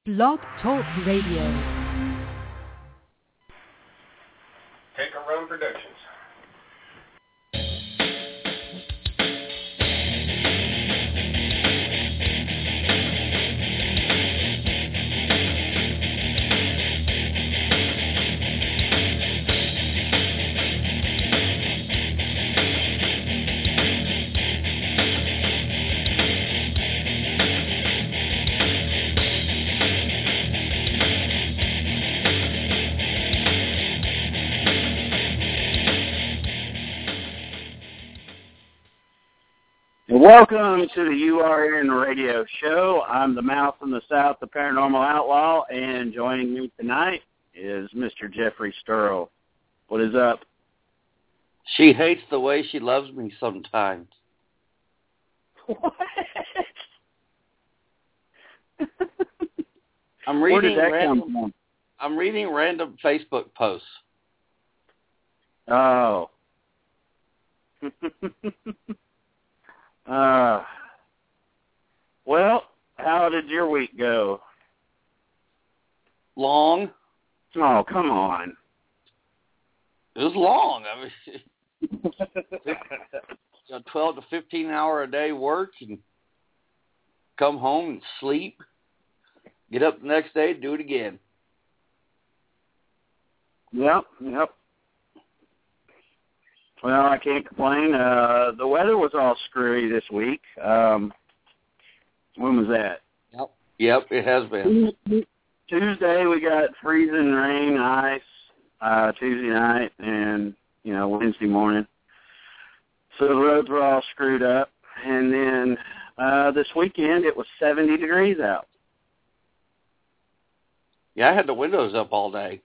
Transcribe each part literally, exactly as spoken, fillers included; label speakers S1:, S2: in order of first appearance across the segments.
S1: Blog Talk Radio.
S2: Take a Run Productions.
S3: Welcome to the U R N Radio Show. I'm the Mouth from the South, the Paranormal Outlaw, and joining me tonight is Mister Jeffrey Sturl. What is up?
S4: She hates the way she loves me sometimes.
S3: What?
S4: I'm reading
S3: Where did that
S4: random,
S3: come from?
S4: I'm reading random Facebook posts.
S3: Oh. Uh, well, how did your week go?
S4: Long.
S3: Oh, come on.
S4: It was long. I mean, you know, twelve to fifteen hour a day work and come home and sleep. Get up the next day, do it again.
S3: Yep, yep. Well, I can't complain. Uh, the weather was all screwy this week. Um, when was that?
S4: Yep, yep, it has been.
S3: Tuesday we got freezing rain, ice, uh, Tuesday night, and, you know, Wednesday morning. So the roads were all screwed up. And then uh, this weekend it was seventy degrees out.
S4: Yeah, I had the windows up all day.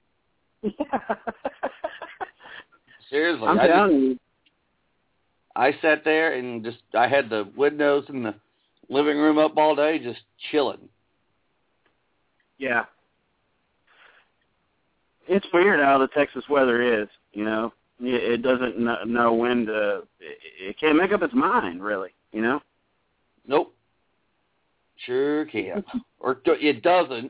S4: Seriously,
S3: I'm
S4: I
S3: telling
S4: just,
S3: you.
S4: I sat there and just, I had the windows in the living room up all day just chilling.
S3: Yeah. It's weird how the Texas weather is, you know. It doesn't know when to, it can't make up its mind, really, you know.
S4: Nope. Sure can't. Or it doesn't.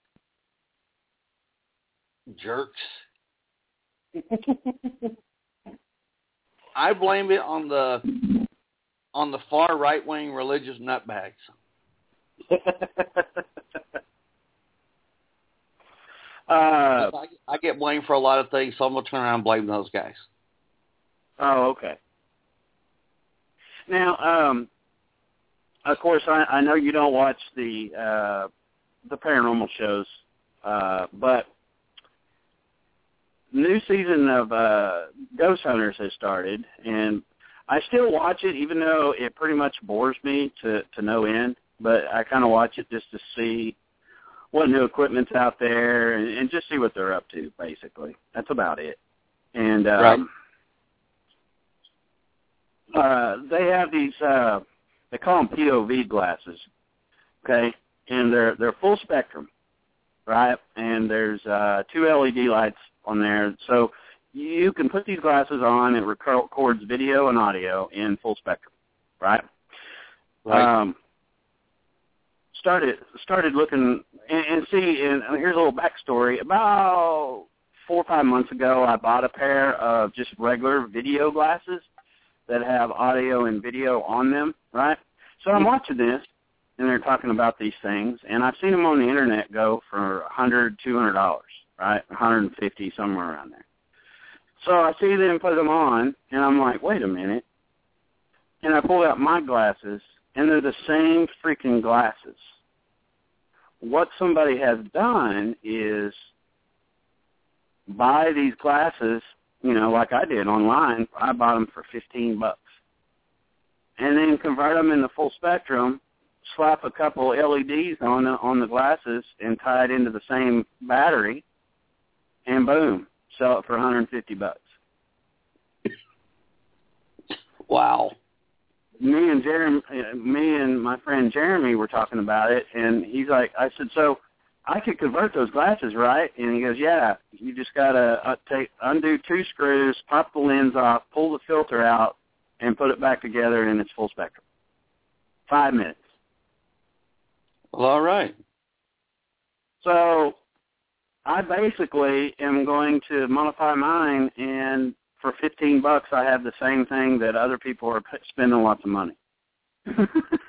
S4: Jerks. I blame it on the on the far right wing religious nutbags.
S3: uh,
S4: I, I get blamed for a lot of things, so I'm gonna turn around and blame those guys.
S3: Oh, okay. Now, um, of course, I, I know you don't watch the uh, the paranormal shows, uh, but new season of uh, Ghost Hunters has started, and I still watch it, even though it pretty much bores me to, to no end. But I kind of watch it just to see what new equipment's out there and, and just see what they're up to, basically. That's about it. And um, right. uh, they have these, uh, they call them P O V glasses, okay? And they're they're full spectrum, right? And there's uh, two L E D lights on there, so you can put these glasses on. It records video and audio in full spectrum, right?
S4: Right.
S3: Um, started started looking and, and see. And here's a little backstory. About four or five months ago, I bought a pair of just regular video glasses that have audio and video on them, right? So I'm watching this, and they're talking about these things, and I've seen them on the internet go for a hundred, two hundred dollars. Right, one hundred fifty, somewhere around there. So I see them put them on, and I'm like, wait a minute. And I pull out my glasses, and they're the same freaking glasses. What somebody has done is buy these glasses, you know, like I did online. I bought them for fifteen bucks. And then convert them into full spectrum, slap a couple L E Ds on the, on the glasses, and tie it into the same battery. And boom, sell it for one hundred fifty bucks.
S4: Wow.
S3: Me and Jeremy, me and my friend Jeremy were talking about it, and he's like, I said, so I could convert those glasses, right? And he goes, yeah, you just gotta uh, take undo two screws, pop the lens off, pull the filter out, and put it back together, and it's full spectrum. Five minutes.
S4: Well, all right.
S3: So I basically am going to modify mine, and for fifteen bucks, I have the same thing that other people are spending lots of money.
S4: That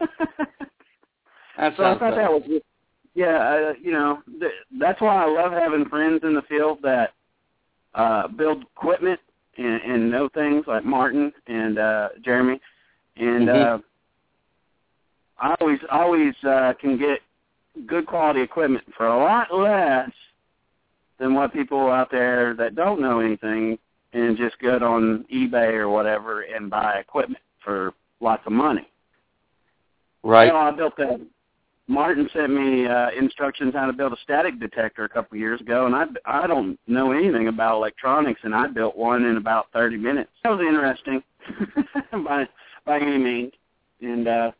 S3: so I
S4: sounds
S3: thought
S4: good.
S3: that was, yeah, uh, you know, th- that's why I love having friends in the field that uh, build equipment and, and know things like Martin and uh, Jeremy, and
S4: Mm-hmm.
S3: uh, I always always uh, can get good quality equipment for a lot less than what people out there that don't know anything and just go on eBay or whatever and buy equipment for lots of money.
S4: Right.
S3: Well, I built that. Martin sent me uh, instructions how to build a static detector a couple of years ago, and I, I don't know anything about electronics, and I built one in about thirty minutes. That was interesting by by any means. And uh,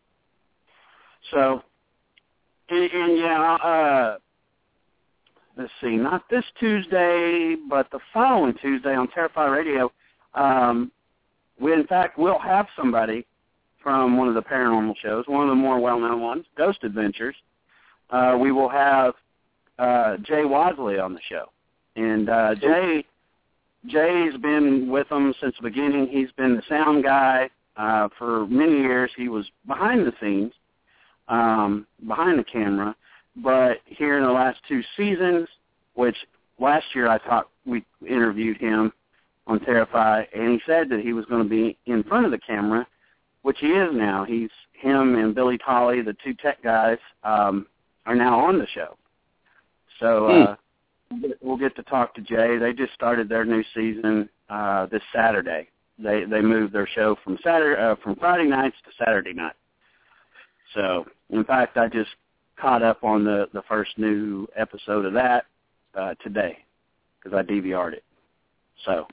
S3: so, and, and yeah, uh, let's see, not this Tuesday, but the following Tuesday on Terrify Radio, um, we in fact will have somebody from one of the paranormal shows, one of the more well-known ones, Ghost Adventures. Uh, we will have uh, Jay Wadley on the show. And uh, Jay, Jay's been with them since the beginning. He's been the sound guy uh, for many years. He was behind the scenes, um, behind the camera. But here in the last two seasons, which last year I thought we interviewed him on Terrify, and he said that he was going to be in front of the camera, which he is now. He's him and Billy Tolley, the two tech guys, um, are now on the show. So uh, hmm. we'll get to talk to Jay. They just started their new season uh, this Saturday. They they moved their show from Saturday uh, from Friday nights to Saturday night. So in fact, I just caught up on the, the first new episode of that uh, today because I D V R'd it. So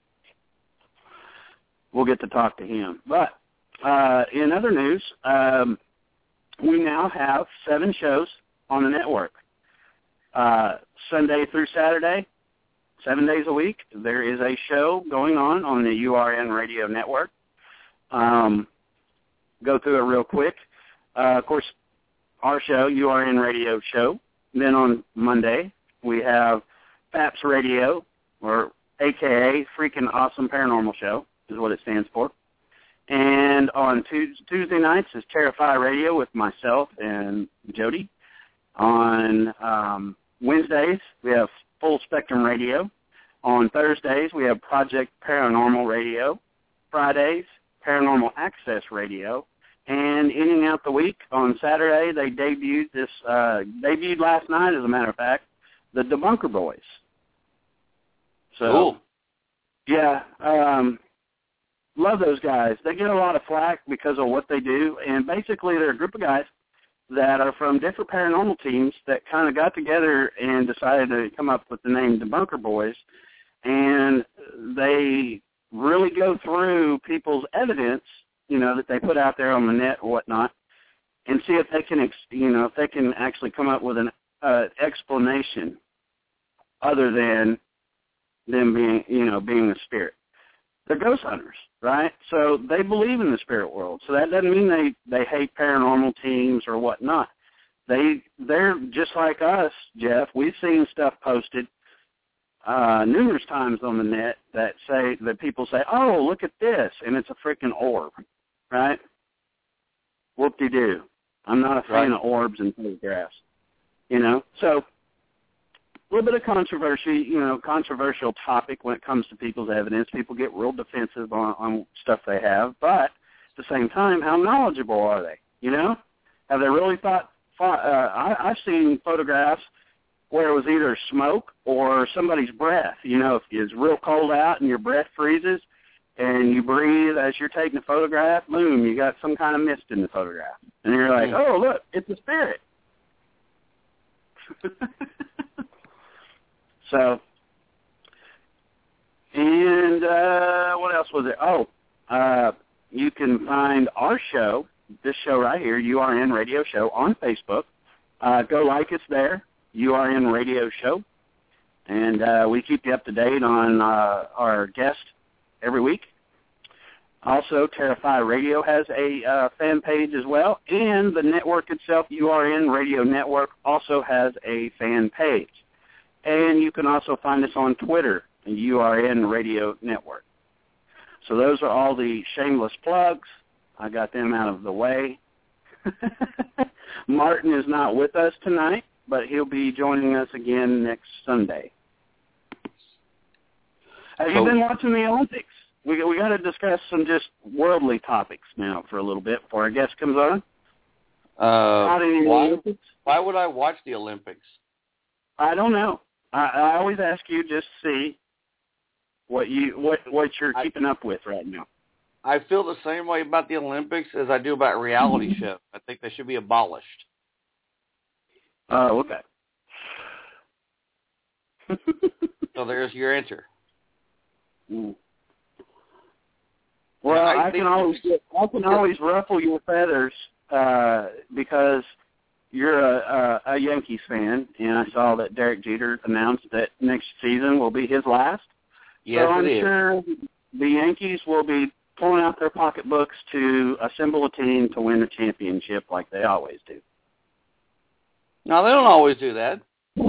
S3: we'll get to talk to him. But Uh, in other news, um, we now have seven shows on the network. Uh, Sunday through Saturday, seven days a week, there is a show going on on the U R N Radio Network. Um, go through it real quick. Uh, of course, our show, U R N Radio Show. Then on Monday, we have FAPS Radio, or A K A Freaking Awesome Paranormal Show, is what it stands for. And on Tuesday nights is Terrify Radio with myself and Jody. On um, Wednesdays, we have Full Spectrum Radio. On Thursdays, we have Project Paranormal Radio. Fridays, Paranormal Access Radio. And ending out the week, on Saturday, they debuted this, uh, debuted last night, as a matter of fact, the Debunker Boys. So,
S4: cool.
S3: Yeah, um... love those guys. They get a lot of flack because of what they do, and basically they're a group of guys that are from different paranormal teams that kind of got together and decided to come up with the name Debunker Boys, and they really go through people's evidence, you know, that they put out there on the net or whatnot, and see if they can, you know, if they can actually come up with an uh, explanation other than them being, you know, being a spirit. They're ghost hunters, right? So they believe in the spirit world. So that doesn't mean they, they hate paranormal teams or whatnot. They, they're just like us, Jeff. We've seen stuff posted uh, numerous times on the net that say that people say, oh, look at this, and it's a freaking orb, right? Whoop-de-doo. I'm not a fan
S4: Right.
S3: of orbs and photographs, you know? So a little bit of controversy, you know, controversial topic when it comes to people's evidence. People get real defensive on, on stuff they have, but at the same time, how knowledgeable are they? You know, have they really thought? thought uh, I, I've seen photographs where it was either smoke or somebody's breath. You know, if it's real cold out and your breath freezes, and you breathe as you're taking a photograph, boom, you got some kind of mist in the photograph, and you're like, oh, look, it's a spirit. So, and uh, what else was there? Oh, uh, you can find our show, this show right here, U R N Radio Show, on Facebook. Uh, go like us there, U R N Radio Show. And uh, we keep you up to date on uh, our guest every week. Also, Terrify Radio has a uh, fan page as well, and the network itself, U R N Radio Network, also has a fan page. And you can also find us on Twitter, U R N Radio Network. So those are all the shameless plugs. I got them out of the way. Martin is not with us tonight, but he'll be joining us again next Sunday. Have you been watching the Olympics? We we got to discuss some just worldly topics now for a little bit before our guest comes on.
S4: Uh, why, why would I watch the Olympics?
S3: I don't know. I, I always ask you just to see what you what what you're
S4: I,
S3: keeping up with right now.
S4: I feel the same way about the Olympics as I do about reality shows. I think they should be abolished.
S3: Oh, okay.
S4: So there's your answer.
S3: Mm. Well, I, I can always get, I can always ruffle your feathers uh, because you're a, a, a Yankees fan, and I saw that Derek Jeter announced that next season will be his last.
S4: Yes,
S3: so I'm
S4: it is.
S3: sure the Yankees will be pulling out their pocketbooks to assemble a team to win the championship like they always do.
S4: No, they don't always do that.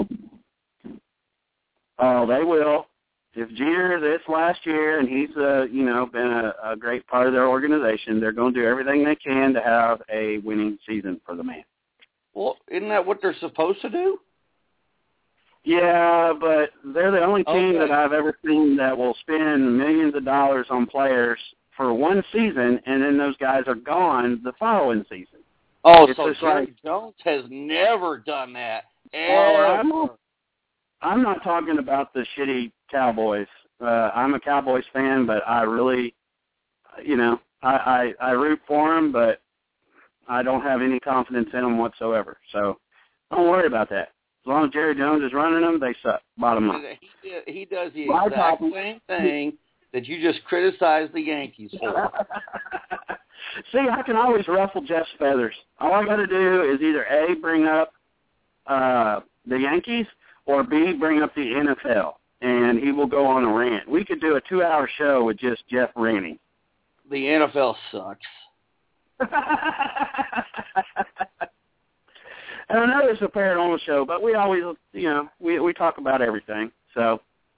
S3: Oh, they will. If Jeter this last year, and he's uh, you know been a, a great part of their organization, they're going to do everything they can to have a winning season for the man.
S4: Well, isn't that what they're supposed to do?
S3: Yeah, but they're the only team
S4: Okay.
S3: that I've ever seen that will spend millions of dollars on players for one season, and then those guys are gone the following season.
S4: Oh,
S3: It's
S4: so
S3: just
S4: Jerry
S3: like-
S4: Jones has never done that.
S3: Well,
S4: Ever.
S3: I'm not, I'm not talking about the shitty Cowboys. Uh, I'm a Cowboys fan, but I really, you know, I, I, I root for them, but I don't have any confidence in them whatsoever. So don't worry about that. As long as Jerry Jones is running them, they suck. Bottom line.
S4: He, did- he does the
S3: My
S4: exact
S3: problem-
S4: same thing that you just criticized the Yankees for.
S3: See, I can always ruffle Jeff's feathers. All I got to do is either A, bring up uh, the Yankees, or B, bring up the N F L, and he will go on a rant. We could do a two-hour show with just Jeff ranting.
S4: The N F L sucks.
S3: And I know it's a paranormal show, but we always, you know, we we talk about everything. So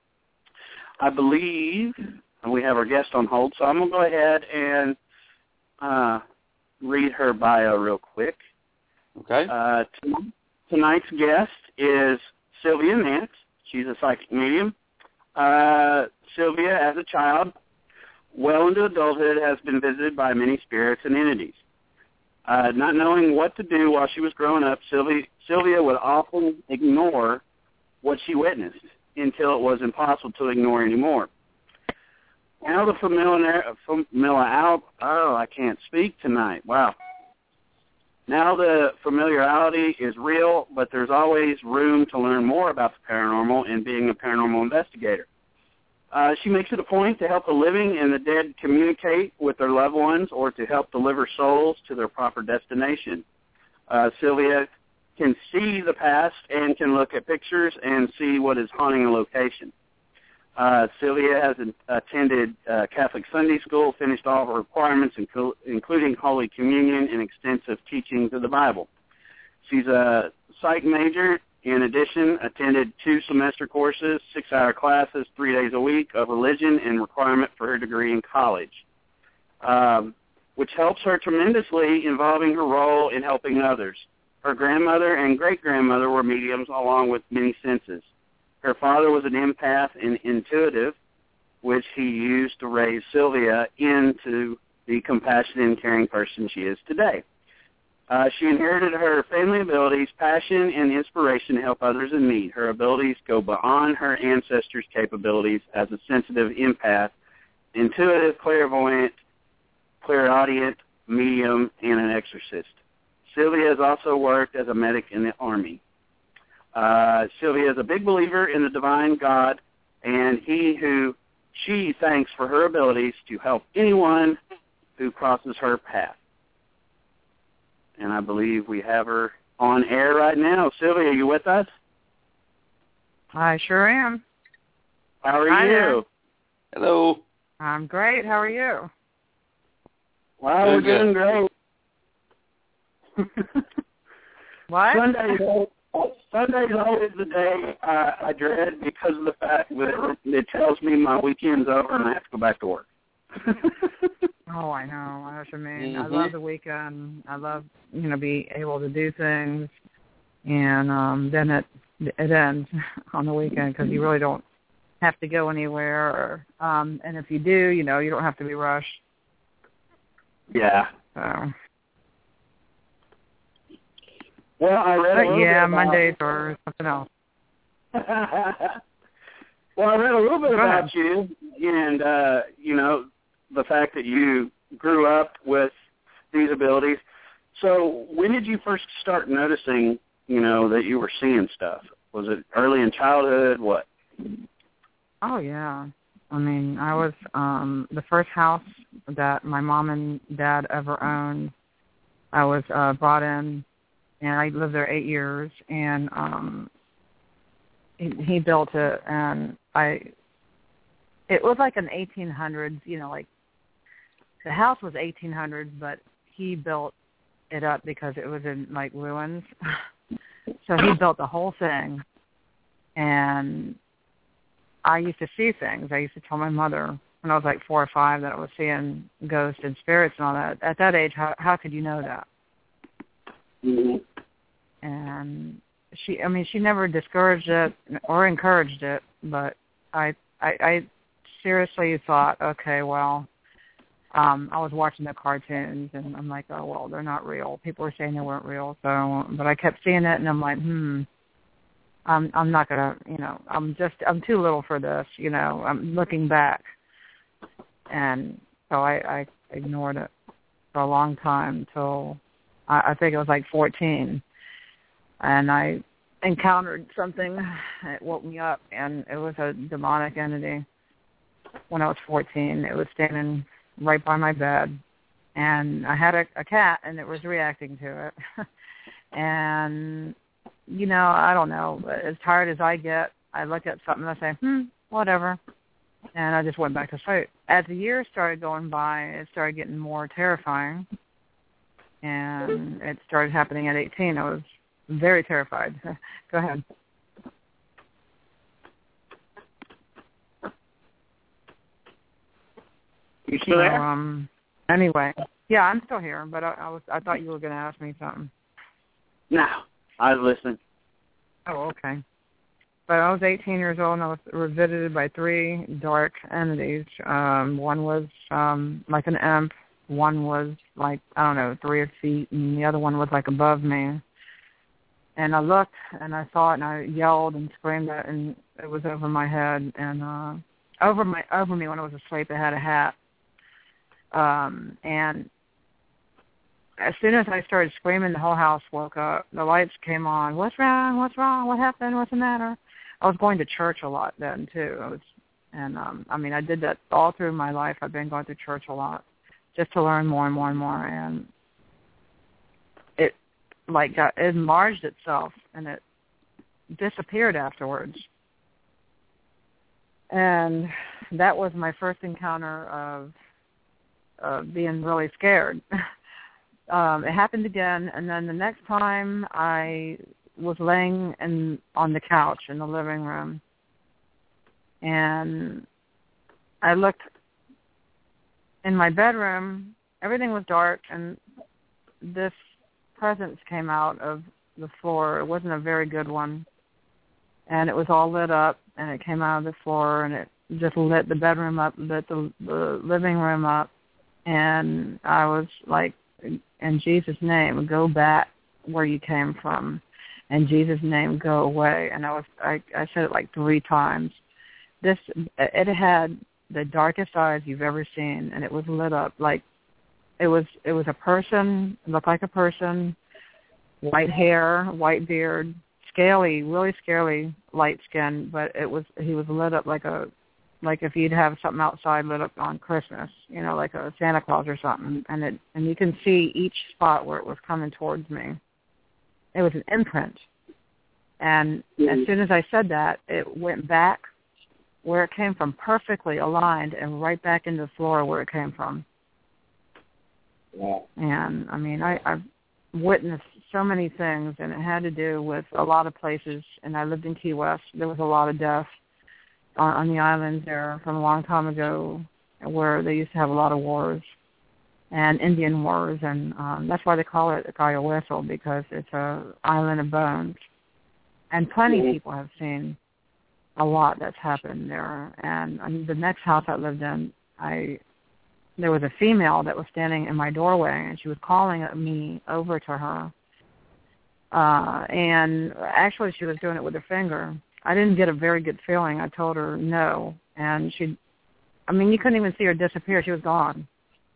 S3: I believe we have our guest on hold, so I'm going to go ahead and uh, read her bio real quick.
S4: Okay.
S3: Uh, t- tonight's guest is Sylvia Nance. She's a psychic medium. Uh, Sylvia, as a child, well into adulthood, has been visited by many spirits and entities. Uh, not knowing what to do while she was growing up, Sylvia, Sylvia would often ignore what she witnessed until it was impossible to ignore anymore. Now the familiar, familiar out, oh, I can't speak tonight. Wow. Now the familiarity is real, but there's always room to learn more about the paranormal and being a paranormal investigator. Uh, she makes it a point to help the living and the dead communicate with their loved ones or to help deliver souls to their proper destination. Uh, Sylvia can see the past and can look at pictures and see what is haunting a location. Uh, Sylvia has an, attended uh, Catholic Sunday school, finished all her requirements, inc- including Holy Communion and extensive teachings of the Bible. She's a psych major. In addition, attended two semester courses, six-hour classes, three days a week of religion and requirement for her degree in college, um, which helps her tremendously involving her role in helping others. Her grandmother and great-grandmother were mediums along with many senses. Her father was an empath and intuitive, which he used to raise Sylvia into the compassionate and caring person she is today. Uh, she inherited her family abilities, passion, and inspiration to help others in need. Her abilities go beyond her ancestors' capabilities as a sensitive empath, intuitive, clairvoyant, clairaudient, medium, and an exorcist. Sylvia has also worked as a medic in the Army. Uh, Sylvia is a big believer in the divine God, and he who she thanks for her abilities to help anyone who crosses her path. And I believe we have her on air right now. Sylvia, are you with us?
S5: I sure am.
S3: How are
S5: Hi
S3: you?
S5: there.
S4: Hello.
S5: I'm great. How are you?
S3: Well, we're doing great.
S5: What?
S3: Sunday's, Sunday's always the day uh, I dread because of the fact that it tells me my weekend's over and I have to go back to work.
S5: Oh, I know. I know what you mean.
S4: Mm-hmm.
S5: I love the weekend. I love, you know, be able to do things, and um, then it it ends on the weekend because you really don't have to go anywhere. Or, um, and if you do, you know, you don't have to be rushed.
S3: Yeah.
S5: So.
S3: Well, I read a
S5: But
S3: little
S5: yeah,
S3: bit about,
S5: Mondays or something else.
S3: Well, I read a little bit
S5: Go
S3: about
S5: ahead.
S3: you, and uh, you know, the fact that you grew up with these abilities. So, when did you first start noticing, you know, that you were seeing stuff? Was it early in childhood? What?
S5: Oh yeah. I mean, I was um, the first house that my mom and dad ever owned. I was uh, brought in, and I lived there eight years. And um, he, he built it, and I. It was like an eighteen hundreds, you know, like the house was eighteen hundreds, but he built it up because it was in like ruins. So he built the whole thing, and I used to see things. I used to tell my mother when I was like four or five that I was seeing ghosts and spirits and all that. At that age, how how could you know that?
S3: Mm-hmm.
S5: And she, I mean, she never discouraged it or encouraged it, but I, I, I seriously thought, okay, well, um, I was watching the cartoons, and I'm like, oh, well, they're not real. People were saying they weren't real, so, but I kept seeing it, and I'm like, hmm, I'm, I'm not gonna, you know, I'm just, I'm too little for this, you know. I'm looking back, and so I, I ignored it for a long time until I, I think it was like fourteen, and I encountered something that woke me up, and it was a demonic entity. When I was fourteen, it was standing right by my bed, and I had a, a cat, and it was reacting to it. And, you know, I don't know, but as tired as I get, I look at something and I say, hmm, whatever, and I just went back to sleep. As the years started going by, it started getting more terrifying, and it started happening at eighteen. I was very terrified. Go ahead.
S3: You still there?
S5: So, um, anyway, yeah, I'm still here, but I, I was I thought you were going to ask me something.
S3: No, I was listening.
S5: Oh, okay. But I was eighteen years old, and I was visited by three dark entities. Um, one was um, like an imp. One was like, I don't know, three feet, and the other one was like above me. And I looked, and I saw it, and I yelled and screamed it, and it was over my head. And uh, over my over me when I was asleep, it had a hat. Um, and as soon as I started screaming, the whole house woke up. The lights came on. What's wrong? What's wrong? What happened? What's the matter? I was going to church a lot then, too. I was, and, um, I mean, I did that all through my life. I've been going to church a lot just to learn more and more and more. And it, like, got, it enlarged itself, and it disappeared afterwards. And that was my first encounter of uh, being really scared. Um, it happened again, and then the next time I was laying in, on the couch in the living room, and I looked in my bedroom. Everything was dark, and this presence came out of the floor. It wasn't a very good one, and it was all lit up, and it came out of the floor, and it just lit the bedroom up, lit the, the living room up, and I was like, in Jesus' name, go back where you came from. In Jesus' name, go away. And I was, I, I said it like three times. This, it had the darkest eyes you've ever seen, and it was lit up like it was. It was a person, looked like a person, white hair, white beard, scaly, really scaly, light skin. But it was, he was lit up like a. Like if you'd have something outside lit up on Christmas, you know, like a Santa Claus or something, and it and you can see each spot where it was coming towards me. It was an imprint. And as soon as I said that, it went back where it came from, perfectly aligned, and right back into the floor where it came from.
S3: Yeah.
S5: And, I mean, I, I've witnessed so many things, and it had to do with a lot of places. And I lived in Key West. There was a lot of death on, on the islands there from a long time ago where they used to have a lot of wars and Indian wars. And um, that's why they call it Cayo Hueso, because it's a island of bones. And plenty
S3: mm-hmm.
S5: of people have seen a lot that's happened there. And I mean, the next house I lived in, I there was a female that was standing in my doorway, and she was calling me over to her. Uh, and actually, she was doing it with her finger. I didn't get a very good feeling. I told her no, and she, I mean, you couldn't even see her disappear. She was gone.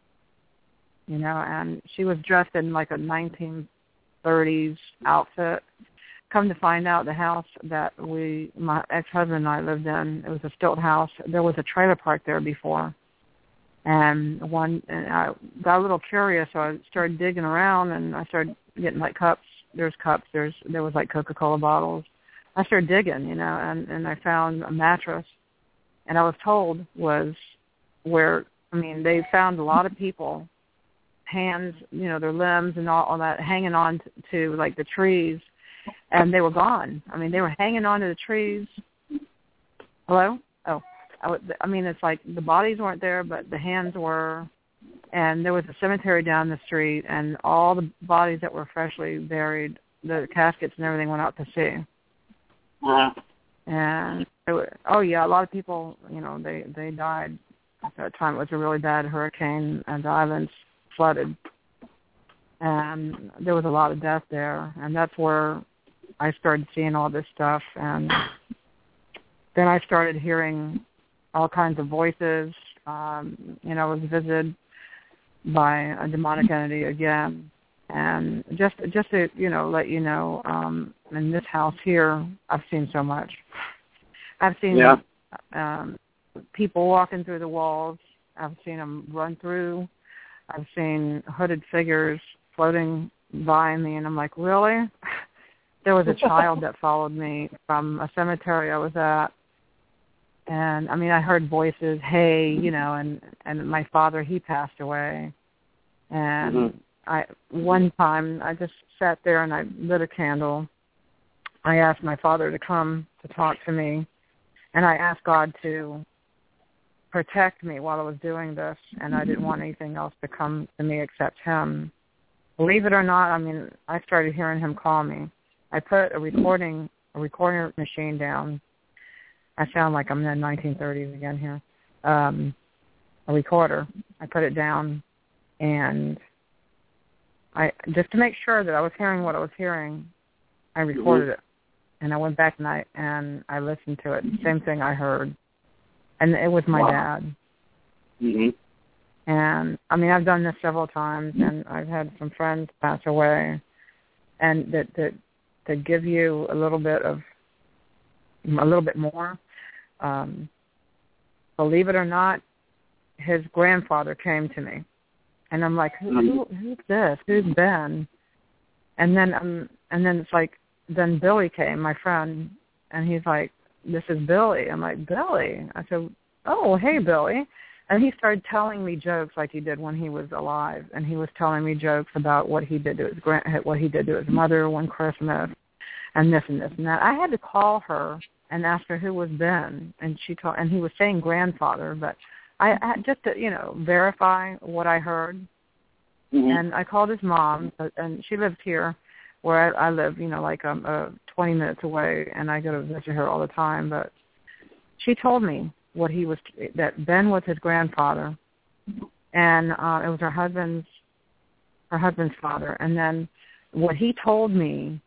S5: You know, and she was dressed in like a nineteen thirties outfit. Come to find out, the house that we, my ex-husband and I lived in, it was a stilt house. There was a trailer park there before. And one, and I got a little curious, so I started digging around, and I started getting like cups. There's cups. There's there was like Coca-Cola bottles. I started digging, you know, and, and I found a mattress, and I was told was where, I mean, they found a lot of people, hands, you know, their limbs and all, all that hanging on to, to like the trees, and they were gone. I mean, they were hanging on to the trees. Hello? Oh. I, would, I mean, it's like the bodies weren't there, but the hands were, and there was a cemetery down the street, and all the bodies that were freshly buried, the caskets and everything went out to sea.
S3: Uh-huh.
S5: And, it was, oh, yeah, a lot of people, you know, they, they died at that time. It was a really bad hurricane, and the islands flooded. And there was a lot of death there, and that's where I started seeing all this stuff. And then I started hearing all kinds of voices. Um, you know, I was visited by a demonic entity again. And just just to, you know, let you know, um, in this house here, I've seen so much. I've seen
S3: yeah.
S5: um, people walking through the walls. I've seen them run through. I've seen hooded figures floating by me, and I'm like, really? There was a child that followed me from a cemetery I was at. And, I mean, I heard voices, hey, you know, and, and my father, he passed away. And
S3: mm-hmm.
S5: I one time I just sat there and I lit a candle. I asked my father to come to talk to me. And I asked God to protect me while I was doing this. And I didn't want anything else to come to me except him. Believe it or not, I mean, I started hearing him call me. I put a recording, a recording machine down. I sound like I'm in the nineteen thirties again here. Um, a recorder. I put it down, and I just to make sure that I was hearing what I was hearing, I recorded mm-hmm. it, and I went back and I and I listened to it. Same thing I heard, and it was my
S3: wow.
S5: dad.
S3: Mm-hmm.
S5: And I mean, I've done this several times, and I've had some friends pass away, and that that that give you a little bit of a little bit more. Um, believe it or not, his grandfather came to me, and I'm like, who, who, who's this? Who's Ben? And then um, and then it's like, then Billy came, my friend, and he's like, this is Billy. I'm like, Billy? I said, oh, hey, Billy. And he started telling me jokes like he did when he was alive, and he was telling me jokes about what he did to his grand, what he did to his mother one Christmas, and this and this and that. I had to call her and asked her who was Ben, and she told, and he was saying grandfather, but I had just to, you know, verify what I heard. Mm-hmm. And I called his mom, and she lived here where I, I live, you know, like um, uh, twenty minutes away, and I go to visit her all the time. But she told me what he was, that Ben was his grandfather, and uh, it was her husband's, her husband's father. And then what he told me,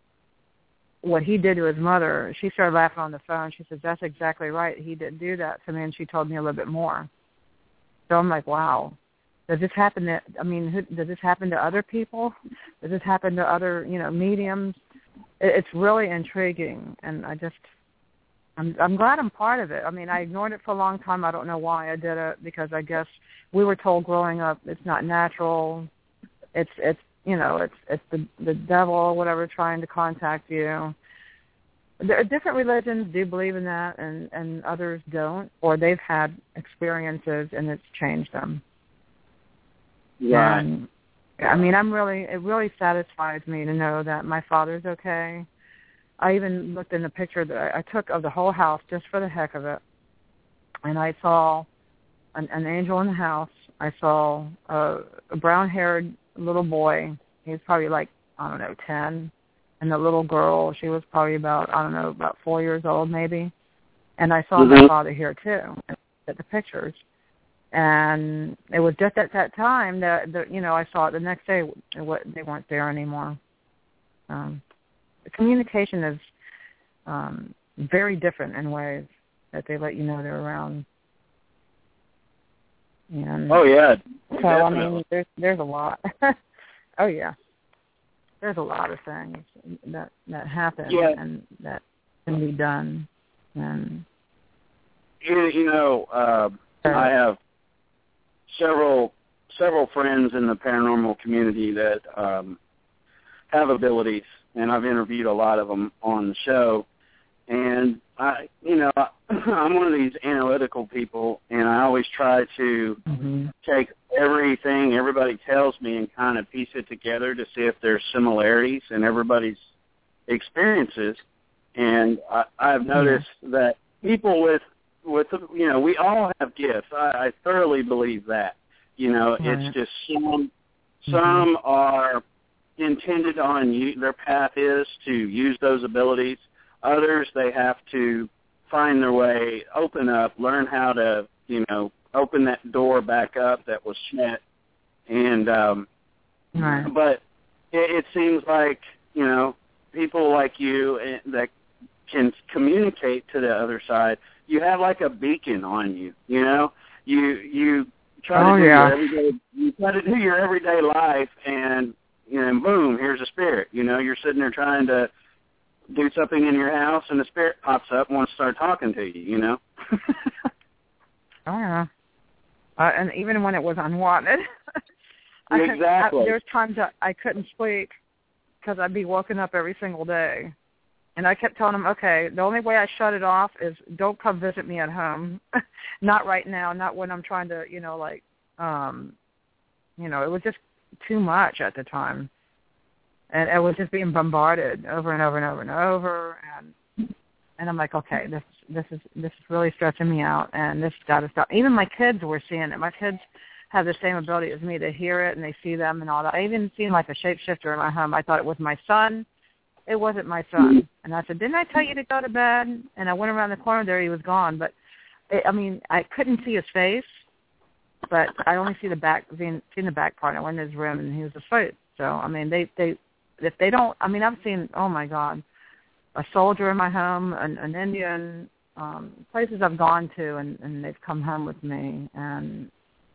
S5: what he did to his mother, she started laughing on the phone. She says, that's exactly right. He did do that to me, and she told me a little bit more. So I'm like, wow. Does this happen to, I mean, who, does this happen to other people? Does this happen to other, you know, mediums? It, it's really intriguing, and I just, I'm, I'm glad I'm part of it. I mean, I ignored it for a long time. I don't know why I did it, because I guess we were told growing up it's not natural. It's, it's, you know, it's it's the the devil or whatever trying to contact you. There are different religions do believe in that, and, and others don't, or they've had experiences and it's changed them.
S3: Right.
S5: And I mean, I'm really, it really satisfies me to know that my father's okay. I even looked in the picture that I took of the whole house just for the heck of it, and I saw an, an angel in the house. I saw a, a brown-haired little boy. He was probably like, I don't know, ten. And the little girl, she was probably about, I don't know, about four years old maybe. And I saw mm-hmm. my father here too, at the pictures. And it was just at that time that, that you know, I saw it the next day, what they weren't there anymore. Um, the communication is um, very different in ways that they let you know they're around. And
S3: oh, yeah.
S5: So,
S3: definitely.
S5: I mean, there's, there's a lot. Oh, yeah. There's a lot of things that, that happen
S3: yeah.
S5: and that can be done. And
S3: You, you know, uh, I have several several friends in the paranormal community that um, have abilities, and I've interviewed a lot of them on the show. And I, you know, I'm one of these analytical people, and I always try to
S5: mm-hmm.
S3: take everything everybody tells me and kind of piece it together to see if there's similarities in everybody's experiences. And I, I've noticed mm-hmm. that people with with you know, we all have gifts. I, I thoroughly believe that. You know, right. It's just some some mm-hmm. are intended on you. Their path is to use those abilities. Others, they have to find their way, open up, learn how to, you know, open that door back up that was shut. And um,
S5: right.
S3: but it, it seems like, you know, people like you that can communicate to the other side. You have like a beacon on you, you know. You you try to
S5: oh,
S3: do
S5: yeah.
S3: your everyday you try to do your everyday life, and you know, boom, here's a spirit. You know, you're sitting there trying to do something in your house, and the spirit pops up and wants to start talking to you. You know.
S5: Oh yeah. Uh, and even when it was unwanted.
S3: Exactly.
S5: I, I, there's times that I couldn't sleep because I'd be woken up every single day. And I kept telling him, okay, the only way I shut it off is don't come visit me at home. Not right now, not when I'm trying to, you know, like, um, you know, it was just too much at the time. And I was just being bombarded over and over and over and over. And and I'm like, okay, this this is this is really stretching me out, and this has got to stop. Even my kids were seeing it. My kids have the same ability as me. They hear it, and they see them and all that. I even seen like a shapeshifter in my home. I thought it was my son. It wasn't my son. And I said, didn't I tell you to go to bed? And I went around the corner there. He was gone. But, it, I mean, I couldn't see his face, but I only see the back, seen, seen the back part. I went in his room, and he was asleep. So, I mean, they, they, if they don't, I mean, I've seen, oh, my God, a soldier in my home, an, an Indian, um, places I've gone to, and, and they've come home with me. And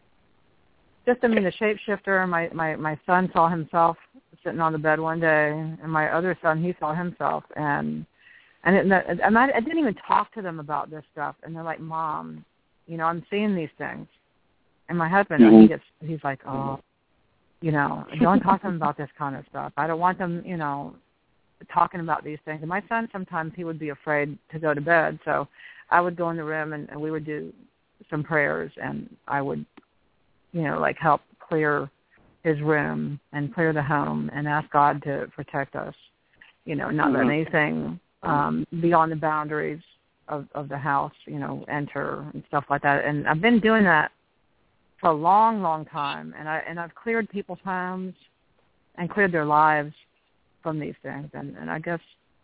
S5: just, I mean, the shapeshifter, my, my, my son saw himself sitting on the bed one day, and my other son, he saw himself, and and, it, and I, I didn't even talk to them about this stuff, and they're like, Mom, you know, I'm seeing these things, and my husband, mm-hmm. he gets, he's like, oh, you know, don't talk to them about this kind of stuff. I don't want them, you know, talking about these things. And my son, sometimes he would be afraid to go to bed, so I would go in the room, and, and we would do some prayers, and I would, you know, like help clear his room and clear the home and ask God to protect us, you know, not let anything um, beyond the boundaries of, of the house, you know, enter and stuff like that. And I've been doing that for a long, long time, and I and I've cleared people's homes and cleared their lives from these things. And, and I guess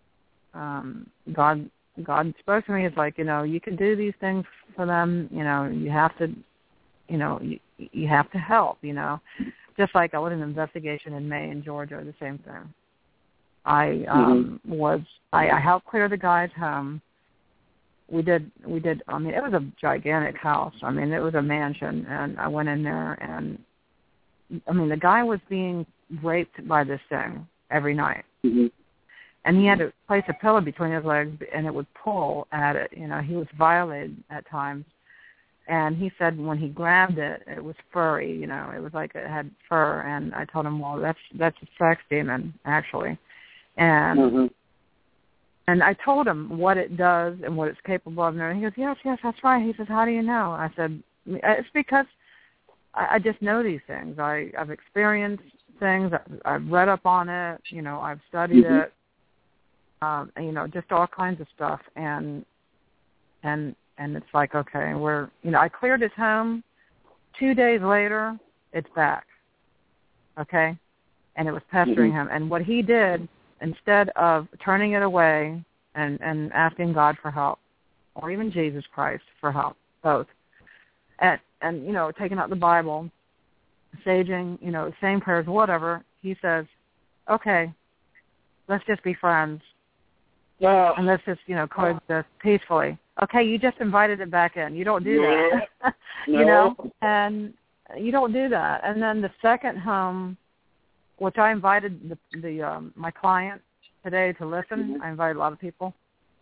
S5: um, God God spoke to me. It's like, you know, you can do these things for them. You know, you have to, you know, you, you have to help. You know. Just like I was in an investigation in May in Georgia, the same thing. I um, mm-hmm. was I, I helped clear the guy's home. We did we did. I mean, it was a gigantic house. I mean, it was a mansion, and I went in there, and I mean, the guy was being raped by this thing every night,
S3: mm-hmm.
S5: and he had to place a pillow between his legs, and it would pull at it. You know, he was violated at times. And he said when he grabbed it, it was furry, you know, it was like it had fur. And I told him, well, that's that's a sex demon, actually. And
S3: mm-hmm.
S5: and I told him what it does and what it's capable of. And he goes, yes, yes, that's right. He says, how do you know? I said, it's because I, I just know these things. I, I've experienced things. I, I've read up on it. You know, I've studied mm-hmm. it. Um, and, you know, just all kinds of stuff. And and and it's like, okay, we're, you know, I cleared his home. Two days later, it's back. Okay? And it was pestering mm-hmm. him. And what he did, instead of turning it away and, and asking God for help, or even Jesus Christ for help, both, and, and, you know, taking out the Bible, saging, you know, saying prayers, whatever, he says, okay, let's just be friends.
S3: Yeah.
S5: And let's just, you know, coexist peacefully. Okay, you just invited it back in. You don't do that.
S3: No.
S5: You know? And you don't do that. And then the second home, which I invited the, the um, my client today to listen. Mm-hmm. I invited a lot of people.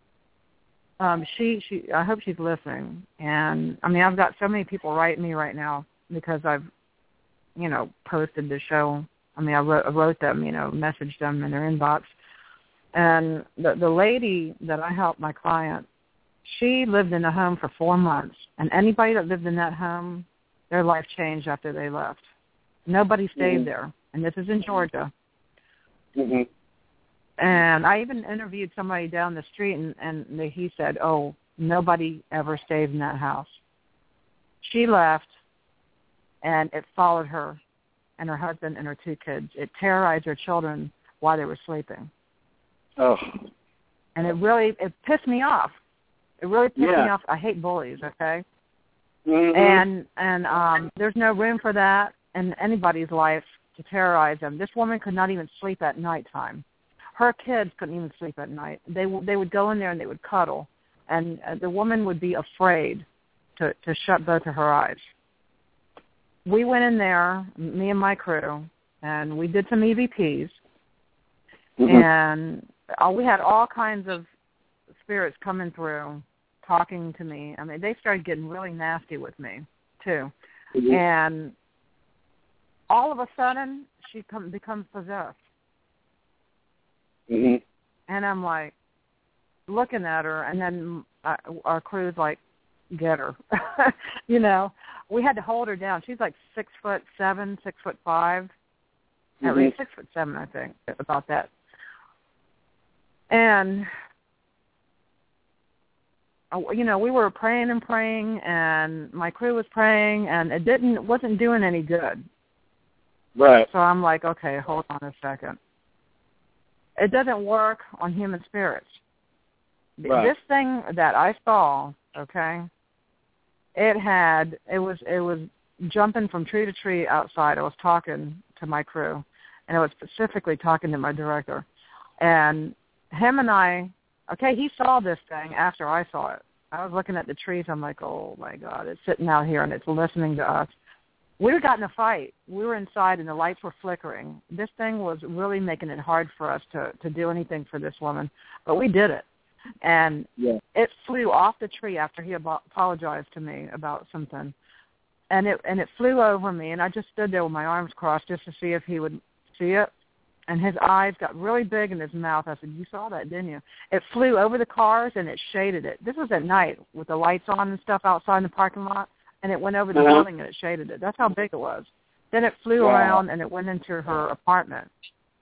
S5: Um, she, she, I hope she's listening. And, I mean, I've got so many people writing me right now because I've, you know, posted the show. I mean, I wrote, I wrote them, you know, messaged them in their inbox. And the, the lady that I helped, my client, she lived in a home for four months. And anybody that lived in that home, their life changed after they left. Nobody stayed mm-hmm. there. And this is in Georgia.
S3: Mm-hmm.
S5: And I even interviewed somebody down the street, and, and they, he said, oh, nobody ever stayed in that house. She left, and it followed her and her husband and her two kids. It terrorized her children while they were sleeping.
S3: Oh.
S5: And it really, it pissed me off. It really pissed
S3: yeah.
S5: me off. I hate bullies, okay?
S3: Mm-hmm.
S5: And and um, there's no room for that in anybody's life to terrorize them. This woman could not even sleep at nighttime. Her kids couldn't even sleep at night. They they would go in there and they would cuddle, and uh, the woman would be afraid to, to shut both of her eyes. We went in there, me and my crew, and we did some E V Ps, mm-hmm. and uh, we had all kinds of spirits coming through, talking to me. I mean, they started getting really nasty with me, too. Mm-hmm. And all of a sudden, she come, becomes possessed.
S3: Mm-hmm.
S5: And I'm like, looking at her, and then uh, our crew's like, get her. You know, we had to hold her down. She's like six foot seven, six foot five, mm-hmm. at least six foot seven, I think, about that. And, you know, we were praying and praying, and my crew was praying, and it didn't wasn't doing any good.
S3: Right.
S5: So I'm like, okay, hold on a second. It doesn't work on human spirits.
S3: Right.
S5: This thing that I saw, okay, it had, it was, it was jumping from tree to tree outside. I was talking to my crew, and I was specifically talking to my director. And him and I, okay, he saw this thing after I saw it. I was looking at the trees. I'm like, oh, my God, it's sitting out here, and it's listening to us. We got in a fight. We were inside, and the lights were flickering. This thing was really making it hard for us to, to do anything for this woman, but we did it. And
S3: yeah.
S5: it flew off the tree after he apologized to me about something, and it and it flew over me, and I just stood there with my arms crossed just to see if he would see it. And his eyes got really big in his mouth. I said, you saw that, didn't you? It flew over the cars, and it shaded it. This was at night with the lights on and stuff outside in the parking lot. And it went over the uh-huh. building, and it shaded it. That's how big it was. Then it flew wow. around, and it went into her apartment.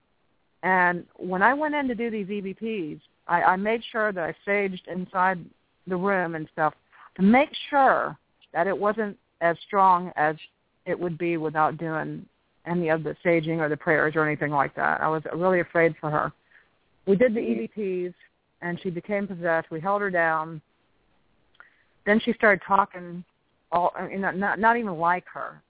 S5: And when I went in to do these E V Ps, I, I made sure that I saged inside the room and stuff to make sure that it wasn't as strong as it would be without doing any of the saging or the prayers or anything like that. I was really afraid for her. We did the E V Ps, and she became possessed. We held her down. Then she started talking. All, you know, not not even like her.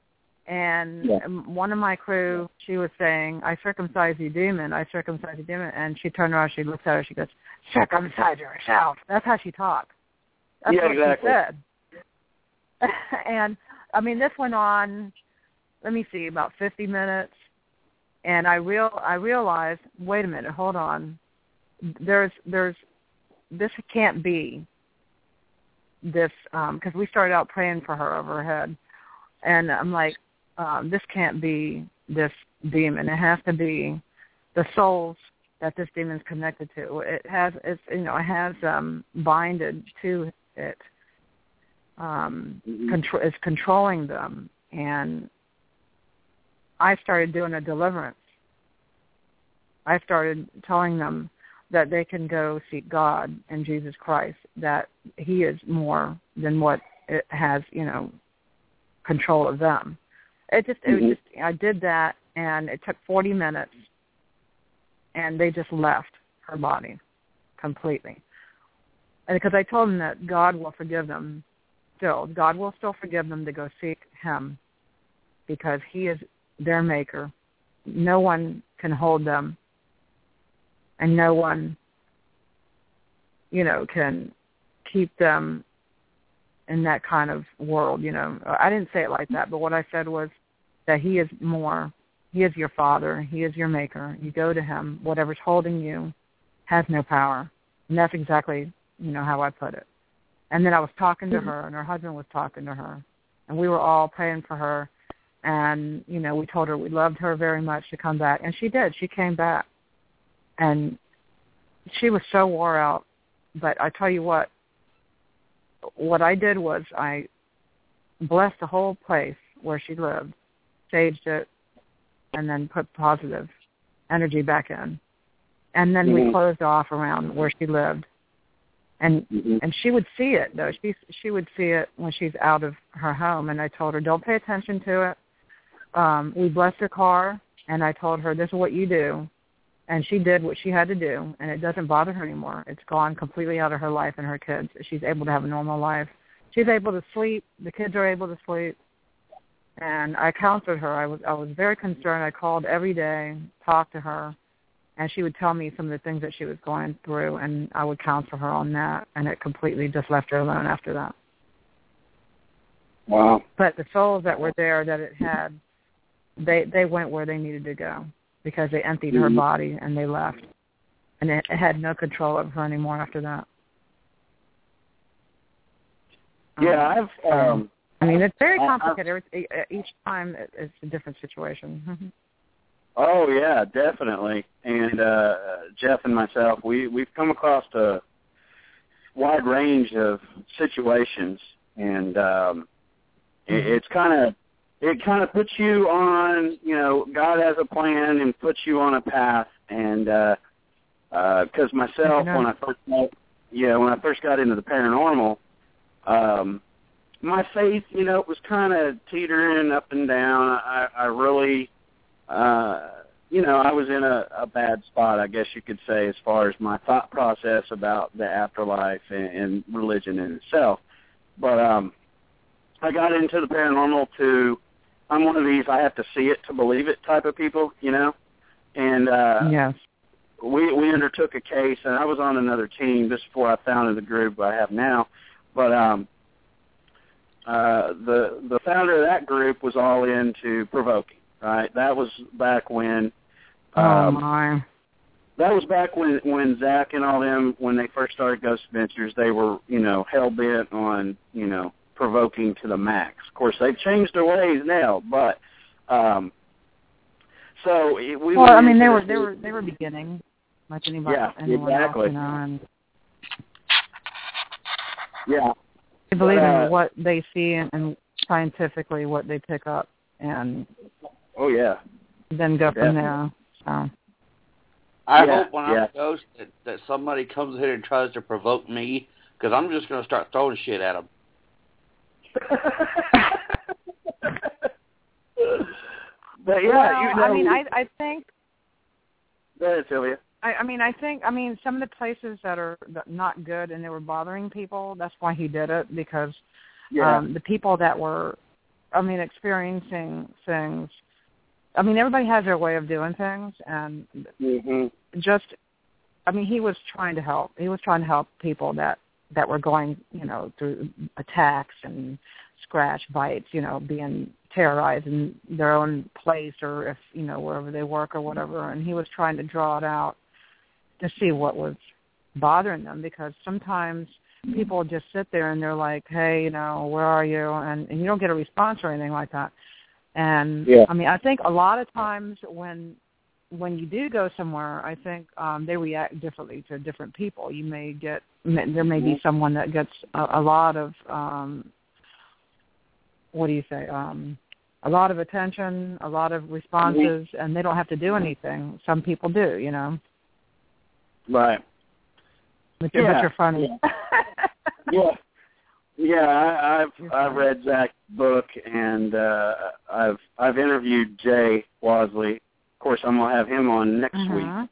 S5: And yeah. one of my crew, she was saying, I circumcise you, demon, I circumcise you, demon. And she turned around, she looked at her, she goes, circumcise yourself. That's how she talked. That's
S3: yeah,
S5: what
S3: exactly.
S5: she said. And, I mean, this went on, let me see, about fifty minutes. And I real I realized, wait a minute, hold on. There's, there's, this can't be. This, because um, we started out praying for her over her head, and I'm like, um, this can't be this demon. It has to be the souls that this demon's connected to. It has, it's, you know, it has um, binded to it. Um,
S3: mm-hmm.
S5: contro- it's controlling them, and I started doing a deliverance. I started telling them that they can go seek God and Jesus Christ, that he is more than what it has, you know, control of them. It just, it was just, I did that, and it took forty minutes, and they just left her body completely. And because I told them that God will forgive them still. God will still forgive them to go seek him because he is their maker. No one can hold them, and no one, you know, can keep them in that kind of world, you know. I didn't say it like that, but what I said was that he is more, he is your father, he is your maker. You go to him. Whatever's holding you has no power. And that's exactly, you know, how I put it. And then I was talking to her, and her husband was talking to her, and we were all praying for her. And, you know, we told her we loved her very much to come back. And she did. She came back. And she was so wore out. But I tell you what, what I did was I blessed the whole place where she lived, saged it, and then put positive energy back in. And then mm-hmm. we closed off around where she lived. And mm-hmm. and she would see it, though. She she would see it when she's out of her home. And I told her, don't pay attention to it. Um, we blessed her car, and I told her, this is what you do. And she did what she had to do, and it doesn't bother her anymore. It's gone completely out of her life and her kids. She's able to have a normal life. She's able to sleep. The kids are able to sleep. And I counseled her. I was I was very concerned. I called every day, talked to her, and she would tell me some of the things that she was going through, and I would counsel her on that, and it completely just left her alone after that.
S3: Wow.
S5: But the souls that were there that it had, they they went where they needed to go because they emptied mm-hmm. her body and they left. And it, it had no control of her anymore after that.
S3: Yeah,
S5: um,
S3: I've... Um,
S5: I mean, it's very complicated. I, each time it's a different situation.
S3: Oh, yeah, definitely. And uh, Jeff and myself, we, we've come across a wide range of situations, and um, mm-hmm. it, it's kind of it kind of puts you on, you know, God has a plan and puts you on a path. And because uh, uh, myself, when I first met, yeah, when I first got into the paranormal, um, my faith, you know, it was kind of teetering up and down. I, I really, uh, you know, I was in a, a bad spot, I guess you could say, as far as my thought process about the afterlife and, and religion in itself. But um, I got into the paranormal to, I'm one of these, I have to see it to believe it type of people, you know. And uh,
S5: yes.
S3: we we undertook a case, and I was on another team just before I founded the group I have now. But um, uh, the the founder of that group was all into provoking, right? That was back when. Um,
S5: oh my.
S3: That was back when when Zach and all them, when they first started Ghost Adventures, they were, you know, hell bent on, you know, provoking to the max. Of course, they've changed their ways now, but um, so we.
S5: Well, I mean, they were they were they were beginning, like anybody,
S3: yeah,
S5: anyone
S3: exactly.
S5: else, you know, and
S3: yeah,
S5: they believe
S3: uh,
S5: in what they see and, and scientifically what they pick up, and
S3: oh yeah,
S5: then go
S3: Definitely.
S5: from there. So.
S4: I
S3: yeah,
S4: hope when
S3: yeah.
S4: I'm a ghost that, that somebody comes here and tries to provoke me, because I'm just going to start throwing shit at them.
S3: But yeah,
S5: well,
S3: you know,
S5: I mean, I I think.
S3: Go ahead, Sylvia.
S5: I, I mean, I think, I mean, some of the places that are not good and they were bothering people, that's why he did it, because
S3: yeah.
S5: um, the people that were, I mean, experiencing things, I mean, everybody has their way of doing things, and
S3: mm-hmm.
S5: just, I mean, he was trying to help. He was trying to help people that, that were going, you know, through attacks and scratch bites, you know, being terrorized in their own place or if, you know, wherever they work or whatever. And he was trying to draw it out to see what was bothering them, because sometimes people just sit there and they're like, hey, you know, where are you? And, and you don't get a response or anything like that. And,
S3: yeah.
S5: I mean, I think a lot of times when when you do go somewhere, I think um, they react differently to different people. You may get, there may be someone that gets a, a lot of, um, what do you say, um, a lot of attention, a lot of responses, mm-hmm. and they don't have to do anything. Some people do, you know.
S3: Right.
S5: But you're,
S3: yeah.
S5: but you're funny.
S3: yeah. Yeah, I, I've I've read Zach's book, and uh, I've I've interviewed Jay Wasley. Of course, I'm gonna have him on next
S5: mm-hmm.
S3: week.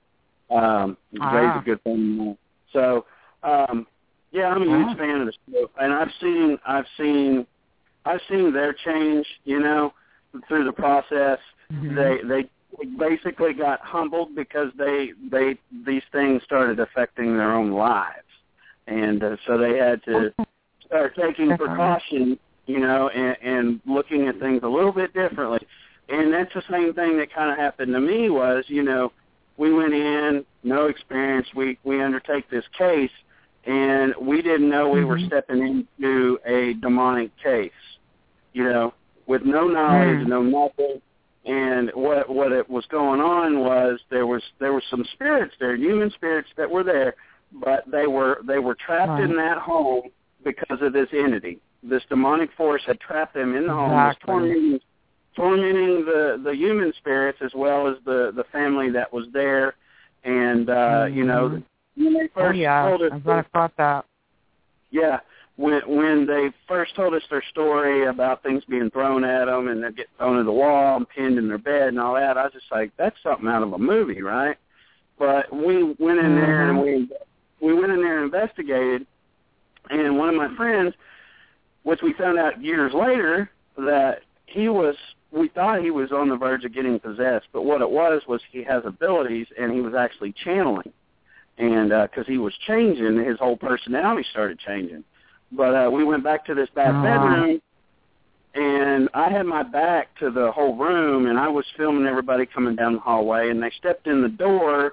S3: Um,
S5: ah.
S3: Jay's a good friend. So, um, yeah, I'm a huge
S5: ah.
S3: fan of the show, and I've seen I've seen I've seen their change. You know, through the process,
S5: mm-hmm.
S3: they they basically got humbled because they they these things started affecting their own lives, and uh, so they had to start taking precautions, you know, and, and looking at things a little bit differently. And that's the same thing that kind of happened to me was, you know, we went in, no experience, we, we undertake this case, and we didn't know we mm-hmm. were stepping into a demonic case, you know, with no knowledge, mm. no nothing. And what what it was going on was there was there were some spirits there, human spirits that were there, but they were they were trapped right. in that home because of this entity. This demonic force had trapped them in the home,
S5: exactly.
S3: was tormenting, tormenting the, the human spirits as well as the, the family that was there. And, uh, mm-hmm. you know, when they first
S5: oh, yeah.
S3: told us...
S5: I've got to thought that.
S3: Yeah. When, when they first told us their story about things being thrown at them and they get thrown to the wall and pinned in their bed and all that, I was just like, that's something out of a movie, right? But we went in mm-hmm. there and we we went in there and investigated. And one of my friends, which we found out years later, that he was, we thought he was on the verge of getting possessed, but what it was was he has abilities, and he was actually channeling. And because uh, he was changing, his whole personality started changing. But uh, we went back to this back
S5: oh,
S3: bedroom,
S5: wow.
S3: and I had my back to the whole room, and I was filming everybody coming down the hallway, and they stepped in the door,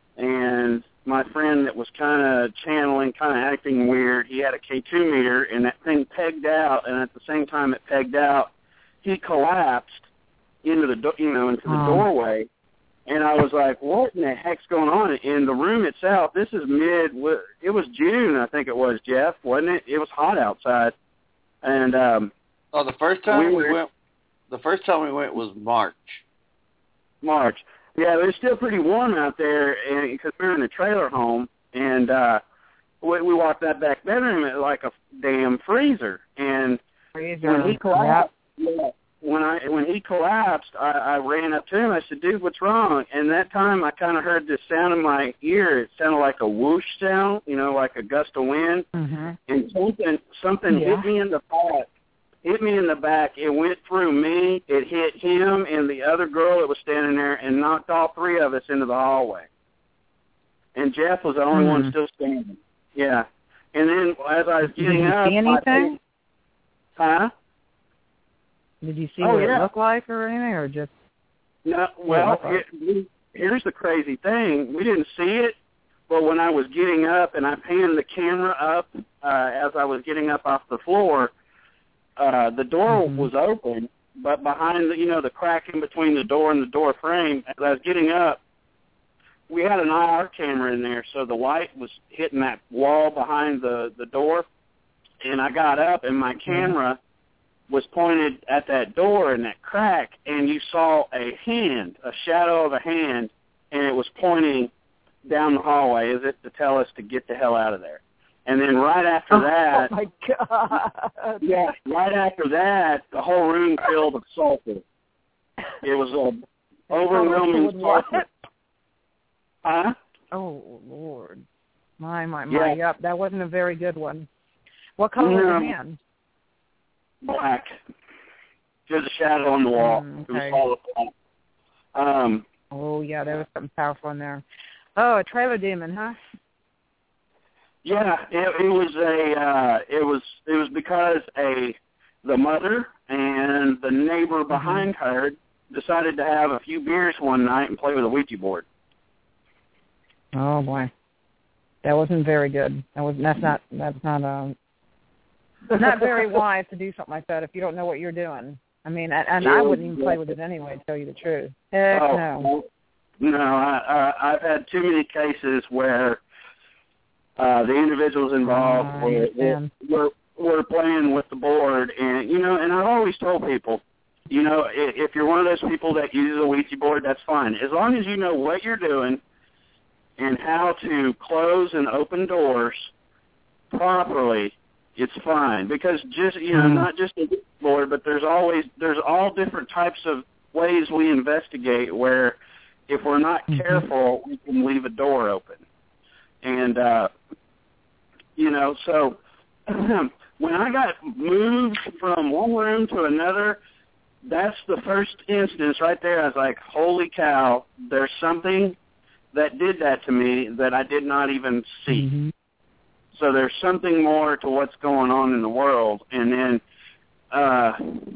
S3: and my friend that was kind of channeling, kind of acting weird, he had a K two meter, and that thing pegged out, and at the same time it pegged out, he collapsed into the, do- you know, into the
S5: oh.
S3: doorway, and I was like, what in the heck's going on? In the room itself, this is mid, it was June, I think it was, Jeff, wasn't it? It was hot outside, and um,
S4: oh, the first time
S3: we,
S4: we
S3: were,
S4: went, the first time we went was March.
S3: March. Yeah, it was still pretty warm out there, and because we were in a trailer home, and uh, we, we walked that back bedroom at like a damn freezer. And
S5: freezer.
S3: when he collapsed, yeah, when I when he collapsed, I, I ran up to him. I said, "Dude, what's wrong?" And that time, I kind of heard this sound in my ear. It sounded like a whoosh sound, you know, like a gust of wind,
S5: mm-hmm.
S3: and something something
S5: yeah.
S3: hit me in the back. Hit me in the back. It went through me. It hit him and the other girl that was standing there and knocked all three of us into the hallway. And Jeff was the only
S5: mm.
S3: one still standing. Yeah. And then as I was getting
S5: Did you
S3: up,
S5: see anything?
S3: I, huh?
S5: Did you see
S3: oh,
S5: what
S3: yeah.
S5: it looked like or anything, or just?
S3: No. Well, it, we, here's the crazy thing: we didn't see it, but when I was getting up and I panned the camera up uh, as I was getting up off the floor. Uh, the door mm-hmm. was open, but behind the, you know, the crack in between the door and the door frame, as I was getting up, we had an I R camera in there, so the light was hitting that wall behind the, the door, and I got up, and my camera mm-hmm. was pointed at that door and that crack, and you saw a hand, a shadow of a hand, and it was pointing down the hallway as if to tell us to get the hell out of there. And then right after that,
S5: oh my God!
S3: Yeah, right after that, the whole room filled with sulfur. It was an overwhelming sulfur. Huh?
S5: Oh Lord, my my my!
S3: Yeah.
S5: Yep, that wasn't a very good one. What color
S3: no.
S5: was the hand?
S3: Black. There's a shadow on the wall.
S5: Mm,
S3: okay.
S5: okay.
S3: It was all black. Um.
S5: Oh yeah, there was something powerful in there. Oh, a trailer demon, huh?
S3: Yeah, it, it was a. Uh, it was. It was because a the mother and the neighbor behind mm-hmm. her decided to have a few beers one night and play with a Ouija board.
S5: Oh boy, that wasn't very good. That was. That's not. That's not. Um. Not very wise to do something like that if you don't know what you're doing. I mean, and, and I wouldn't even play with it anyway. To tell you the truth. Heck
S3: oh,
S5: no.
S3: No, I, I, I've had too many cases where. Uh, the individuals involved
S5: uh,
S3: were, were were playing with the board, and you know, and I've always told people, You know, if you're one of those people that uses a Ouija board, that's fine. As long as you know what you're doing and how to close and open doors properly, it's fine. Because just, you know, not just a Ouija board, but there's always, there's all different types of ways we investigate where if we're not mm-hmm. careful, we can leave a door open. And, uh, you know, so when I got moved from one room to another, that's the first instance right there. I was like, holy cow, there's something that did that to me that I did not even see. Mm-hmm. So there's something more to what's going on in the world. And then uh,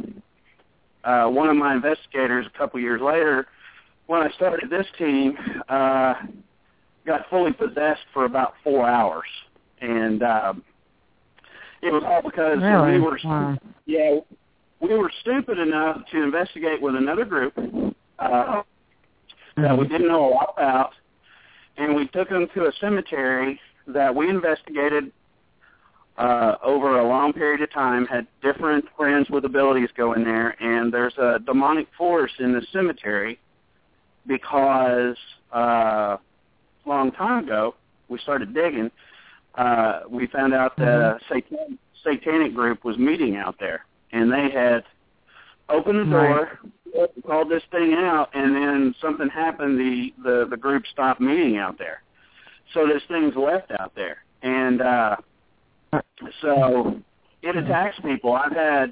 S3: uh, one of my investigators a couple years later, when I started this team, uh, got fully possessed for about four hours. And uh, it was all because
S5: really?
S3: we were,
S5: wow.
S3: yeah, we were stupid enough to investigate with another group uh, that we didn't know a lot about, and we took them to a cemetery that we investigated uh, over a long period of time, had different friends with abilities go in there, and there's a demonic force in the cemetery because uh, a long time ago, we started digging, uh, we found out that a satan- satanic group was meeting out there. And they had opened the door, right. called this thing out, and then something happened. The, the, the group stopped meeting out there. So this thing's left out there. And uh, so it attacks people. I've had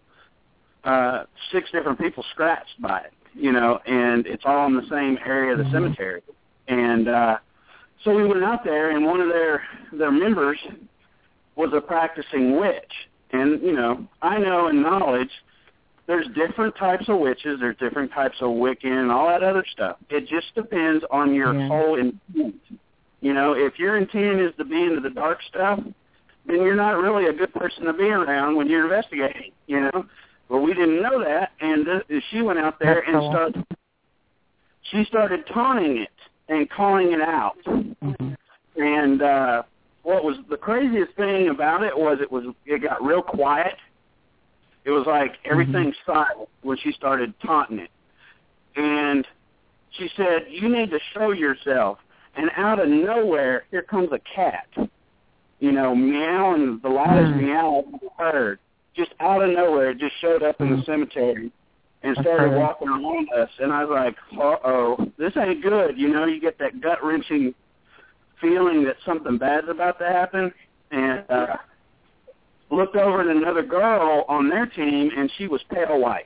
S3: uh, six different people scratched by it, you know, and it's all in the same area of the cemetery. And uh, so we went out there, and one of their, their members was a practicing witch. And, you know, I know in knowledge there's different types of witches, there's different types of Wiccan and all that other stuff. It just depends on your yeah. whole intent. You know, if your intent is to be into the dark stuff, then you're not really a good person to be around when you're investigating, you know. Well, we didn't know that, and th- she went out there and started, she started taunting it and calling it out. Mm-hmm. And, uh, what was the craziest thing about it was it was it got real quiet. It was like everything mm-hmm. silent when she started taunting it. And she said, you need to show yourself. And out of nowhere, here comes a cat. You know, meowing the loudest mm-hmm. meow I've ever heard. Just out of nowhere, it just showed up in the cemetery and started okay. walking around us. And I was like, uh-oh, this ain't good. You know, you get that gut-wrenching feeling that something bad's about to happen, and uh, looked over at another girl on their team, and she was pale white.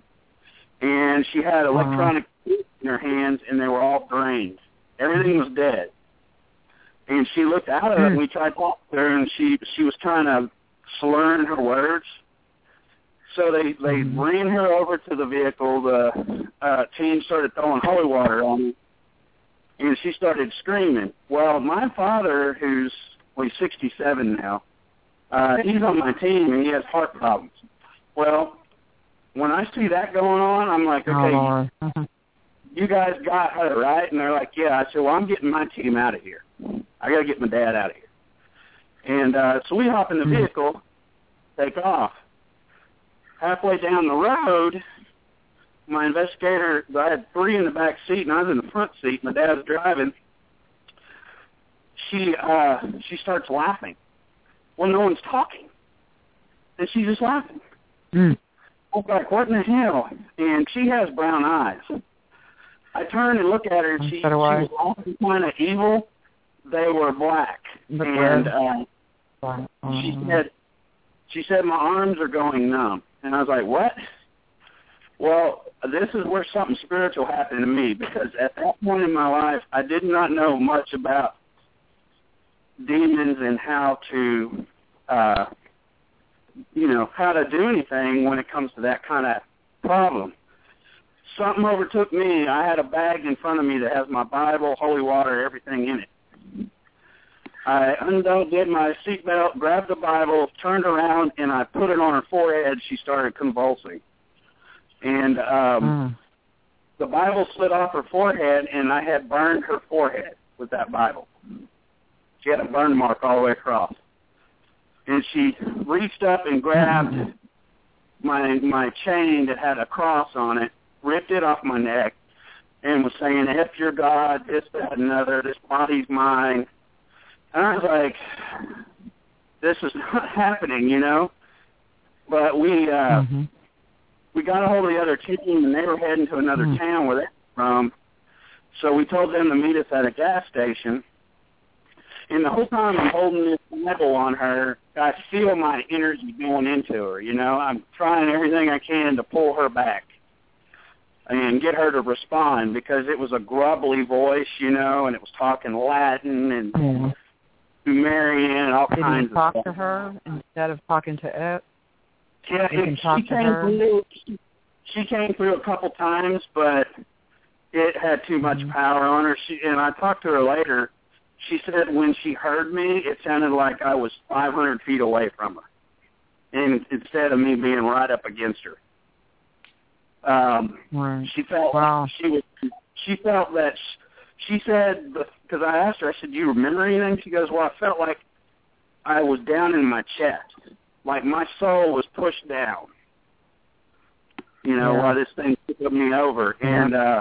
S3: And she had electronic uh-huh. in her hands, and they were all drained. Everything was dead. And she looked out of it, and we tried to talk to her, and she she was trying to slur her words. So they, they mm-hmm. ran her over to the vehicle. The uh, team started throwing holy water on her. And she started screaming. Well, my father, who's well, he's sixty-seven now, uh, he's on my team, and he has heart problems. Well, when I see that going on, I'm like, okay, oh, you guys got her, right? And they're like, yeah. I said, well, I'm getting my team out of here. I got to get my dad out of here. And uh, so we hop in the vehicle, take off. Halfway down the road, my investigator, I had three in the back seat, and I was in the front seat. My dad was driving. She uh, she starts laughing. Well, no one's talking, and she's just laughing. Mm. I was like, what in the hell? And she has brown eyes. I turn and look at her, and she, she was laughing kind of evil. They were black. But and uh, uh-huh. she said, she said, my arms are going numb. And I was like, what? Well, this is where something spiritual happened to me, because at that point in my life, I did not know much about demons and how to, uh, you know, how to do anything when it comes to that kind of problem. Something overtook me. I had a bag in front of me that has my Bible, holy water, everything in it. I undid my seatbelt, grabbed the Bible, turned around, and I put it on her forehead. She started convulsing. And um, mm. the Bible slid off her forehead, and I had burned her forehead with that Bible. She had a burn mark all the way across. And she reached up and grabbed my my chain that had a cross on it, ripped it off my neck, and was saying, F your God, this, that, and other, this body's mine. And I was like, this is not happening, you know? But we uh, mm-hmm. we got a hold of the other team, and they were heading to another mm-hmm. town where they're from. So we told them to meet us at a gas station. And the whole time I'm holding this Bible on her, I feel my energy going into her, you know? I'm trying everything I can to pull her back and get her to respond, because it was a grumbly voice, you know, and it was talking Latin and mm. Sumerian and all
S5: Did
S3: kinds
S5: you talk
S3: of stuff.
S5: to her instead of talking to it?
S3: Yeah,
S5: you
S3: it,
S5: can talk
S3: she
S5: to
S3: came
S5: her.
S3: through. She, she came through a couple times, but it had too much mm. power on her. She and I talked to her later. She said when she heard me, it sounded like I was five hundred feet away from her, and instead of me being right up against her. Um,
S5: right.
S3: She felt
S5: wow.
S3: she was. She felt that she, she said, because I asked her, I said, "Do you remember anything?" She goes, "Well, I felt like I was down in my chest, like my soul was pushed down. You know,
S5: yeah.
S3: while this thing took me over,
S5: yeah.
S3: and uh,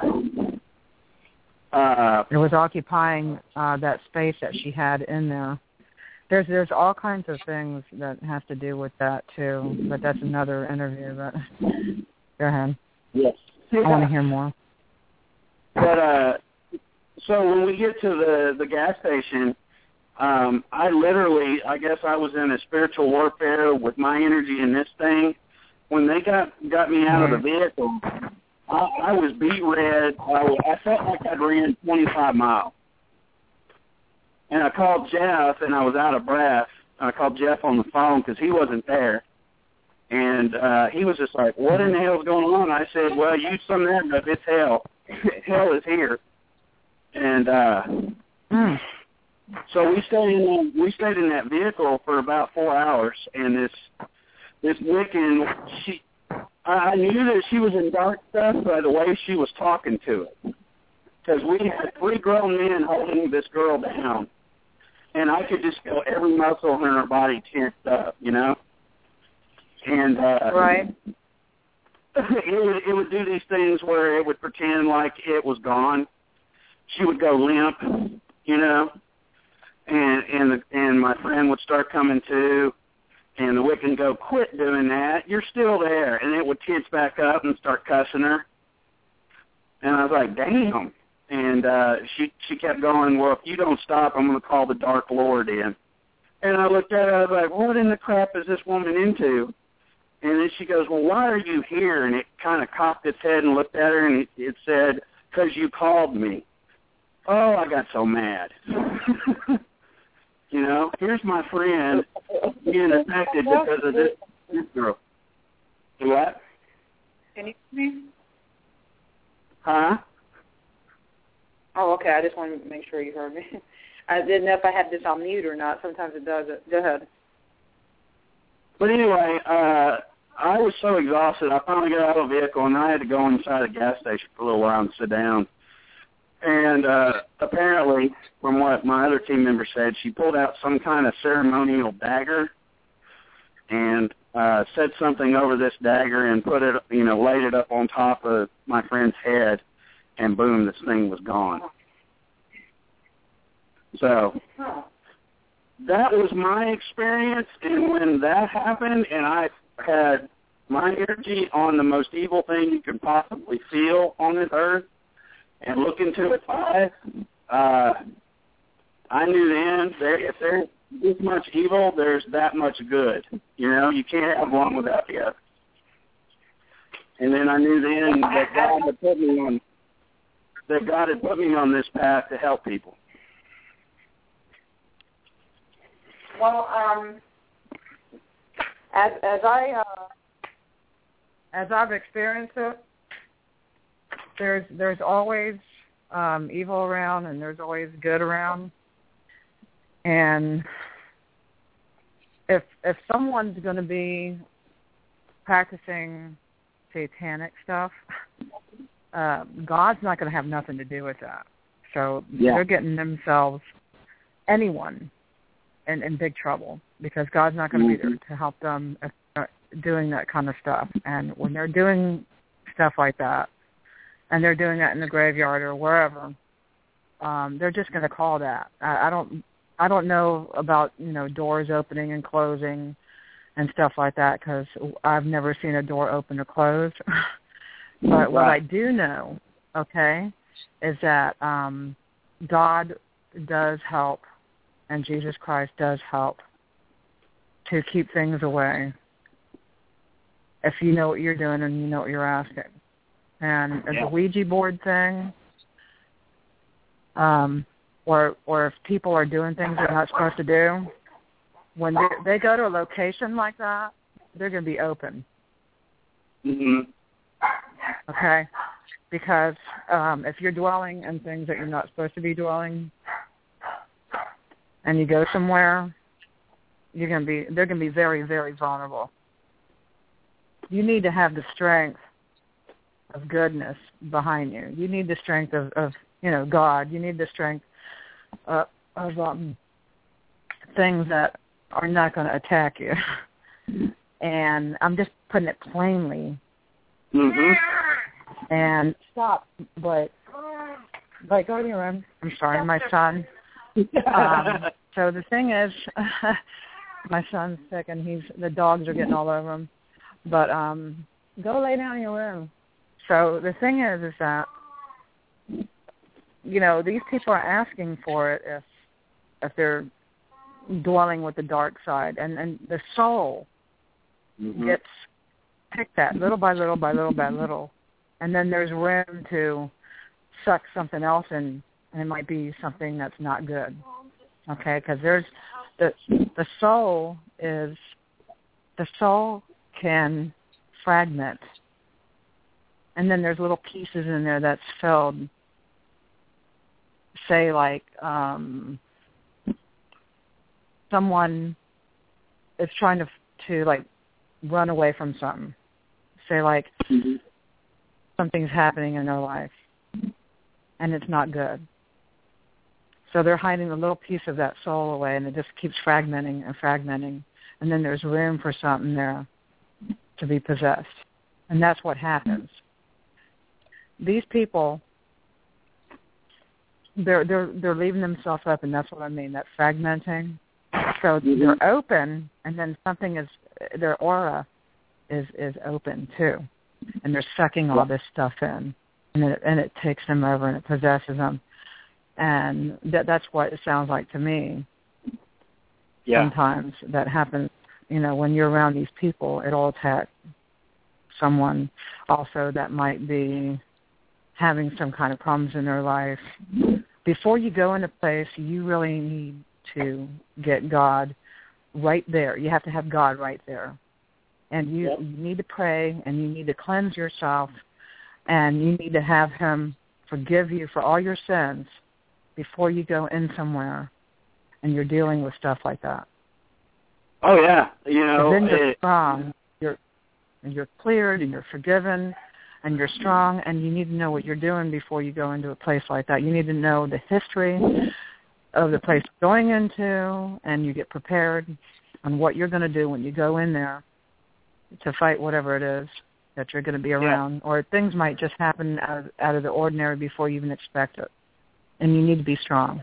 S3: uh,
S5: it was occupying uh, that space that she had in there." There's there's all kinds of things that have to do with that too, but that's another interview. But go ahead.
S3: Yes.
S5: I want to hear more.
S3: But uh, so when we get to the, the gas station, um, I literally, I guess I was in a spiritual warfare with my energy in this thing. When they got, got me out right. of the vehicle, I, I was beat red. I, was, I felt like I'd ran twenty-five miles. And I called Jeff, and I was out of breath. I called Jeff on the phone because he wasn't there. And uh, he was just like, what in the hell is going on? I said, well, you some of that, but it's hell. Hell is here. And uh, mm. so we stayed in we stayed in that vehicle for about four hours. And this this Wiccan, she, I knew that she was in dark stuff by the way she was talking to it. Because we had three grown men holding this girl down. And I could just feel every muscle in her body tensed up, you know? And uh,
S5: right.
S3: it would it would do these things where it would pretend like it was gone. She would go limp, you know, and and the, and my friend would start coming to, and the Wiccan would go, quit doing that, you're still there, and it would tense back up and start cussing her. And I was like, damn. And uh, she she kept going, well, if you don't stop, I'm going to call the Dark Lord in. And I looked at her, I was like, what in the crap is this woman into? And then she goes, well, why are you here? And it kind of cocked its head and looked at her, and it, it said, because you called me. Oh, I got so mad. You know, here's my friend being affected because of this, this girl. What?
S5: Can you hear me?
S3: Huh?
S5: Oh, okay. I just wanted to make sure you heard me. I didn't know if I had this on mute or not. Sometimes it does it. Go ahead.
S3: But anyway, uh, I was so exhausted, I finally got out of the vehicle, and I had to go inside a gas station for a little while and sit down. And uh, apparently, from what my other team member said, she pulled out some kind of ceremonial dagger and uh, said something over this dagger and put it, you know, laid it up on top of my friend's head, and boom, this thing was gone. So that was my experience, and when that happened, and I had my energy on the most evil thing you could possibly feel on this earth, and look into its eyes, uh, I knew then there, if there's this much evil, there's that much good. You know, you can't have one without the other. And then I knew then that God had put me on that God had put me on this path to help people.
S5: Well, um, as as I uh, as I've experienced it, there's there's always um, evil around, and there's always good around. And if if someone's going to be practicing satanic stuff, uh, God's not going to have nothing to do with that. So yeah. They're getting themselves, anyone, in, in big trouble, because God's not going to mm-hmm. be there to help them. doing that kind of stuff. And when they're doing stuff like that, and they're doing that in the graveyard or wherever, um, they're just going to call that. I, I don't, I don't know about, you know, doors opening and closing and stuff like that, because I've never seen a door open or close. But right. What I do know, okay, is that um, God does help, and Jesus Christ does help to keep things away if you know what you're doing and you know what you're asking. And yeah. The Ouija board thing, um, or or if people are doing things they're not supposed to do, when they, they go to a location like that, they're going to be open.
S3: Mm-hmm.
S5: Okay? Because um, if you're dwelling in things that you're not supposed to be dwelling, and you go somewhere, you're going to be, they're going to be very, very vulnerable. You need to have the strength of goodness behind you. You need the strength of, of you know, God. You need the strength uh, of um, things that are not going to attack you. And I'm just putting it plainly.
S3: Mm-hmm.
S5: And stop, but, but go to your room. I'm sorry, my son. Um, so the thing is, my son's sick, and he's the dogs are getting all over him. But um, go lay down in your room. So the thing is, is that you know these people are asking for it if if they're dwelling with the dark side, and and the soul
S3: mm-hmm.
S5: gets picked at little by little by little by little, and then there's room to suck something else in. And it might be something that's not good, okay? Because there's the the soul is the soul can fragment, and then there's little pieces in there that's filled. Say like um, someone is trying to to like run away from something. Say like
S3: mm-hmm.
S5: something's happening in their life, and it's not good. So they're hiding a little piece of that soul away, and it just keeps fragmenting and fragmenting. And then there's room for something there to be possessed. And that's what happens. These people, they're they're they're leaving themselves up, and that's what I mean, that fragmenting. So
S3: mm-hmm.
S5: they're open, and then something is, their aura is, is open too. And they're sucking all this stuff in, and it, and it takes them over, and it possesses them. And that that's what it sounds like to me.
S3: Yeah.
S5: Sometimes that happens, you know, when you're around these people, it'll attack someone also that might be having some kind of problems in their life. Before you go into place, you really need to get God right there. You have to have God right there. And you,
S3: yep.
S5: you need to pray, and you need to cleanse yourself, and you need to have him forgive you for all your sins before you go in somewhere and you're dealing with stuff like that.
S3: Oh yeah, you know.
S5: Then you're
S3: it,
S5: strong. You're you're cleared and you're forgiven, and you're strong. And you need to know what you're doing before you go into a place like that. You need to know the history of the place you're going into, and you get prepared on what you're going to do when you go in there to fight whatever it is that you're going to be around.
S3: Yeah.
S5: Or things might just happen out of, out of the ordinary before you even expect it. And you need to be strong.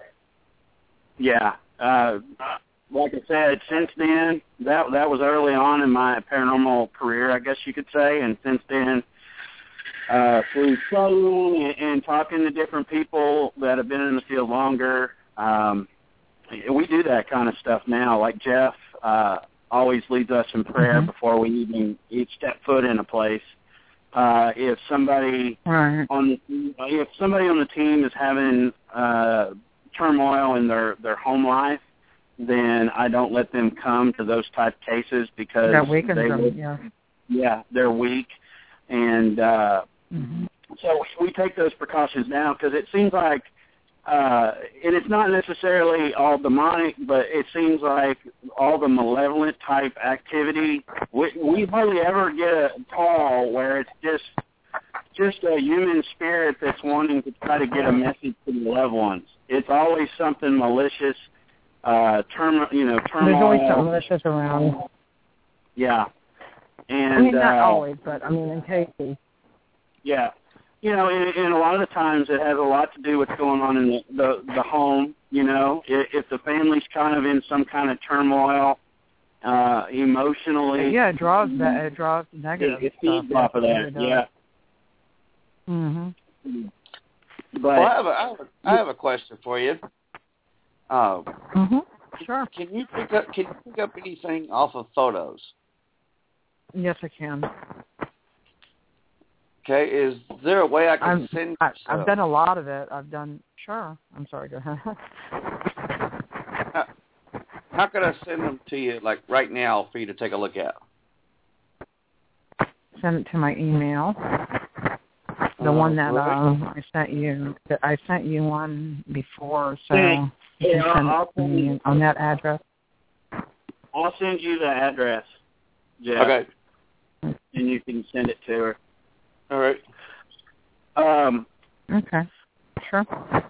S3: Yeah. Uh, like I said, since then, that that was early on in my paranormal career, I guess you could say. And since then, uh, through studying and, and talking to different people that have been in the field longer, um, we do that kind of stuff now. Like Jeff uh, always leads us in prayer mm-hmm. before we even each step foot in a place. Uh, if somebody
S5: right.
S3: on the if somebody on the team is having uh, turmoil in their, their home life, then I don't let them come to those type of cases because
S5: that weakens
S3: they
S5: them.
S3: would,
S5: Yeah,
S3: yeah, they're weak, and uh,
S5: mm-hmm.
S3: so we, we take those precautions now because it seems like, uh, and it's not necessarily all demonic, but it seems like all the malevolent type activity, we, we hardly ever get a call where it's just just a human spirit that's wanting to try to get a message to the loved ones. It's always something malicious, uh, term, you know, turmoil.
S5: There's always something malicious around.
S3: Yeah. And,
S5: I mean, not
S3: uh,
S5: always, but I mean, in cases.
S3: Yeah. You know, and, and a lot of the times it has a lot to do with what's going on in the, the, the home, you know. If, if the family's kind of in some kind of turmoil uh, emotionally.
S5: Yeah, it draws that. It draws negative
S3: it, it
S5: stuff.
S3: feeds off of that, yeah.
S5: Mm-hmm.
S3: But,
S4: well, I have, a, I, have a, I have a question for you. Uh,
S5: mm-hmm. Sure.
S4: Can you pick up? Can you pick up anything off of photos?
S5: Yes, I can.
S4: Okay. Is there a way I can
S5: I'm,
S4: send?
S5: I, I've done a lot of it. I've done. Sure. I'm sorry. Go ahead.
S4: how, how could I send them to you, like right now, for you to take a look at?
S5: Send it to my email. The
S4: uh,
S5: one that
S4: really?
S5: um, I sent you. I sent you one before, so
S3: yeah,
S5: you can send
S3: I'll,
S5: it to me on that address.
S3: I'll send you the address, Jeff.
S4: Okay.
S3: And you can send it to her.
S4: All right.
S3: Um,
S5: Okay. Sure.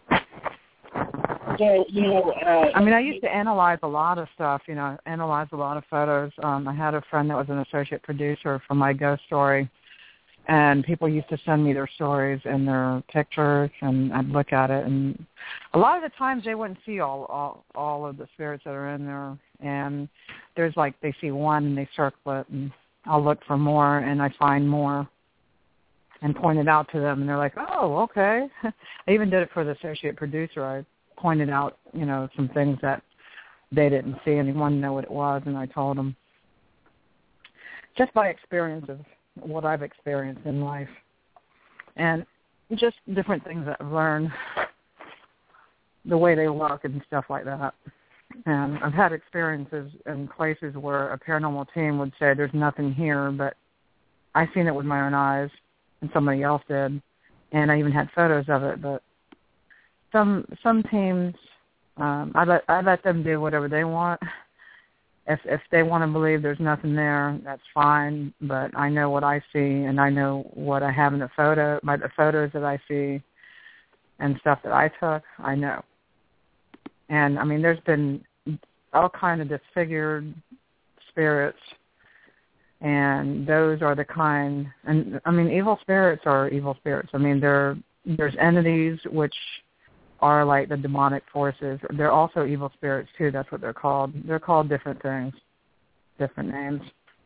S3: so, you know, uh,
S5: I mean, I used to analyze a lot of stuff, you know, analyze a lot of photos. Um, I had a friend that was an associate producer for my ghost story, and people used to send me their stories and their pictures, and I'd look at it. And a lot of the times they wouldn't see all, all, all of the spirits that are in there. And there's like they see one and they circle it, and I'll look for more, and I find more and point it out to them, and they're like, oh, okay. I even did it for the associate producer. I pointed out, you know, some things that they didn't see, and they wanted to know what it was, and I told them. Just by experience of what I've experienced in life, and just different things that I've learned, the way they look and stuff like that. And I've had experiences in places where a paranormal team would say there's nothing here, but I seen it with my own eyes, and somebody else did, and I even had photos of it. But some some teams, um, I let I let them do whatever they want. If if they want to believe there's nothing there, that's fine. But I know what I see, and I know what I have in the photo, my the photos that I see, and stuff that I took. I know. And I mean, there's been all kind of disfigured spirits, and those are the kind. And I mean, evil spirits are evil spirits. I mean, there there's entities which are like the demonic forces. They're also evil spirits too. That's what they're called. They're called different things, different names.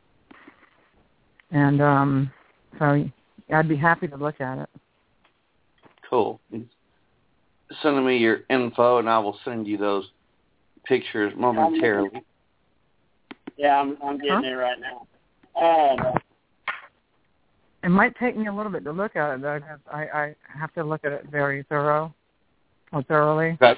S5: And um, so I'd be happy to look at it.
S4: Cool. Send me your info, and I will send you those pictures momentarily.
S3: Yeah, I'm I'm getting huh? it right now. Um,
S5: it might take me a little bit to look at it, though, because I, I have to look at it very thorough. Or thoroughly.
S4: Okay.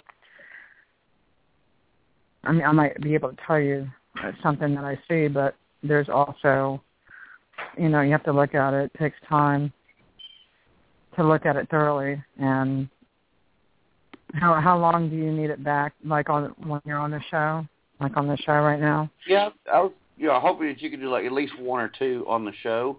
S5: I mean, I might be able to tell you something that I see, but there's also, you know, you have to look at it. It takes time to look at it thoroughly. And how how long do you need it back? Like on when you're on the show, like on the show right now?
S4: Yeah, I was, you know, hoping that you could do like at least one or two on the show.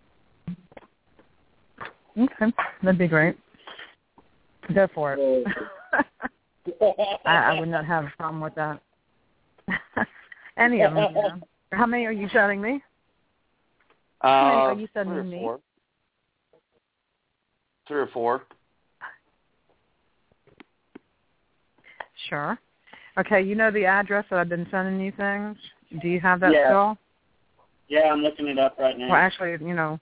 S5: Okay, that'd be great. Go for it. I, I would not have a problem with that. Any of them. You know. How many are you sending me? How many
S4: Uh,
S5: are you sending
S4: three or
S5: me?
S4: Four. Three or four.
S5: Sure. Okay, you know the address that I've been sending you things? Do you have that
S3: yeah.
S5: still?
S3: Yeah, I'm looking it up right now.
S5: Well, actually, you know.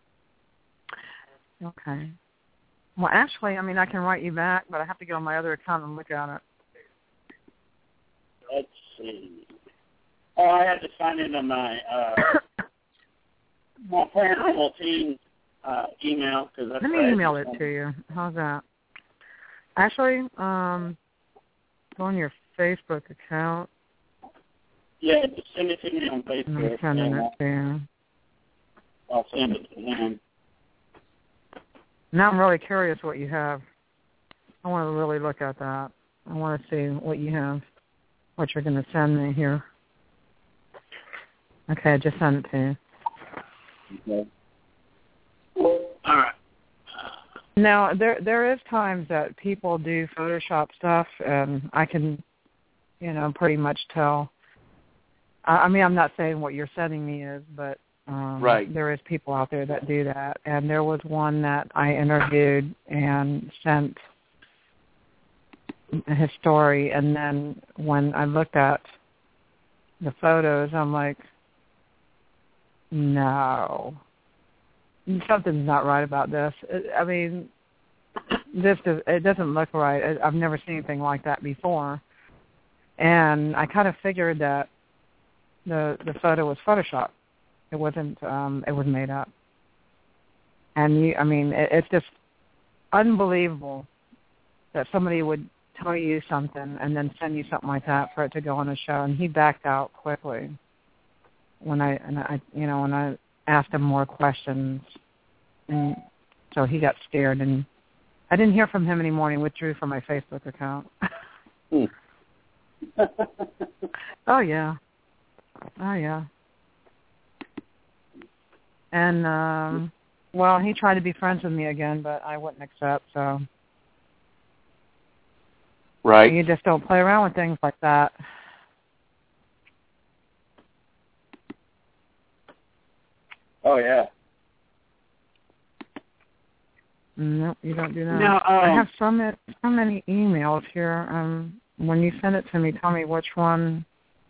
S5: Okay. Well, actually, I mean, I can write you back, but I have to go on my other account and look at it.
S3: Let's see. Oh, I have to sign into my uh, my paranormal team uh, email because that's.
S5: Let me email it to you. How's that? Actually, um, go on your Facebook account.
S3: Yeah, just send it to me on Facebook.
S5: I'm sending it to you.
S3: I'll send it to him.
S5: Now I'm really curious what you have. I want to really look at that. I want to see what you have, what you're going to send me here. Okay, I just sent it to you.
S3: Okay. All right.
S5: Now, there there is times that people do Photoshop stuff, and I can, you know, pretty much tell. I, I mean, I'm not saying what you're sending me is, but Um,
S4: right.
S5: There is people out there that do that. And there was one that I interviewed and sent his story. And then when I looked at the photos, I'm like, no, something's not right about this. I mean, this does, it doesn't look right. I've never seen anything like that before. And I kind of figured that the the photo was Photoshopped. It wasn't. Um, it was made up. And you, I mean, it, it's just unbelievable that somebody would tell you something and then send you something like that for it to go on a show. And he backed out quickly when I and I, you know, when I asked him more questions, and so he got scared. And I didn't hear from him anymore. He withdrew from my Facebook account.
S4: Hmm.
S5: Oh yeah. Oh yeah. And um well, he tried to be friends with me again, but I wouldn't accept, so
S4: right.
S5: You just don't play around with things like that.
S3: Oh yeah.
S5: Nope, you don't do that.
S3: Now, um,
S5: I have so many, so many emails here. Um, when you send it to me, tell me which one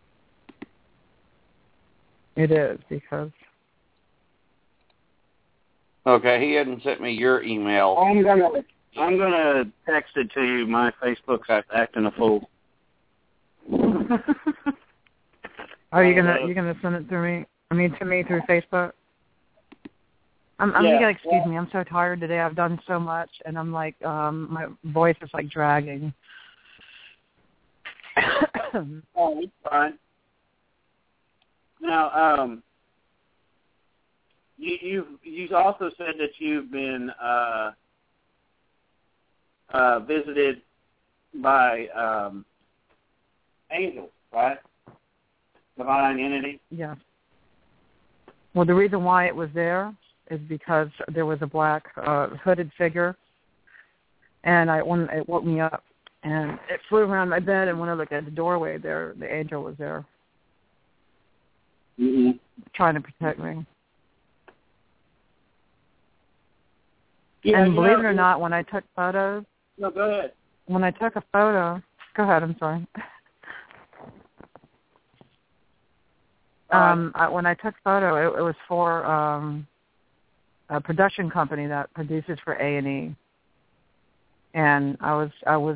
S5: it is, because...
S4: Okay, he hadn't sent me your email.
S3: I'm gonna, I'm gonna text it to you. My Facebook's acting a fool.
S5: Are you gonna, you gonna send it through me? I mean, to me through Facebook? I'm, I'm
S3: yeah,
S5: you gotta excuse
S3: yeah.
S5: me. I'm so tired today. I've done so much, and I'm like, um, my voice is like dragging.
S3: Oh, it's fine. Now, um, you you've you also said that you've been uh, uh, visited by um, angels, right? Divine entity.
S5: Yeah. Well, the reason why it was there is because there was a black uh, hooded figure, and I when it woke me up, and it flew around my bed, and when I looked at the doorway, there the angel was there,
S3: Mm-hmm.
S5: trying to protect me.
S3: Yeah,
S5: and believe
S3: know,
S5: it or not, when I took photos,
S3: no, go ahead.
S5: when I took a photo, go ahead. I'm sorry. Um, I, when I took photo, it, it was for um, a production company that produces for A and E, and I was I was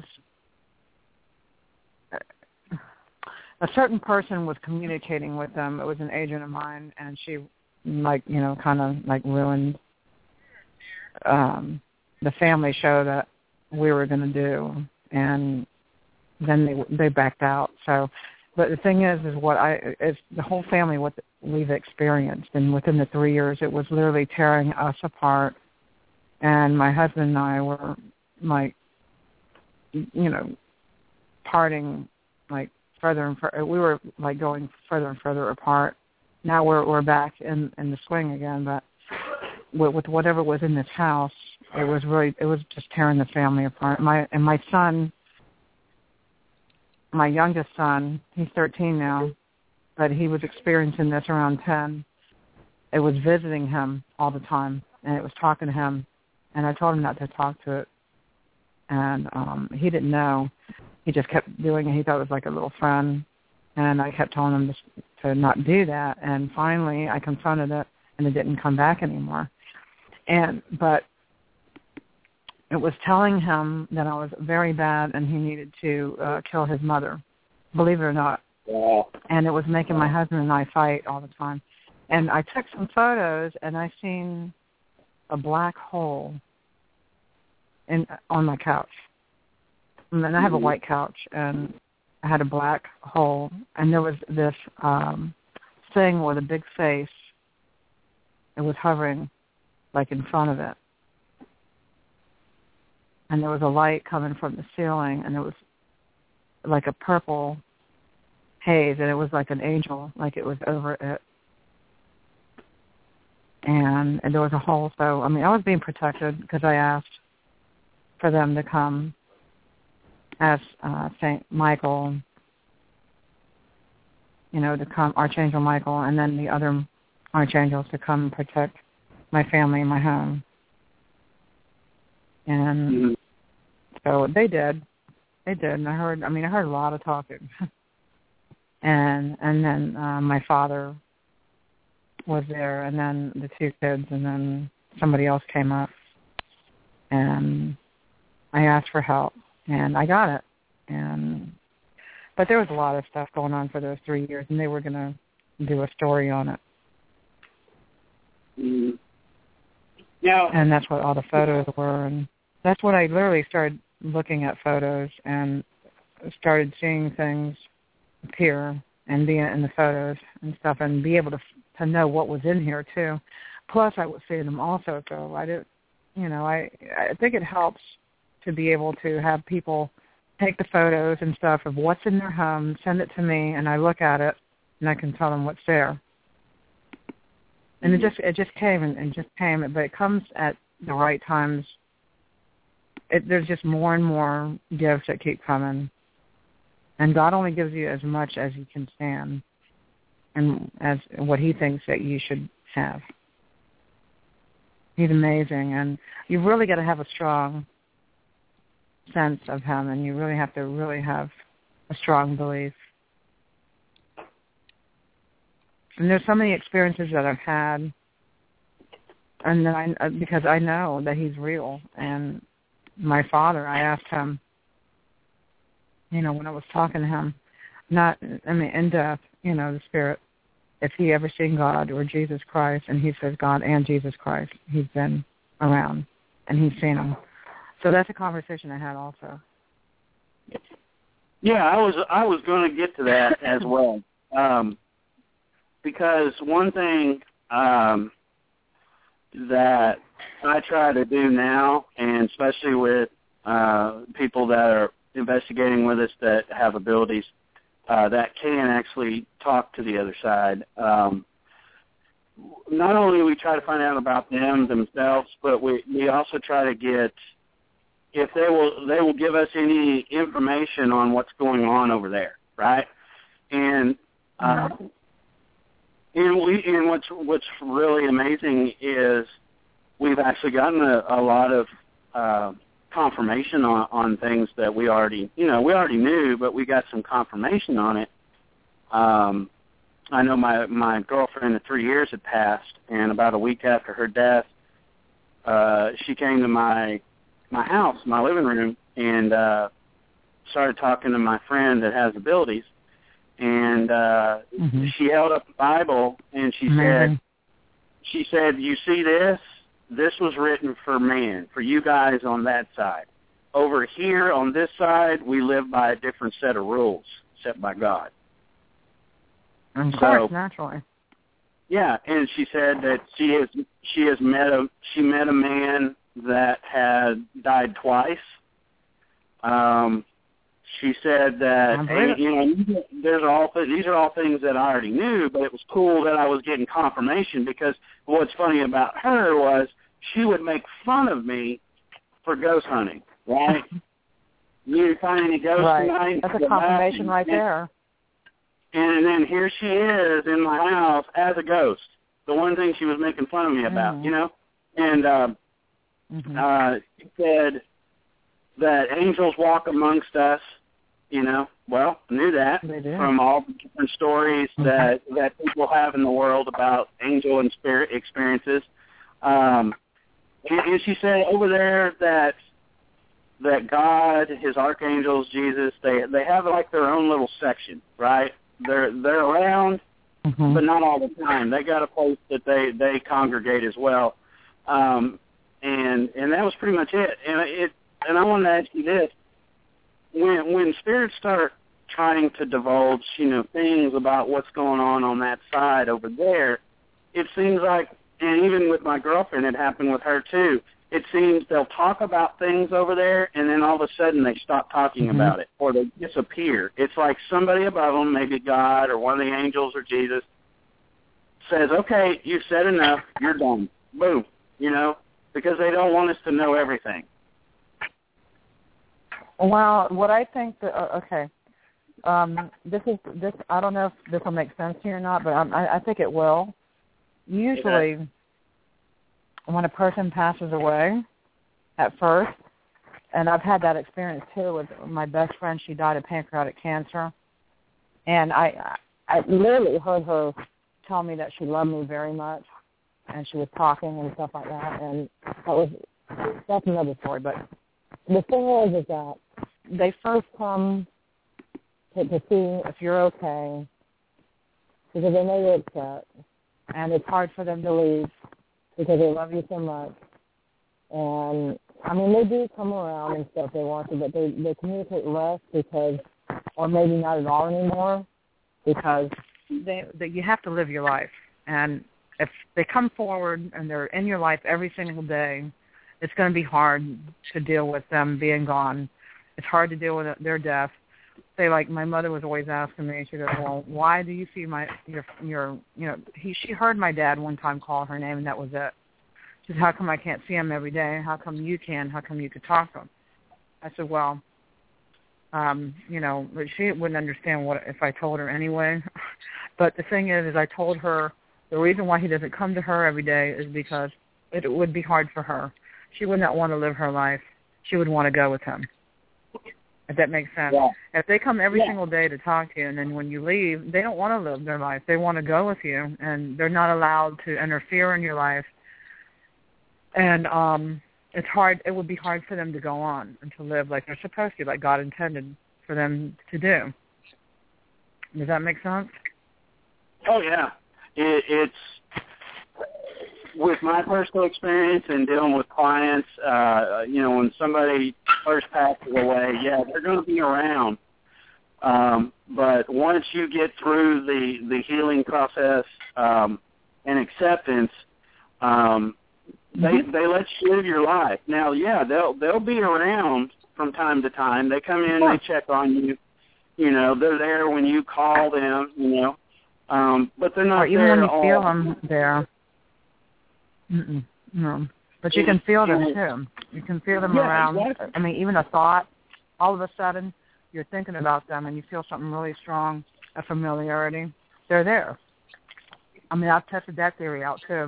S5: a certain person was communicating with them. It was an agent of mine, and she, like you know, kind of like ruined um, the family show that we were going to do, and then they they backed out. So. But the thing is, is what I is the whole family what we've experienced, and within the three years, it was literally tearing us apart. And my husband and I were like, you know, parting like further and further. We were like going further and further apart. Now we're we're back in in the swing again, but with, with whatever was in this house, it was really it was just tearing the family apart. My and my son. My youngest son, he's thirteen now, but he was experiencing this around ten. It was visiting him all the time, and it was talking to him, and I told him not to talk to it, and um, he didn't know. He just kept doing it. He thought it was like a little friend, and I kept telling him to, to not do that, and finally I confronted it, and it didn't come back anymore. And but it was telling him that I was very bad and he needed to uh, kill his mother, believe it or not.
S3: Yeah.
S5: And it was making my husband and I fight all the time. And I took some photos, and I seen a black hole in on my couch. And then I have a white couch, and I had a black hole, and there was this um, thing with a big face. It was hovering, like in front of it. And there was a light coming from the ceiling, and it was like a purple haze, and it was like an angel, like it was over it. And, and there was a hole. So, I mean, I was being protected because I asked for them to come as uh, Saint Michael, you know, to come, Archangel Michael, and then the other archangels to come and protect my family and my home. And mm-hmm. so they did. They did. And I heard, I mean, I heard a lot of talking. and and then uh, my father was there, and then the two kids, and then somebody else came up. And I asked for help, and I got it. And but there was a lot of stuff going on for those three years, and they were going to do a story on it.
S3: Mm-hmm. Yeah.
S5: And that's what all the photos were, and that's when I literally started looking at photos and started seeing things appear and be in the photos and stuff, and be able to to know what was in here too. Plus, I was seeing them also, so I did, you know, I I think it helps to be able to have people take the photos and stuff of what's in their home, send it to me, and I look at it, and I can tell them what's there. And it just it just came and, and just came, but it comes at the right times. It, there's just more and more gifts that keep coming, and God only gives you as much as you can stand, and as what He thinks that you should have. He's amazing, and you've really got to have a strong sense of Him, and you really have to really have a strong belief. And there's so many experiences that I've had, and then I, because I know that He's real. And my father, I asked him, you know, when I was talking to him, not, I mean, in death, you know, the spirit, if he ever seen God or Jesus Christ, and he says God and Jesus Christ, he's been around, and he's seen him. So that's a conversation I had also.
S3: Yeah, I was I was going to get to that as well, um, because one thing um, that I try to do now, and especially with uh, people that are investigating with us that have abilities uh, that can actually talk to the other side. Um, not only do we try to find out about them themselves, but we, we also try to get if they will they will give us any information on what's going on over there, right? And uh, and we and what's what's really amazing is we've actually gotten a, a lot of uh, confirmation on, on things that we already, you know, we already knew, but we got some confirmation on it. Um, I know my, my girlfriend of three years had passed, and about a week after her death, uh, she came to my my house, my living room, and uh, started talking to my friend that has abilities. And uh, mm-hmm. she held up the Bible, and she mm-hmm. said, she said, "You see this? This was written for man, for you guys on that side. Over here on this side, we live by a different set of rules set by God."
S5: Of
S3: so,
S5: course, naturally.
S3: Yeah, and she said that she has she has met a she met a man that had died twice. Um, she said that and, you know there's all these are all things that I already knew, but it was cool that I was getting confirmation, because what's funny about her was she would make fun of me for ghost hunting, right? You find any ghosts
S5: right.
S3: tonight?
S5: That's a confirmation right there.
S3: And then here she is in my house as a ghost. The one thing she was making fun of me about, mm. you know? And uh, mm-hmm. uh, she said that angels walk amongst us, you know. Well, I knew that from all the different stories mm-hmm. that, that people have in the world about angel and spirit experiences. Um, and, and she said over there that that God, his archangels, Jesus, they they have like their own little section, right? They're they're around, mm-hmm. but not all the time. They got a place that they, they congregate as well, um, and and that was pretty much it. And it and I want to ask you this: when when spirits start trying to divulge, you know, things about what's going on on that side over there, it seems like, and even with my girlfriend, it happened with her too. It seems they'll talk about things over there, and then all of a sudden they stop talking mm-hmm. about it, or they disappear. It's like somebody above them, maybe God or one of the angels or Jesus, says, "Okay, you've said enough. You're done." Boom. You know, because they don't want us to know everything.
S5: Well, what I think that uh, okay, um, this is this. I don't know if this will make sense to you or not, but I, I think it will. usually
S3: Yeah.
S5: when a person passes away at first, and I've had that experience too with my best friend. She died of pancreatic cancer, and I, I literally heard her tell me that she loved me very much, and she was talking and stuff like that, and that was that's another story. But the thing is, is that they first come to, to see if you're okay because they know you're upset, and it's hard for them to leave because they love you so much. And I mean, they do come around and stuff they want to, but they they communicate less because, or maybe not at all anymore, because they, they you have to live your life. And if they come forward and they're in your life every single day, it's going to be hard to deal with them being gone. It's hard to deal with their death. Say, like, my mother was always asking me, she goes, well, why do you see my, your, your you know, he, she heard my dad one time call her name, and that was it. She said, how come I can't see him every day? How come you can? How come you could talk to him? I said, well, um, you know, but she wouldn't understand what if I told her anyway. But the thing is, is I told her the reason why he doesn't come to her every day is because it would be hard for her. She would not want to live her life. She would want to go with him, if that makes sense.
S3: Yeah.
S5: If they come every
S3: Yeah.
S5: single day to talk to you, and then when you leave, they don't want to live their life. They want to go with you, and they're not allowed to interfere in your life. And um, it's hard. It would be hard for them to go on and to live like they're supposed to, like God intended for them to do. Does that make sense?
S3: Oh, yeah. It, it's, with my personal experience and dealing with clients, uh, you know, when somebody first passes away, yeah, they're going to be around. Um, but once you get through the, the healing process um, and acceptance, um, they they let you live your life. Now, yeah, they'll they'll be around from time to time. They come in, they check on you. You know, they're there when you call them. You know, um, but they're not
S5: or even
S3: there
S5: when you
S3: all.
S5: feel them there. Mm-mm, no, but you can feel them too. You can feel them
S3: Yeah,
S5: around.
S3: exactly.
S5: I mean, even a thought. All of a sudden, you're thinking about them, and you feel something really strong, a familiarity. They're there. I mean, I've tested that theory out too.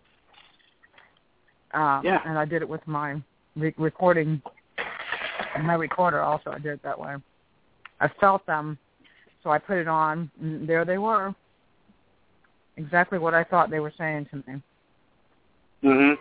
S5: Um,
S3: Yeah.
S5: And I did it with my re- recording, my recorder also. I did it that way. I felt them, so I put it on, and there they were. Exactly what I thought they were saying to me.
S3: Mhm.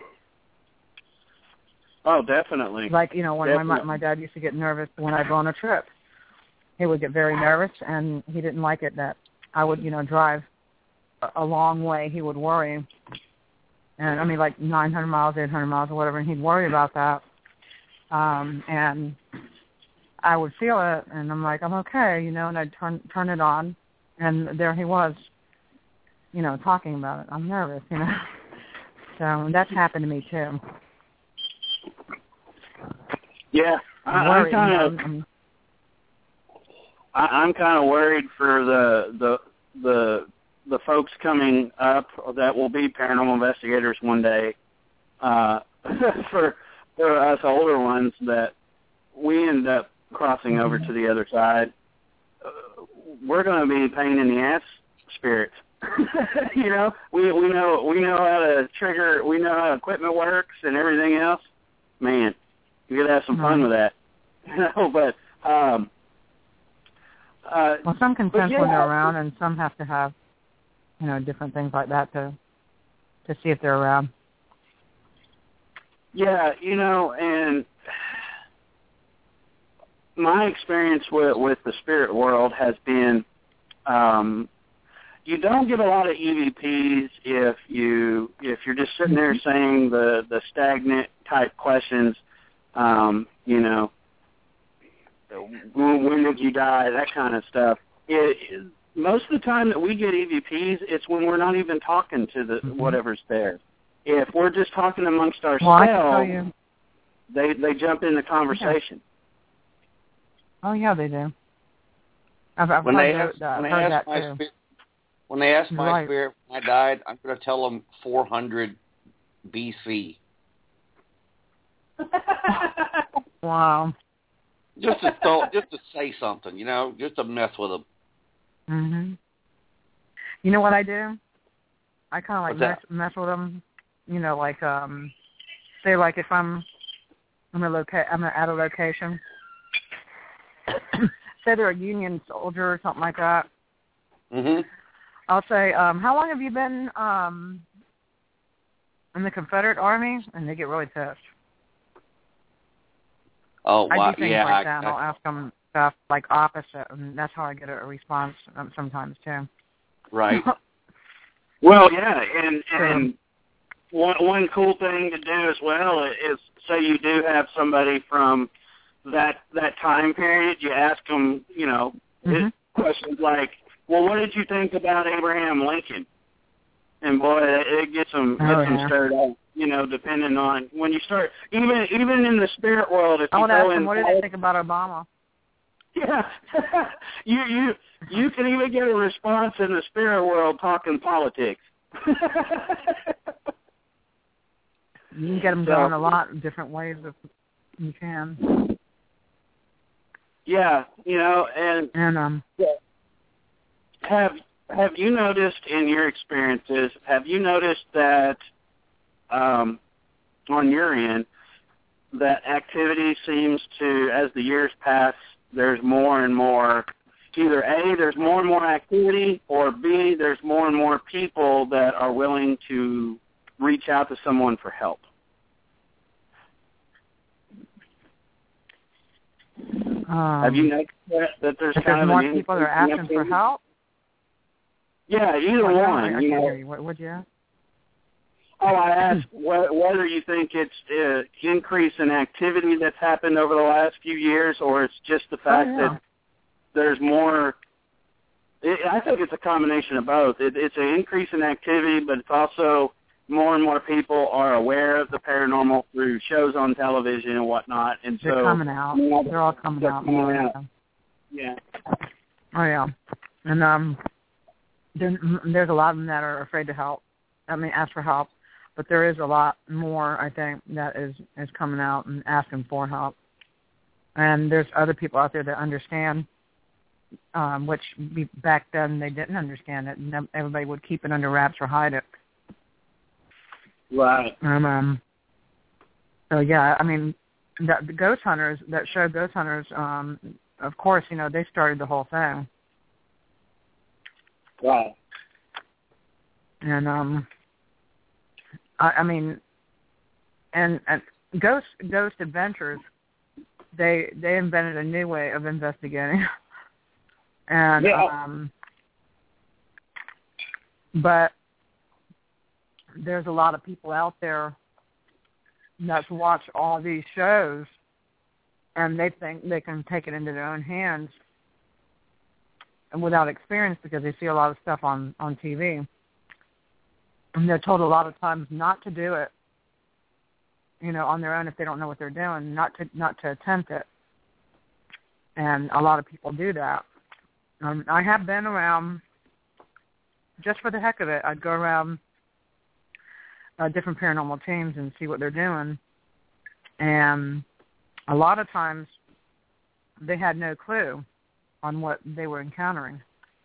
S3: Oh, definitely.
S5: Like, you know, when my
S3: Definitely.
S5: my dad used to get nervous when I'd go on a trip. He would get very nervous, and he didn't like it that I would, you know, drive a, a long way. He would worry. And, I mean, like nine hundred miles, eight hundred miles, or whatever, and he'd worry about that. Um, and I would feel it, and I'm like, I'm okay, you know, and I'd turn turn it on, and there he was, you know, talking about it. I'm nervous, you know. So that's happened to me, too.
S3: Yeah, I, I'm
S5: Worried,
S3: kind
S5: you
S3: of.
S5: know, I'm-
S3: I, I'm kind of worried for the the the the folks coming up that will be paranormal investigators one day. Uh, for for us older ones, that we end up crossing mm-hmm. over to the other side. Uh, we're going to be a pain in the ass spirits. You know, we we know we know how to trigger. We know how equipment works and everything else. Man, you could have some fun with that. You know, but. Um, Uh,
S5: well, some can sense
S3: yeah.
S5: when they're around, and some have to have, you know, different things like that to to see if they're around.
S3: Yeah, you know, and my experience with with the spirit world has been, um, you don't get a lot of E V Ps if you if you're just sitting there saying the the stagnant type questions, um, you know. When, when did you die? That kind of stuff. It, it, most of the time that we get E V Ps, it's when we're not even talking to the mm-hmm. whatever's there. If we're just talking amongst ourselves,
S5: well, I can tell you.
S3: they they jump in the conversation.
S5: Yeah. Oh yeah, they do. I've, I've
S4: when
S5: heard,
S4: they
S5: that,
S4: ask,
S5: uh,
S4: when
S5: heard
S4: they
S5: that
S4: ask my
S5: too.
S4: spirit, when they ask my
S5: right.
S4: spirit when I died, I'm going to tell them four hundred B C.
S5: Wow.
S4: Just to thought, just to say something, you know, just to mess with them.
S5: Mhm. You know what I do? I kind of like
S4: What's
S5: mess,
S4: that?
S5: mess with them. You know, like um, say like if I'm I'm a loca- I'm at a location. Say they're a Union soldier or something like that.
S4: Mhm.
S5: I'll say, um, how long have you been um, in the Confederate Army? And they get really pissed.
S4: Oh,
S5: I
S4: wow.
S5: do things
S4: yeah.
S5: like
S4: I,
S5: that, and
S4: I,
S5: I'll ask them stuff like opposite, and that's how I get a response um, sometimes too.
S4: right.
S3: Well, yeah, and and one one cool thing to do as well is, say you do have somebody from that that time period, you ask them, you know,
S5: Mhm.
S3: questions like, well, what did you think about Abraham Lincoln? And boy, it, it gets them gets
S5: Oh,
S3: them
S5: yeah.
S3: stirred up. You know, depending on when you start, even even in the spirit world, if
S5: I
S3: you
S5: would ask
S3: go
S5: them,
S3: in,
S5: what do they think about Obama?
S3: yeah, you you you can even get a response in the spirit world talking politics.
S5: You can get them
S3: So-
S5: going a lot of different ways if you can.
S3: Yeah, you know, and
S5: And um,
S3: have have you noticed in your experiences? Have you noticed that um, on your end that activity seems to, as the years pass, there's more and more. Either A, there's more and more activity, or B, there's more and more people that are willing to reach out to someone for help.
S5: um
S3: Have you noticed that, that there's
S5: if
S3: kind
S5: there's
S3: of
S5: more
S3: an
S5: people that are
S3: increase in
S5: asking for
S3: activity?
S5: help?
S3: Yeah, either
S5: Well, I,
S3: one.
S5: I
S3: you
S5: can't
S3: know.
S5: hear you. What would you ask?
S3: Oh, I asked wh- whether you think it's uh, increase in activity that's happened over the last few years, or it's just the fact
S5: Oh, yeah.
S3: that there's more. It, I think it's a combination of both. It, it's an increase in activity, but it's also more and more people are aware of the paranormal through shows on television and whatnot, and
S5: They're
S3: so
S5: coming out.
S3: Yeah,
S5: They're all coming
S3: they're
S5: out
S3: coming
S5: more.
S3: out.
S5: so.
S3: yeah,
S5: Oh yeah, and um, there, there's a lot of them that are afraid to help. I mean, ask for help, but there is a lot more, I think, that is is coming out and asking for help. And there's other people out there that understand, um, which we, back then they didn't understand it, and everybody would keep it under wraps or hide it.
S3: right.
S5: Um, um so yeah, I mean, the, the ghost hunters, that show Ghost Hunters, um, of course, you know, they started the whole thing.
S3: Right.
S5: And um, I, I mean, and, and Ghost Ghost Adventures, they they invented a new way of investigating. and
S3: Yeah.
S5: um, but there's a lot of people out there that watch all these shows, and they think they can take it into their own hands and without experience, because they see a lot of stuff on, on T V. And they're told a lot of times not to do it, you know, on their own if they don't know what they're doing, not to not to attempt it. And a lot of people do that. Um, I have been around, just for the heck of it, I'd go around uh, different paranormal teams and see what they're doing. And a lot of times they had no clue on what they were encountering.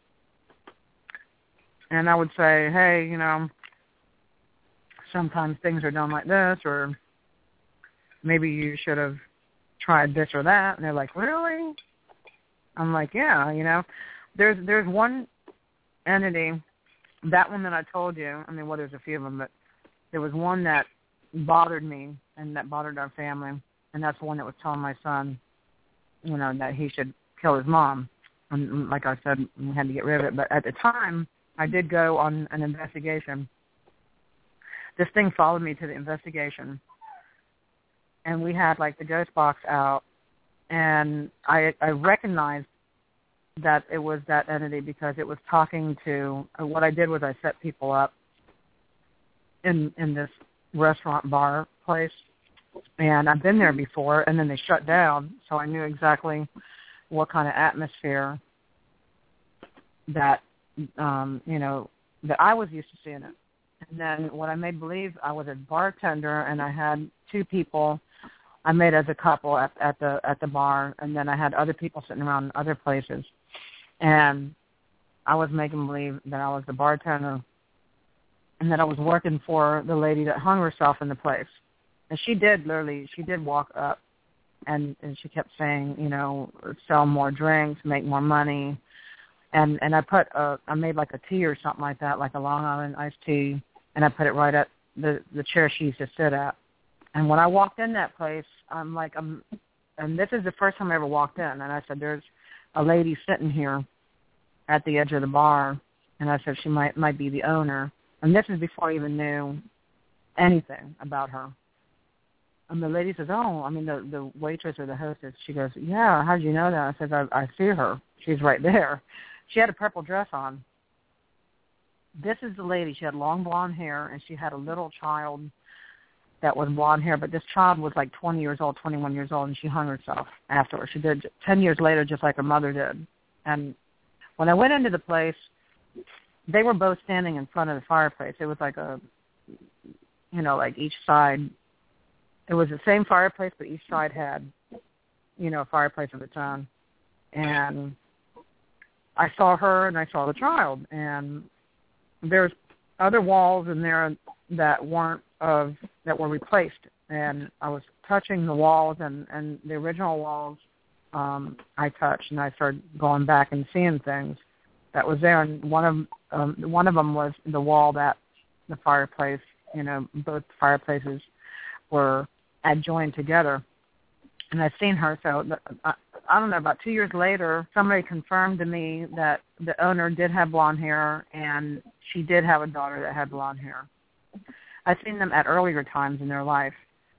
S5: And I would say, hey, you know, sometimes things are done like this, or maybe you should have tried this or that. And they're like, really? I'm like, yeah, you know. There's there's one entity, that one that I told you, I mean, well, there's a few of them, but there was one that bothered me and that bothered our family, and that's the one that was telling my son, you know, that he should kill his mom. And like I said, we had to get rid of it. But at the time, I did go on an investigation. This thing followed me to the investigation, and we had like the ghost box out, and I I recognized that it was that entity because it was talking to. What I did was I set people up in in this restaurant bar place, and I've been there before, and then they shut down, so I knew exactly what kind of atmosphere that um, you know that I was used to seeing it. And then what I made believe, I was a bartender, and I had two people I made as a couple at, at the at the bar, and then I had other people sitting around in other places, and I was making believe that I was the bartender, and that I was working for the lady that hung herself in the place. And she did literally, she did walk up, and, and she kept saying, you know, sell more drinks, make more money. And and I put, a, I made like a tea or something like that, like a Long Island iced tea, and I put it right at the, the chair she used to sit at. And when I walked in that place, I'm like, I'm, and this is the first time I ever walked in, and I said, there's a lady sitting here at the edge of the bar, and I said she might might be the owner. And this is before I even knew anything about her. And the lady says, oh, I mean, the, the waitress or the hostess, she goes, yeah, how did you know that? I said, I, I see her. She's right there. She had a purple dress on. This is the lady. She had long blonde hair, and she had a little child that was blonde hair, but this child was like twenty years old, twenty-one years old, and she hung herself afterwards. She did ten years later, just like her mother did. And when I went into the place, they were both standing in front of the fireplace. It was like a, you know, like each side. It was the same fireplace, but each side had, you know, a fireplace of its own. And I saw her and I saw the child. And there's other walls in there that weren't of, that were replaced. And I was touching the walls, and, and the original walls um, I touched, and I started going back and seeing things that was there. And one of um, one of them was the wall that the fireplace, you know, both fireplaces were adjoined together. And I've seen her, so I, I don't know, about two years later, somebody confirmed to me that the owner did have blonde hair, and she did have a daughter that had blonde hair. I've seen them at earlier times in their life.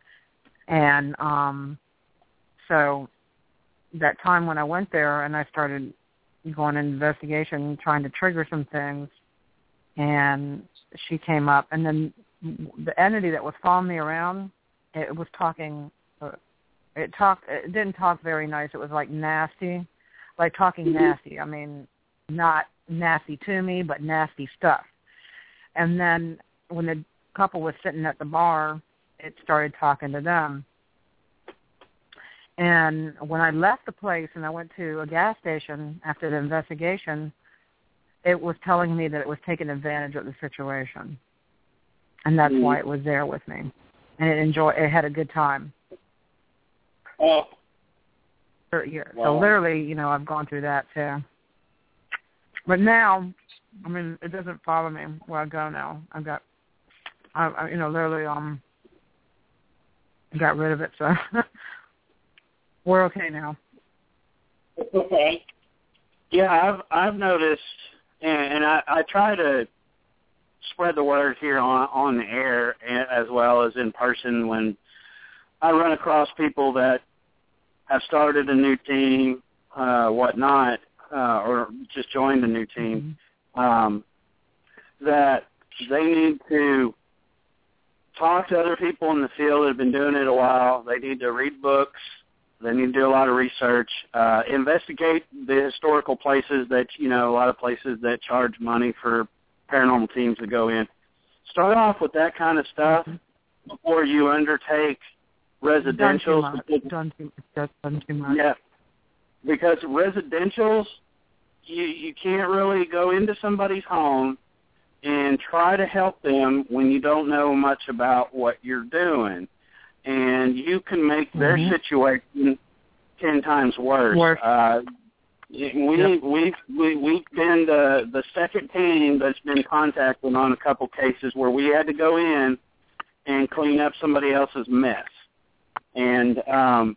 S5: And um, so that time when I went there and I started going into investigation, trying to trigger some things, and she came up. And then the entity that was following me around, it was talking, uh, it talked, it didn't talk very nice. It was like nasty, like talking nasty. I mean, not nasty to me, but nasty stuff. And then when the couple was sitting at the bar, it started talking to them. And when I left the place and I went to a gas station after the investigation, it was telling me that it was taking advantage of the situation. And that's mm. why it was there with me. And it enjoyed, it had a good time.
S3: Oh.
S5: For years. Wow. So literally, you know, I've gone through that too. But now, I mean, it doesn't bother me where I go now. I've got, I, I you know, literally, um, got rid of it, so we're okay now.
S3: Okay. Yeah, I've I've noticed, and, and I, I try to spread the word here on on the air as well as in person when I run across people that have started a new team, uh, whatnot, uh, or just joined a new team, mm-hmm. um, that they need to talk to other people in the field that have been doing it a while. They need to read books. They need to do a lot of research, uh, investigate the historical places that, you know, a lot of places that charge money for paranormal teams to go in. Start off with that kind of stuff before you undertake residentials.
S5: Done too much. Done too much.
S3: Yeah, because residentials, you, you can't really go into somebody's home and try to help them when you don't know much about what you're doing. And you can make their mm-hmm. situation ten times worse. worse. Uh, we, yep. we've, we, we've been the, the second team that's been contacted on a couple cases where we had to go in and clean up somebody else's mess. And, um,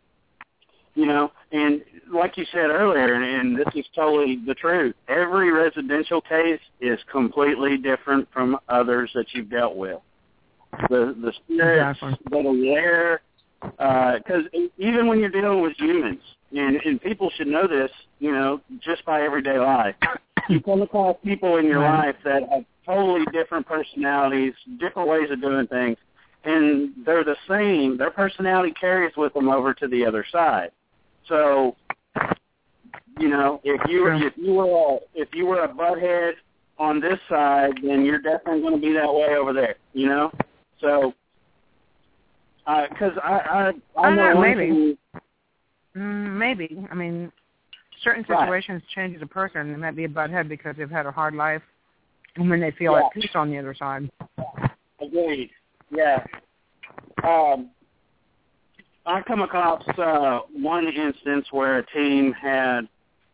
S3: you know, and like you said earlier, and, and this is totally the truth, every residential case is completely different from others that you've dealt with. The the spirits exactly. that are there, because uh, even when you're dealing with humans, and, and people should know this, you know, just by everyday life, you come across people in your right. life that have totally different personalities, different ways of doing things, and they're the same. Their personality carries with them over to the other side. So, you know, if you were, if you were a, if you were a butthead on this side, then you're definitely going to be that way over there. You know. So, because uh, I, I, I,
S5: I
S3: know
S5: know maybe,
S3: thing,
S5: mm, maybe. I mean, certain situations right. changes a person. They might be a butthead because they've had a hard life, and when they feel
S3: Yeah.
S5: at peace on the other side.
S3: Agreed. Yeah. Um, I come across uh, one instance where a team had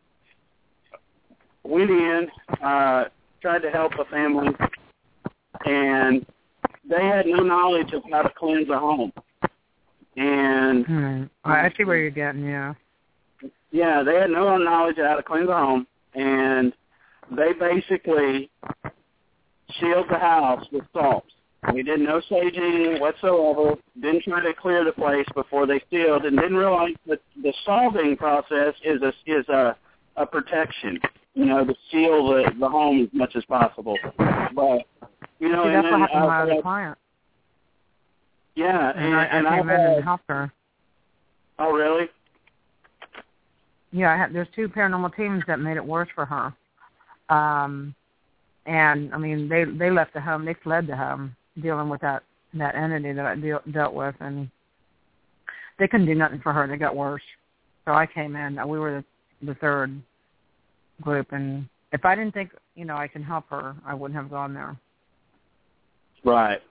S3: went in, uh, tried to help a family, and they had no knowledge of how to cleanse a home. And
S5: Hmm. I see where you're getting, yeah.
S3: Yeah, they had no knowledge of how to cleanse a home, and they basically sealed the house with salt. They did no saging whatsoever, didn't try to clear the place before they sealed, and didn't realize that the salting process is a, is a, a protection, you know, to seal the, the home as much as possible. But, you know,
S5: See,
S3: and
S5: that's
S3: then,
S5: what happened to my
S3: uh,
S5: other client.
S3: Yeah,
S5: And,
S3: and,
S5: I,
S3: and
S5: I
S3: I
S5: came in and helped her.
S3: Oh, really?
S5: Yeah, I had, there's two paranormal teams that made it worse for her. Um, and, I mean, they they left the home. They fled the home dealing with that, that entity that I deal, dealt with. And they couldn't do nothing for her. They got worse. So I came in. We were the, the third group. And if I didn't think, you know, I can help her, I wouldn't have gone there.
S3: Right.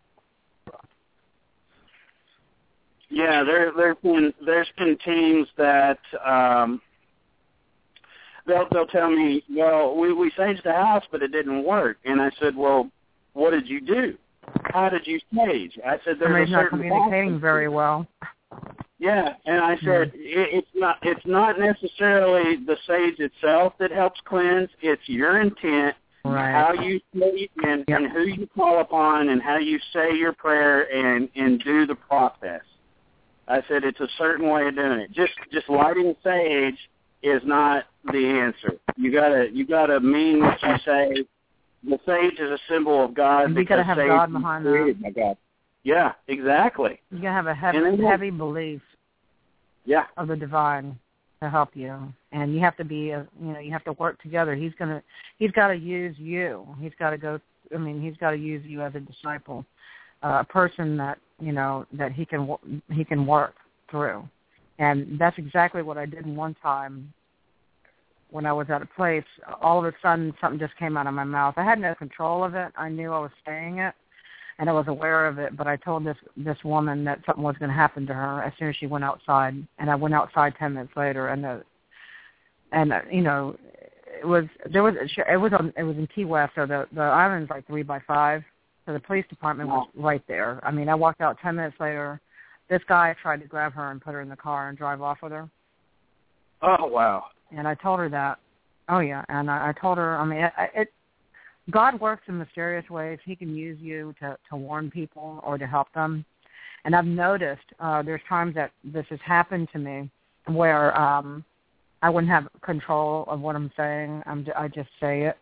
S3: Yeah, there there's been there's been teams that um, they'll they'll tell me, well, we we saged the house, but it didn't work. And I said, well, what did you do? How did you sage? I said, there's
S5: Somebody's
S3: a
S5: not
S3: certain
S5: communicating
S3: process.
S5: very well.
S3: Yeah, and I said,
S5: Yeah.
S3: it, it's not it's not necessarily the sage itself that helps cleanse. It's your intent.
S5: Right.
S3: How you say and,
S5: Yep.
S3: and who you call upon and how you say your prayer and, and do the process. I said it's a certain way of doing it. Just just lighting sage is not the answer. You gotta you gotta mean what you say. The sage is a symbol of God.
S5: And you
S3: because
S5: gotta have
S3: sage
S5: God
S3: is
S5: behind
S3: created by God. Yeah, exactly.
S5: You gotta have a heavy,
S3: And then-
S5: heavy belief
S3: Yeah.
S5: of the divine to help you, and you have to be, a, you know, you have to work together. He's gonna, he's got to use you. He's got to go. I mean, he's got to use you as a disciple, uh, a person that you know that he can he can work through, and that's exactly what I did one time. When I was at a place, all of a sudden something just came out of my mouth. I had no control of it. I knew I was saying it, and I was aware of it, but I told this this woman that something was going to happen to her as soon as she went outside, and I went outside ten minutes later, and the, and uh, you know, it was there was it was on it was in Key West, so the the island's like three by five, so the police department was right there. I mean, I walked out ten minutes later. This guy tried to grab her and put her in the car and drive off with her.
S3: Oh wow.
S5: And I told her that. Oh yeah, and I, I told her. I mean, it, it God works in mysterious ways. He can use you to, to warn people or to help them. And I've noticed uh, there's times that this has happened to me where um, I wouldn't have control of what I'm saying. I'm, I just say it,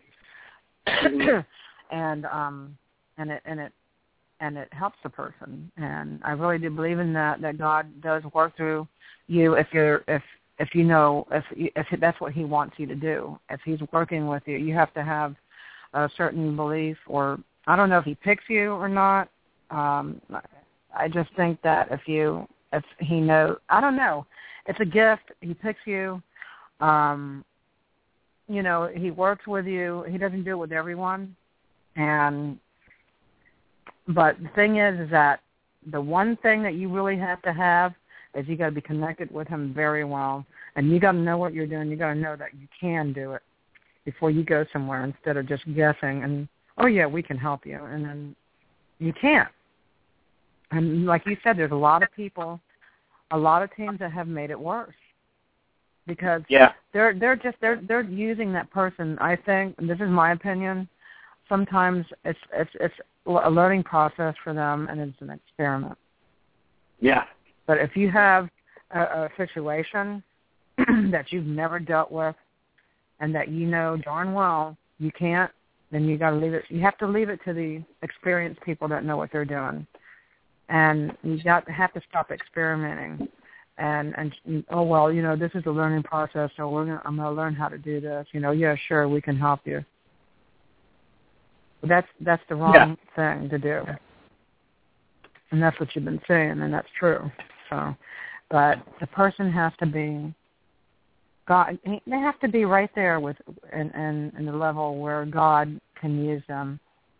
S5: and um, and it and it and it helps the person. And I really do believe in that. That God does work through you if you're if if you know if if that's what He wants you to do. If He's working with you, you have to have a certain belief, or I don't know if He picks you or not. Um, I just think that if you, if He knows, I don't know, it's a gift. He picks you. Um, you know, He works with you. He doesn't do it with everyone. And but the thing is, is that the one thing that you really have to have is you got to be connected with Him very well, and you got to know what you're doing. You got to know that you can do it before you go somewhere, instead of just guessing and, oh, yeah, we can help you, and then you can't. And like you said, there's a lot of people, a lot of teams that have made it worse because
S3: yeah.
S5: they're they're just they're they're using that person. I think, and this is my opinion, sometimes it's it's it's a learning process for them, and it's an experiment.
S3: Yeah.
S5: But if you have a, a situation that you've never dealt with, and that you know darn well you can't, then you got to leave it. You have to leave it to the experienced people that know what they're doing, and you got to have to stop experimenting. And and oh well, you know this is a learning process, so we're gonna, I'm going to learn how to do this. You know, yeah, sure, we can help you. But that's that's the wrong
S3: yeah.
S5: thing to do, and that's what you've been saying, and that's true. So, but the person has to be. God, they have to be right there with, and in, in, in the level where God can use them.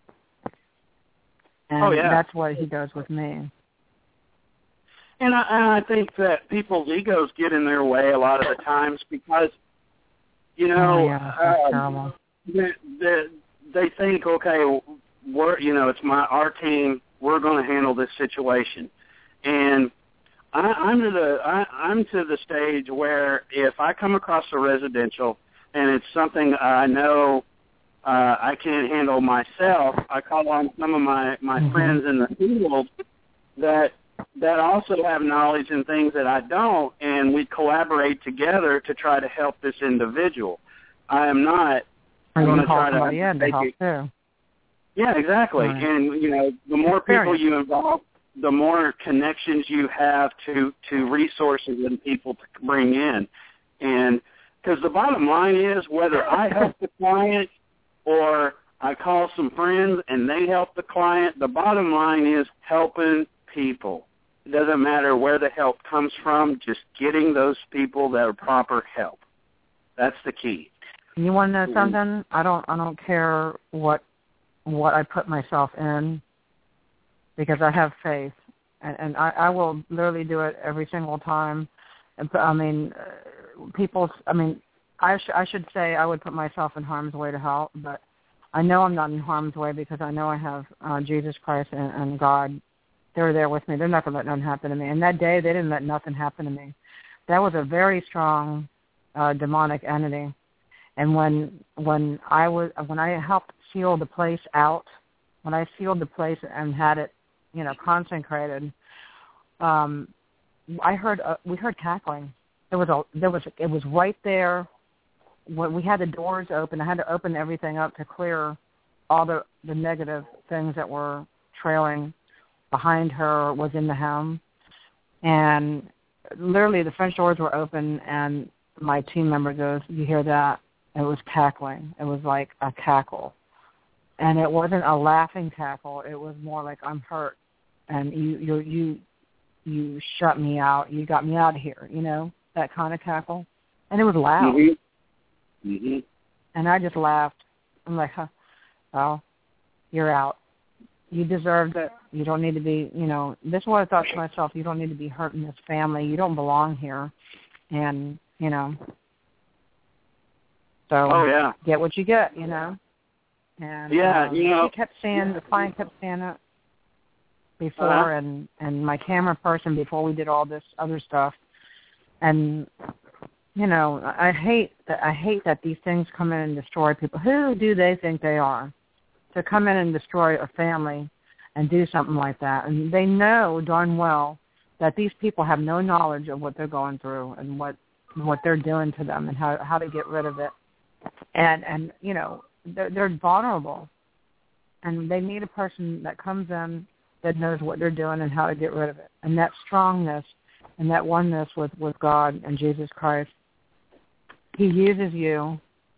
S5: And
S3: oh, yeah.
S5: that's what he does with me.
S3: And I, and I think that people's egos get in their way a lot of the times because, you know,
S5: oh, yeah, that's
S3: um,
S5: terrible.
S3: they, they, they think, okay, we're, you know, it's my our team. We're going to handle this situation. And I, I'm to the I, I'm to the stage where if I come across a residential and it's something I know uh, I can't handle myself, I call on some of my, my
S5: mm-hmm.
S3: friends in the field that that also have knowledge in things that I don't, and we collaborate together to try to help this individual. I am not going to try to
S5: in to help too.
S3: Yeah, exactly.
S5: Right.
S3: And, you know, the more people you involve, the more connections you have to, to resources and people to bring in. And because the bottom line is whether I help the client or I call some friends and they help the client, the bottom line is helping people. It doesn't matter where the help comes from, just getting those people that are proper help. That's the key.
S5: You want to know something? I don't I don't care what what I put myself in because I have faith. And, and I, I will literally do it every single time. And, I mean, uh, people, I mean, I, sh- I should say I would put myself in harm's way to help, but I know I'm not in harm's way because I know I have uh, Jesus Christ and, and God. They're there with me. They're not going to let nothing happen to me. And that day, they didn't let nothing happen to me. That was a very strong uh, demonic entity. And when when I was when I helped seal the place out, when I sealed the place and had it, you know, consecrated, um, I heard uh, we heard cackling. There was a there was it was right there. When we had the doors open, I had to open everything up to clear all the the negative things that were trailing behind her was in the home, and literally the French doors were open, and my team member goes, "You hear that?" It was cackling. It was like a cackle. And it wasn't a laughing cackle. It was more like, I'm hurt. And you you you you shut me out. You got me out of here, you know, that kind of cackle. And it was loud.
S3: Mm-hmm. Mm-hmm.
S5: And I just laughed. I'm like, huh, well, you're out. You deserved it. You don't need to be, you know, this is what I thought to myself. You don't need to be hurting this family. You don't belong here. And, you know. So
S3: oh, yeah.
S5: get what you get, you know. And
S3: yeah,
S5: um,
S3: you know,
S5: she kept saying, the client kept saying it before,
S3: uh-huh.
S5: and, and my camera person before we did all this other stuff. And, you know, I hate that I hate that these things come in and destroy people. Who do they think they are to come in and destroy a family and do something like that? And they know darn well that these people have no knowledge of what they're going through and what what they're doing to them and how how to get rid of it. And, and you know, they're, they're vulnerable. And they need a person that comes in that knows what they're doing and how to get rid of it. And that strongness and that oneness with, with God and Jesus Christ, he uses you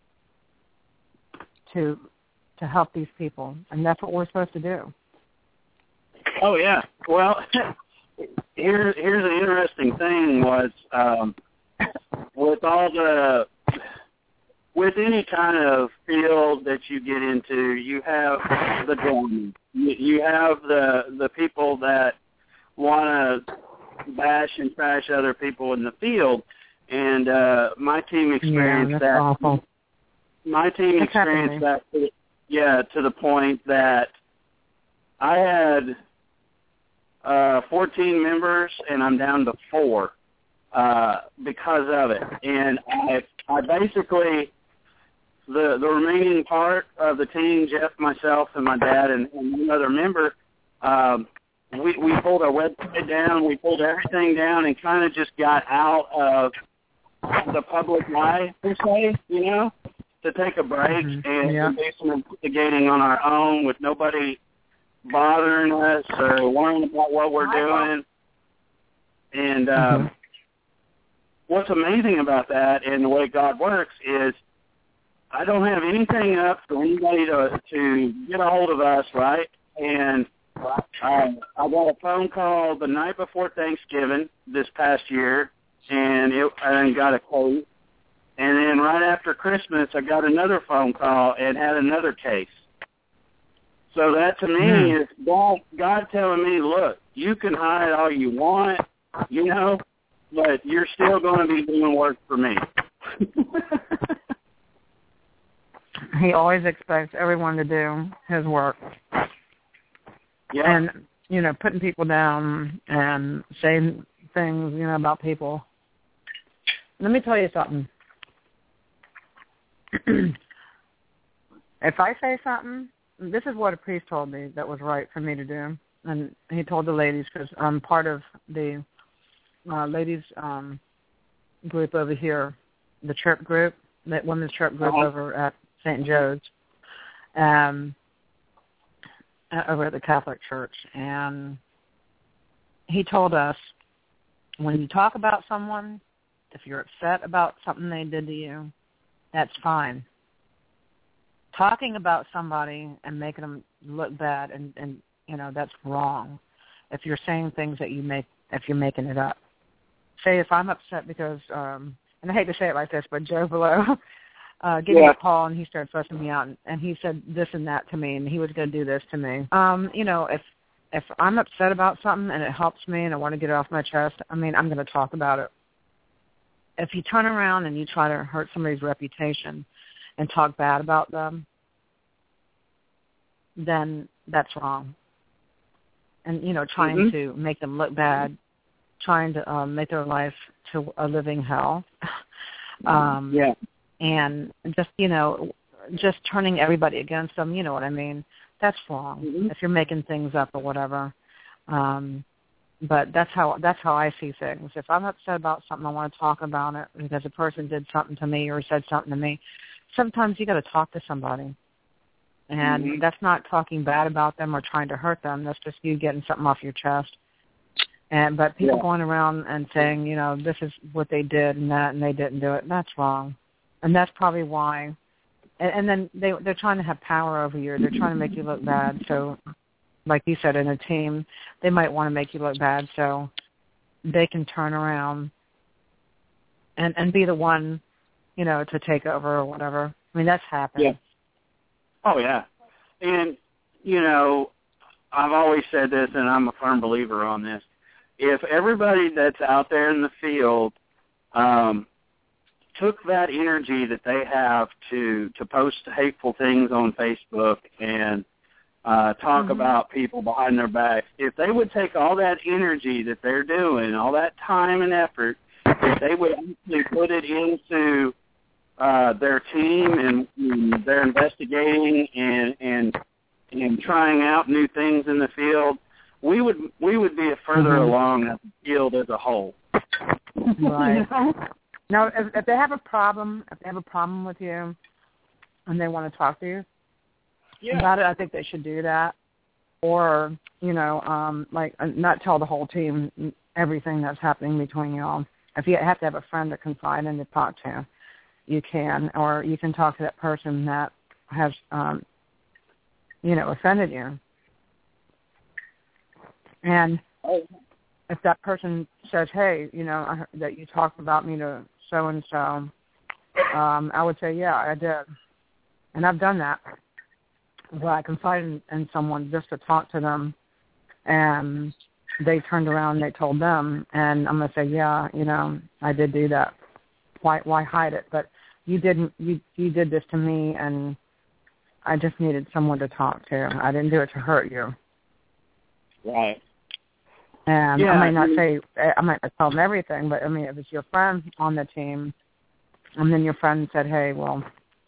S5: to to help these people. And that's what we're supposed to do.
S3: Oh, yeah. Well, here, here's an interesting thing was um, with all the... With any kind of field that you get into, you have the drama. You, you have the the people that want to bash and trash other people in the field, and uh, my team experienced
S5: yeah, that's
S3: that.
S5: Awful.
S3: My team
S5: that's
S3: experienced
S5: happening.
S3: that. To, yeah, to the point that I had uh, fourteen members, and I'm down to four uh, because of it, and I I basically. The the remaining part of the team, Jeff, myself, and my dad, and, and one other member, um, we we pulled our website down, we pulled everything down, and kind of just got out of the public eye per se, you know, to take a break
S5: mm-hmm.
S3: and
S5: yeah.
S3: do some investigating on our own with nobody bothering us or worrying about what we're doing. And um,
S5: mm-hmm.
S3: what's amazing about that and the way God works is. I don't have anything up for anybody to to get a hold of us, right? And um, I got a phone call the night before Thanksgiving this past year, and it and got a quote. And then right after Christmas, I got another phone call and had another case. So that to me mm. is God, God telling me, look, you can hide all you want, you know, but you're still going to be doing work for me.
S5: He always expects everyone to do his work.
S3: Yeah.
S5: And, you know, putting people down and saying things, you know, about people. Let me tell you something. If I say something, this is what a priest told me that was right for me to do. And he told the ladies, because I'm part of the uh, ladies um, group over here, the chirp group, that women's chirp group uh-huh. over at Saint Joe's, um, over at the Catholic Church. And he told us, when you talk about someone, if you're upset about something they did to you, that's fine. Talking about somebody and making them look bad, and, and you know, that's wrong. If you're saying things that you make, if you're making it up. Say if I'm upset because, um, and I hate to say it like this, but Joe Below uh, gave yeah. me a call and he started fussing me out, and, and he said this and that to me, and he was going to do this to me. Um, you know, if if I'm upset about something and it helps me and I want to get it off my chest, I mean, I'm going to talk about it. If you turn around and you try to hurt somebody's reputation and talk bad about them, then that's wrong. And, you know, trying mm-hmm. to make them look bad, trying to um, make their life to a living hell. um,
S3: yeah.
S5: And just, you know, just turning everybody against them, you know what I mean? That's wrong mm-hmm. if you're making things up or whatever. Um, but that's how that's how I see things. If I'm upset about something, I want to talk about it because a person did something to me or said something to me. Sometimes you got to talk to somebody. And mm-hmm. that's not talking bad about them or trying to hurt them. That's just you getting something off your chest. And but people
S3: yeah.
S5: going around and saying, you know, this is what they did and that, and they didn't do it. That's wrong. And that's probably why. And, and then they they're trying to have power over you. They're trying to make you look bad. So, like you said, in a team, they might want to make you look bad so they can turn around and and be the one, you know, to take over or whatever. I mean, that's happened.
S3: Yeah. Oh, yeah. And, you know, I've always said this, and I'm a firm believer on this. If everybody that's out there in the field um, took that energy that they have to, to post hateful things on Facebook and uh, talk mm-hmm. about people behind their backs, if they would take all that energy that they're doing, all that time and effort, if they would actually put it into Uh, their team and, and they're investigating and, and and trying out new things in the field, we would we would be further mm-hmm. along as a field as a whole.
S5: Right. Now, if, if they have a problem, if they have a problem with you, and they want to talk to you yeah. about it, I think they should do that. Or you know, um, like not tell the whole team everything that's happening between y'all. If you have to have a friend to confide in to talk to, you can, or you can talk to that person that has, um, you know, offended you. And if that person says, hey, you know, I heard that you talked about me to so-and-so, um, I would say, yeah, I did. And I've done that. Well, I confided in, in someone just to talk to them, and they turned around and they told them, and I'm going to say, yeah, you know, I did do that. Why, why hide it? But you didn't. You you did this to me, and I just needed someone to talk to. I didn't do it to hurt you.
S3: Right.
S5: And
S3: yeah,
S5: I might not
S3: I mean,
S5: say I might not tell them everything, but I mean, if it's your friend on the team, and then your friend said, "Hey, well,"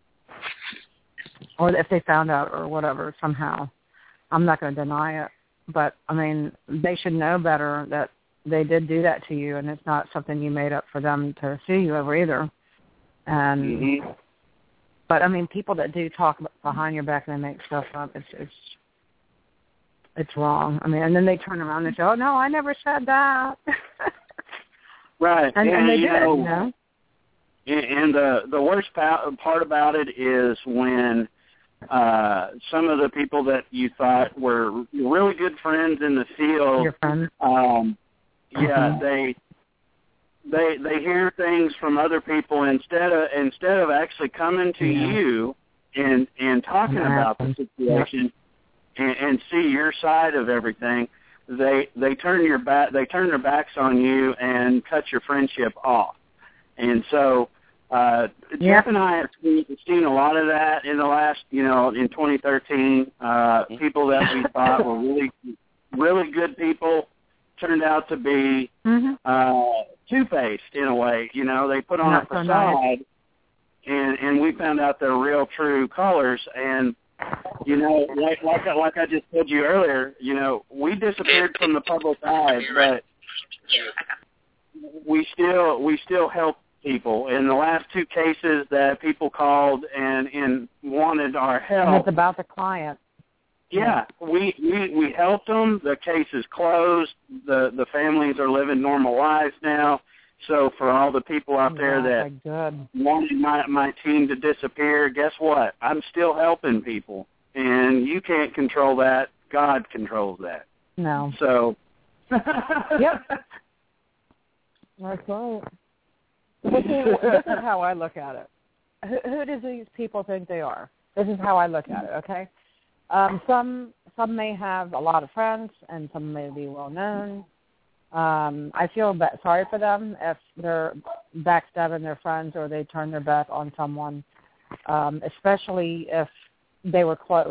S5: or if they found out or whatever somehow, I'm not going to deny it. But I mean, they should know better that they did do that to you, and it's not something you made up for them to sue you over either. And
S3: mm-hmm.
S5: but I mean, people that do talk behind your back and they make stuff up, it's it's it's wrong. I mean, and then they turn around and say, "Oh no, I never said that."
S3: Right,
S5: and,
S3: and,
S5: and they
S3: you
S5: did,
S3: know,
S5: you know.
S3: And the the worst part about it is when uh, some of the people that you thought were really good friends in the field,
S5: your friends,
S3: um, yeah,
S5: mm-hmm.
S3: they they they hear things from other people instead of instead of actually coming to
S5: yeah.
S3: you and and talking
S5: yeah.
S3: about the situation. and, and see your side of everything, they they turn your back they turn their backs on you and cut your friendship off. And so uh,
S5: Yeah.
S3: Jeff and I have seen, seen a lot of that in the last, you know, in twenty thirteen. Uh, people that we thought were really, really good people turned out to be
S5: Mm-hmm.
S3: uh, two-faced in a way. You know, they put on
S5: Not
S3: a
S5: so
S3: facade,
S5: nice.
S3: and and we found out their real, true colors. And you know, like like I, like I just told you earlier, you know, we disappeared from the public eye, but we still we still help people. In the last two cases that people called and, and wanted our help,
S5: And it's about the client.
S3: yeah, we, we we helped them. The case is closed. The the families are living normal lives now. So for all the people out there that
S5: Exactly. Good.
S3: wanted my my team to disappear, guess what? I'm still helping people, and you can't control that. God controls that.
S5: No.
S3: So.
S5: Yep. That's right. But see, this is how I look at it. Who, who do these people think they are? This is how I look at it, okay? Um, some some may have a lot of friends, and some may be well known. Um, I feel ba- sorry for them if they're backstabbing their friends or they turn their back on someone, um, especially if they were close.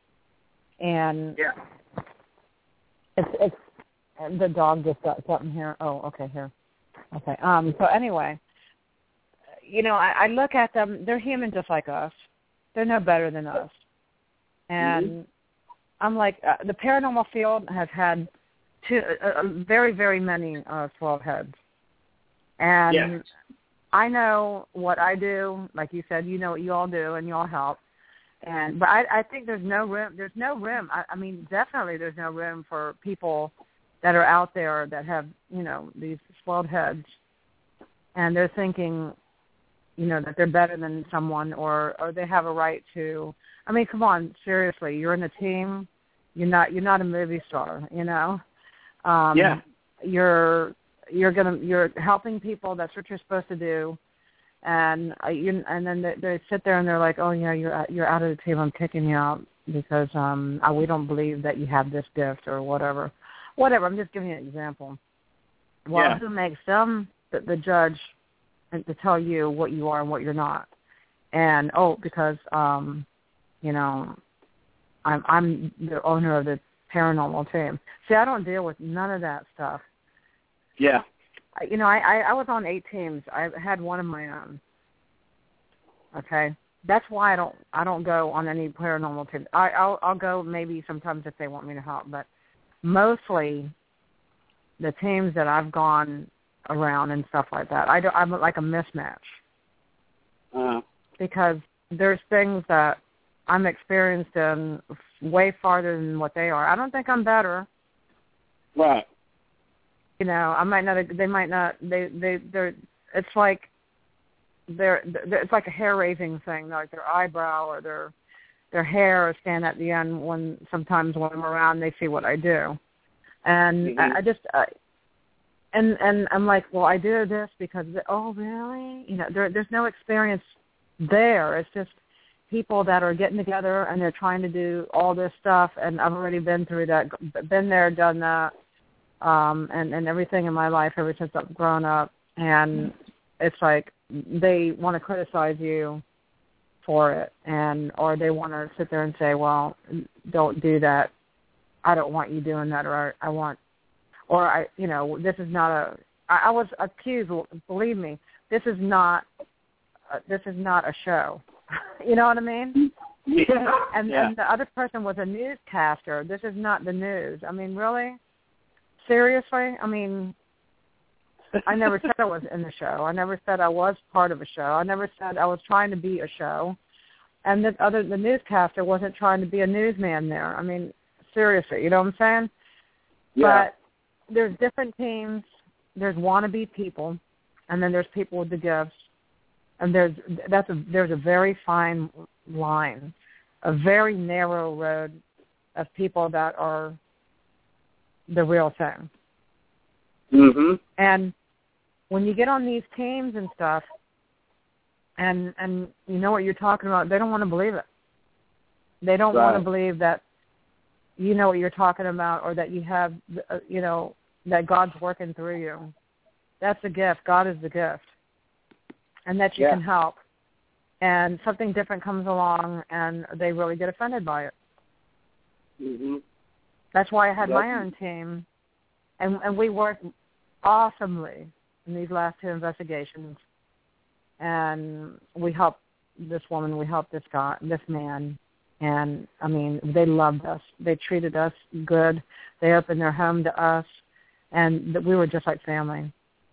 S5: And
S3: Yeah.
S5: it's it's the dog just got something here. Oh, okay, here. Okay. Um. So anyway, you know, I, I look at them. They're human just like us. They're no better than us. And mm-hmm. I'm like, uh, the paranormal field has had two, uh, very, very many uh, swelled heads. And
S3: yeah.
S5: I know what I do. Like you said, you know what you all do, and you all help. And but I, I think there's no room. There's no room. I, I mean, definitely, there's no room for people that are out there that have, you know, these swelled heads, and they're thinking, you know, that they're better than someone, or, or they have a right to. I mean, come on, seriously, you're in a team. You're not you're not a movie star, you know. Um,
S3: yeah.
S5: You're you're gonna you're helping people. That's what you're supposed to do. And uh, you, and then they, they sit there and they're like, oh yeah, you're you're out of the team. I'm kicking you out because um we don't believe that you have this gift or whatever. Whatever, I'm just giving you an example. Well,
S3: yeah.
S5: who makes them the, the judge and to tell you what you are and what you're not? And, oh, because, um, you know, I'm, I'm the owner of the paranormal team. See, I don't deal with none of that stuff.
S3: Yeah.
S5: I, you know, I, I, I was on eight teams. I had one of my own. Okay? That's why I don't I don't go on any paranormal teams. I, I'll, I'll go maybe sometimes if they want me to help, but mostly the teams that I've gone around and stuff like that, I do, I'm like a mismatch.
S3: Uh,
S5: because there's things that I'm experienced in way farther than what they are. I don't think I'm better.
S3: right.
S5: You know, I might not, they might not, they, they, they're, it's like, they're, they're it's like a hair-raising thing, like their eyebrow or their their hair stand at the end when sometimes when I'm around they see what I do, and
S3: mm-hmm.
S5: I, I just I, and and I'm like, well, I do this because oh really, you know, there, there's no experience there. It's just people that are getting together and they're trying to do all this stuff, and I've already been through that, been there, done that, um, and and everything in my life ever since I've grown up, and it's like they want to criticize you for it, and or they want to sit there and say, well, don't do that. I don't want you doing that, or I, I want, or I, you know, this is not a. I, I was accused. Believe me, this is not. Uh, this is not a show. You know what I mean?
S3: Yeah.
S5: And,
S3: yeah.
S5: and the other person was a newscaster. This is not the news. I mean, really? Seriously? I mean, I never said I was in the show. I never said I was part of a show. I never said I was trying to be a show. And the other, the newscaster wasn't trying to be a newsman there. I mean, seriously, you know what I'm saying?
S3: Yeah.
S5: But there's different teams. There's wannabe people, and then there's people with the gifts. And there's that's a there's a very fine line, a very narrow road of people that are the real thing.
S3: Mm-hmm.
S5: And when you get on these teams and stuff, and and you know what you're talking about, they don't want to believe it. They don't
S3: right.
S5: want to believe that you know what you're talking about, or that you have, uh, you know, that God's working through you. That's a gift. God is the gift. And that you
S3: Yeah.
S5: can help. And something different comes along, and they really get offended by it.
S3: Mm-hmm.
S5: That's why I had
S3: Yep.
S5: my own team, and and we worked awesomely in these last two investigations. And we helped this woman, we helped this guy, this man, and I mean, they loved us. They treated us good. They opened their home to us, and we were just like family.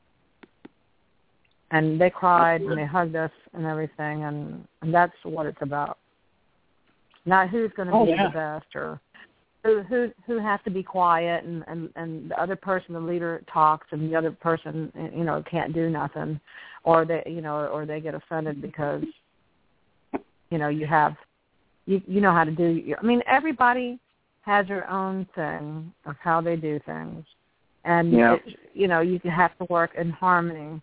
S5: And they cried and they hugged us and everything, and, and that's what it's about. Not who's going to
S3: Oh,
S5: be
S3: yeah.
S5: the best, or who who who has to be quiet, and, and, and the other person, the leader, talks, and the other person, you know, can't do nothing, or they, you know, or they get offended because, you know, you have, you you know how to do. I mean, everybody has their own thing of how they do things, and
S3: Yeah.
S5: it, you know, you have to work in harmony.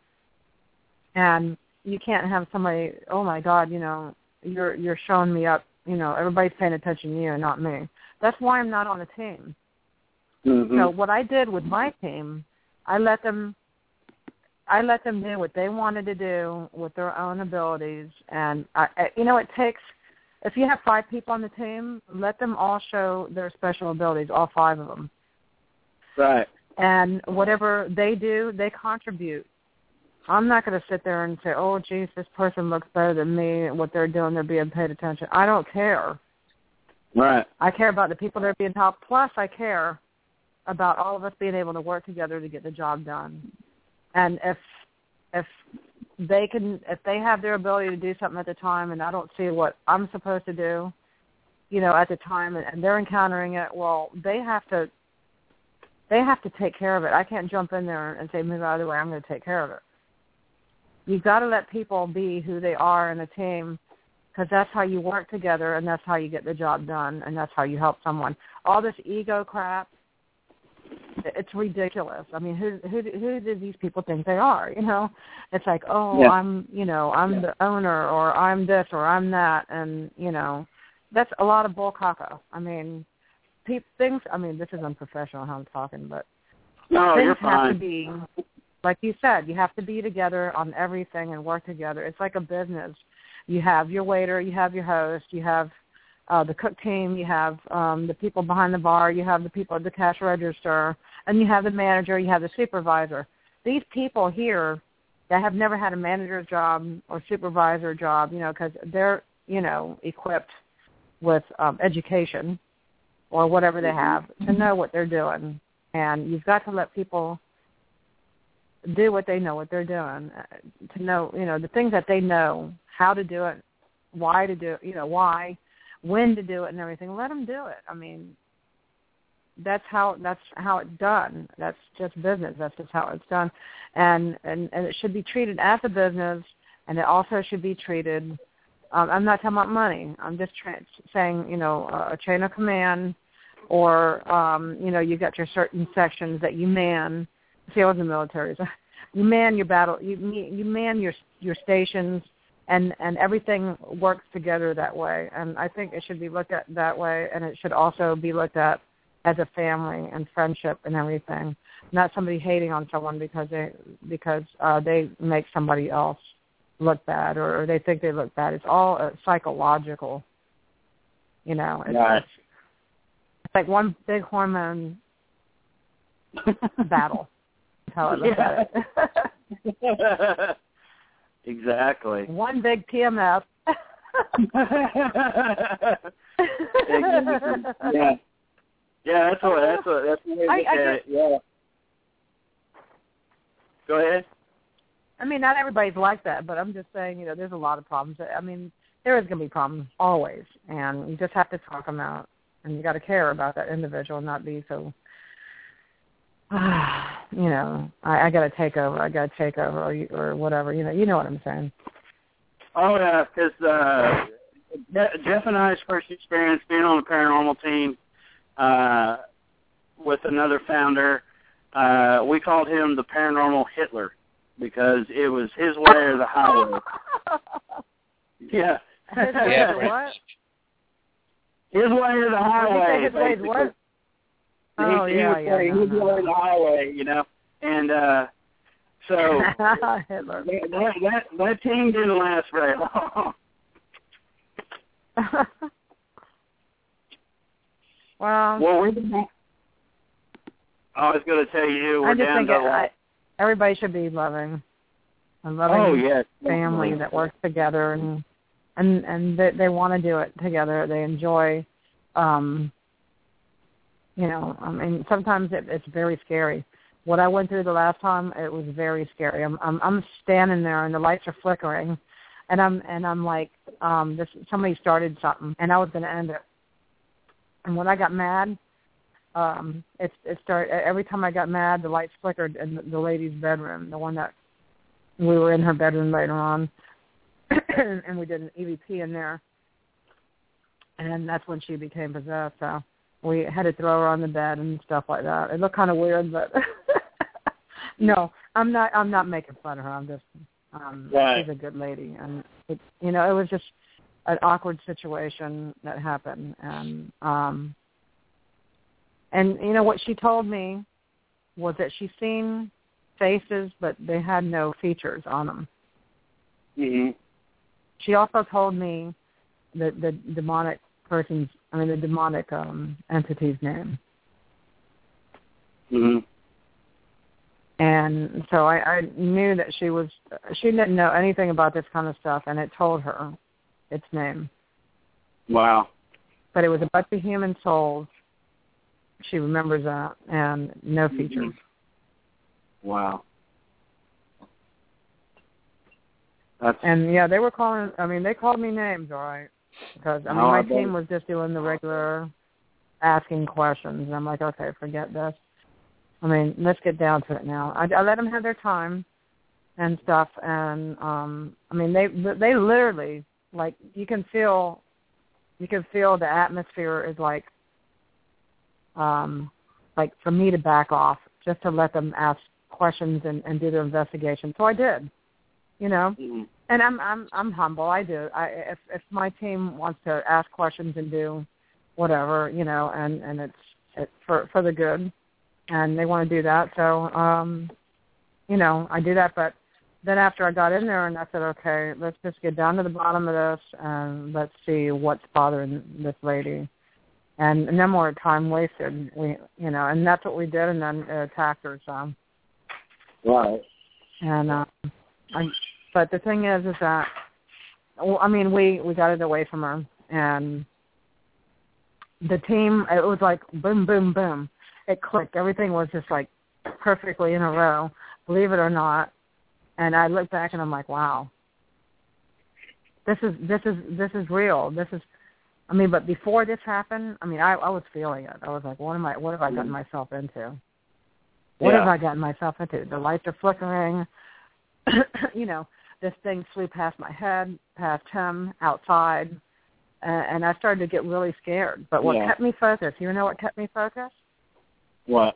S5: And you can't have somebody, oh my God, you know, you're you're showing me up, you know, everybody's paying attention to you and not me. That's why I'm not on the team.
S3: Mm-hmm.
S5: So what I did with my team, I let them, I let them do what they wanted to do with their own abilities. And I, I, you know, it takes, if you have five people on the team, let them all show their special abilities, all five of them.
S3: Right.
S5: And whatever they do, they contribute. I'm not going to sit there and say, oh, geez, this person looks better than me, what they're doing, they're being paid attention. I don't care.
S3: Right.
S5: I care about the people that are being helped, plus I care about all of us being able to work together to get the job done. And if if they can, if they have their ability to do something at the time and I don't see what I'm supposed to do, you know, at the time, and, and they're encountering it, well, they have to, they have to take care of it. I can't jump in there and say, move out of the way, I'm going to take care of it. You've got to let people be who they are in a team, because that's how you work together, and that's how you get the job done, and that's how you help someone. All this ego crap, it's ridiculous. I mean, who who who do these people think they are? You know, it's like, oh,
S3: Yeah.
S5: I'm, you know, I'm the owner, or I'm this, or I'm that, and you know, that's a lot of bull caca. I mean, pe- things. I mean, this is unprofessional how I'm talking, but
S3: No,
S5: things
S3: you're
S5: have
S3: fine.
S5: to be. Like you said, you have to be together on everything and work together. It's like a business. You have your waiter, you have your host, you have uh, the cook team, you have um, the people behind the bar, you have the people at the cash register, and you have the manager, you have the supervisor. These people here that have never had a manager's job or supervisor job, you know, because they're, you know, equipped with um, education or whatever they have to know what they're doing. And you've got to let people do what they know what they're doing, uh, to know, you know, the things that they know, how to do it, why to do it, you know, why, when to do it and everything. Let them do it. I mean, that's how that's how it's done. That's just business. That's just how it's done. And, and, and it should be treated as a business, and it also should be treated, um, I'm not talking about money. I'm just tra- saying, you know, uh, a chain of command, or, um, you know, you got your certain sections that you man. See, I was in the military. So you man your battle. You you man your your stations, and, and everything works together that way. And I think it should be looked at that way, and it should also be looked at as a family and friendship and everything. Not somebody hating on someone because they because uh, they make somebody else look bad, or, or they think they look bad. It's all uh, psychological. You know, it's,
S3: Right.
S5: it's, it's like one big hormone battle. How I look
S3: Yeah.
S5: at it.
S3: Exactly.
S5: One big P M S.
S3: Yeah. Yeah, that's what that's what that's the way
S5: I-
S3: to look
S5: I
S3: at
S5: just-
S3: it. Yeah. Go ahead.
S5: I mean, not everybody's like that, but I'm just saying, you know, there's a lot of problems. I mean, there is going to be problems always, and you just have to talk them out, and you got to care about that individual and not be so, you know, I, I got to take over, I got to take over, or, you, or whatever. You know, you know what I'm saying.
S3: Oh yeah, because uh, Jeff and I's first experience being on the paranormal team uh, with another founder, uh, we called him the Paranormal Hitler because it was his way or the highway. Yeah.
S5: His way
S4: Yeah,
S5: or what?
S3: His way or the highway.
S5: His way is what? Oh,
S3: he,
S5: yeah,
S3: he
S5: yeah.
S3: His
S5: No,
S3: way
S5: no,
S3: or the highway, you know. And uh, so
S5: Hitler.
S3: that, that, that, that team didn't last very long.
S5: well,
S3: well, we're I was going to tell you, we're
S5: I just
S3: down
S5: think
S3: to
S5: it, I, everybody should be loving. A loving
S3: oh, yes,
S5: family
S3: definitely.
S5: that works together and and and they, they want to do it together. They enjoy, um, you know. I mean, sometimes it, it's very scary. What I went through the last time, it was very scary. I'm I'm, I'm standing there and the lights are flickering, and I'm and I'm like, um, this somebody started something and I was going to end it. And when I got mad, um, it it started every time I got mad, the lights flickered in the, the lady's bedroom, the one that. We were in her bedroom later on, and we did an E V P in there, and that's when she became possessed. So we had to throw her on the bed and stuff like that. It looked kind of weird, but no, I'm not. I'm not making fun of her. I'm just. Um,
S3: right.
S5: She's a good lady, and it, you know, it was just an awkward situation that happened, and um, and you know what she told me was that she seen faces, but they had no features on them.
S3: Mm-hmm.
S5: She also told me the the demonic person's, I mean, the demonic um, entity's name.
S3: Mm-hmm.
S5: And so I, I knew that she was, she didn't know anything about this kind of stuff, and it told her its name.
S3: Wow.
S5: But it was a bunch of human souls. She remembers that, and no features.
S3: Mm-hmm. Wow. That's,
S5: and yeah, they were calling. I mean, they called me names, all right, because I mean,
S3: oh,
S5: my
S3: I
S5: team was just doing the regular asking questions, and I'm like, okay, forget this. I mean, let's get down to it now. I, I let them have their time and stuff, and um, I mean, they they literally, like, you can feel, you can feel the atmosphere is like, um, like for me to back off, just to let them ask questions and, and do their investigation. So I did, you know,
S3: mm-hmm.
S5: and I'm I'm I'm humble. I do. I if if my team wants to ask questions and do whatever, you know, and and it's it's for for the good, and they want to do that. So um, you know, I do that. But then after I got in there and I said, okay, let's just get down to the bottom of this and let's see what's bothering this lady. And no more time wasted. We, you know, and that's what we did, and then uh, attacked her. So,
S3: right.
S5: And uh, I, but the thing is, is that, well, I mean, we we got it away from her, and the team. It was like boom, boom, boom. It clicked. Everything was just like perfectly in a row. Believe it or not. And I look back and I'm like, wow. This is this is this is real. This is. I mean, but before this happened, I mean, I, I was feeling it. I was like, what am I? What have I gotten myself into? What
S3: yeah.
S5: have I gotten myself into? The lights are flickering. You know, this thing flew past my head, past him, outside, and, and I started to get really scared. But what
S3: yeah.
S5: kept me focused? You know what kept me focused?
S3: What?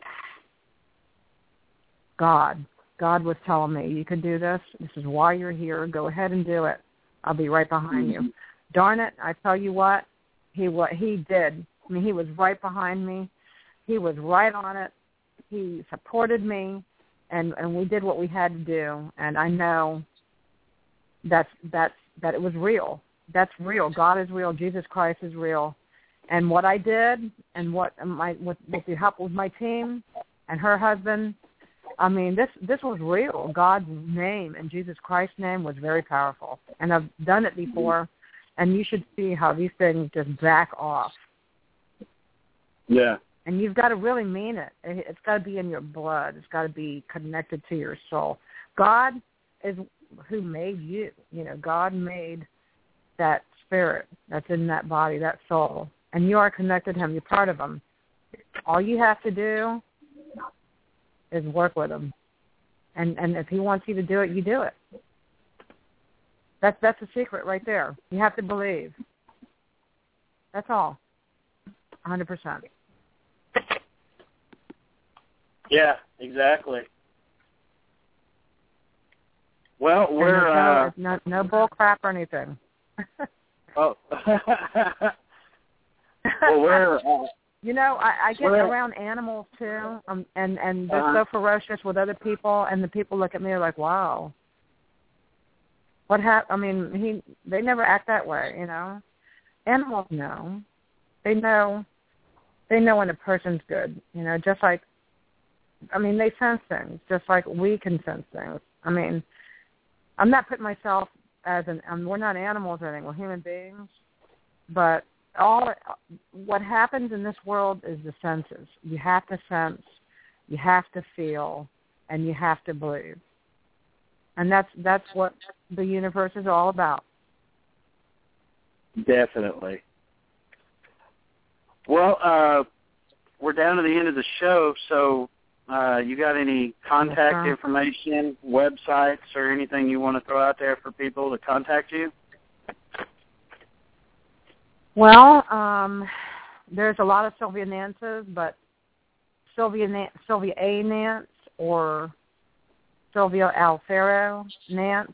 S5: God. God was telling me, you can do this. This is why you're here. Go ahead and do it. I'll be right behind
S3: mm-hmm.
S5: you. Darn it, I tell you what. He what he did. I mean, he was right behind me. He was right on it. He supported me, and, and we did what we had to do. And I know that's that's that it was real. That's real. God is real. Jesus Christ is real. And what I did, and what my with, with the help with my team and her husband, I mean, this this was real. God's name and Jesus Christ's name was very powerful. And I've done it before. And you should see how these things just back off.
S3: Yeah.
S5: And you've got to really mean it. It's got to be in your blood. It's got to be connected to your soul. God is who made you. You know, God made that spirit that's in that body, that soul. And you are connected to him. You're part of him. All you have to do is work with him. And and if he wants you to do it, you do it. That's that's the secret right there. You have to believe. That's all. one hundred percent.
S3: Yeah, exactly. Well, we're
S5: no,
S3: uh,
S5: no, no bull crap or anything.
S3: oh, Well, where? Uh,
S5: you know, I, I get
S3: where?
S5: around animals too, um, and and they're
S3: Uh-huh.
S5: so ferocious with other people, and the people look at me like, wow. What hap- I mean, he they never act that way, you know. Animals know. They know. They know when a person's good, you know. Just like, I mean, they sense things, just like we can sense things. I mean, I'm not putting myself as an. Um, we're not animals or anything. We're human beings, but all what happens in this world is the senses. You have to sense, you have to feel, and you have to believe. And that's that's what the universe is all about.
S3: Definitely. Well, uh, we're down to the end of the show, so uh, you got any contact
S5: Yes,
S3: information, websites, or anything you want to throw out there for people to contact you?
S5: Well, um, there's a lot of Sylvia Nances, but Sylvia Na- Sylvia A. Nance or Sylvia Alfaro Nance.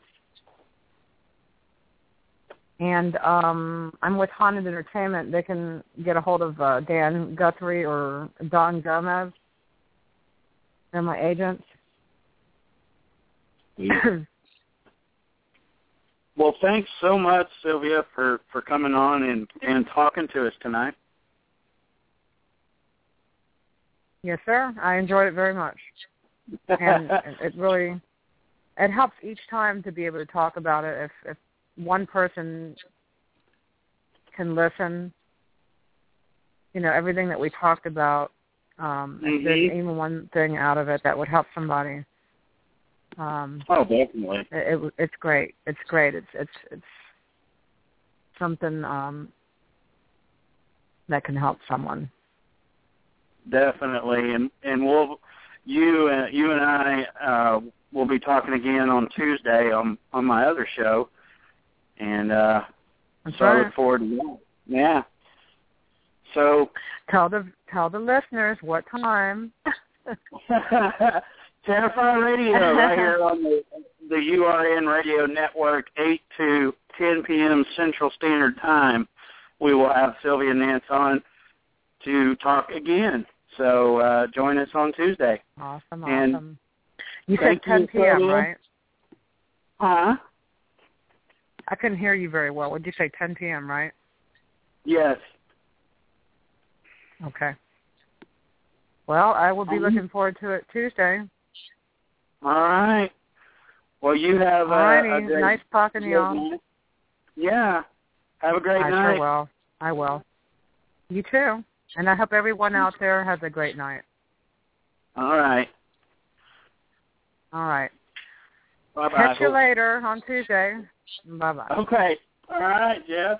S5: And um, I'm with Haunted Entertainment. They can get a hold of uh, Dan Guthrie or Don Gomez. They're my agents.
S3: Well, thanks so much, Sylvia, for, for coming on and, and talking to us tonight.
S5: Yes, sir. I enjoyed it very much. And it really, it helps each time to be able to talk about it. If, if one person can listen, you know, everything that we talked about, um,
S3: Mm-hmm.
S5: if there's even one thing out of it that would help somebody. Um,
S3: oh, definitely.
S5: It, it, it's great. It's great. It's it's it's something um, that can help someone.
S3: Definitely, and and we'll you and you and I uh, will be talking again on Tuesday on on my other show, and uh,
S5: That's
S3: so I
S5: right.
S3: look forward to that. Yeah. So
S5: Tell the tell the listeners what time.
S3: Terrify Radio right here on the the U R N Radio Network, eight to ten p.m. Central Standard Time. We will have Sylvia Nance on to talk again. So uh, join us on Tuesday.
S5: Awesome,
S3: And
S5: awesome. You said
S3: thank
S5: ten
S3: you,
S5: p.m.,
S3: Sylvia.
S5: right?
S3: Huh?
S5: I couldn't hear you very well. Would you say ten p.m., right?
S3: Yes.
S5: Okay. Well, I will be
S3: Um,
S5: looking forward to it Tuesday.
S3: All right. Well, you have
S5: All
S3: a,
S5: righty.
S3: a great
S5: Nice talking to
S3: great
S5: y'all.
S3: night. Yeah. Have a great
S5: I
S3: night.
S5: sure will. I will. You too. And I hope everyone out there has a great night.
S3: All right.
S5: All right.
S3: Bye-bye.
S5: Catch you later on Tuesday. Bye-bye.
S3: Okay. All right, Jeff.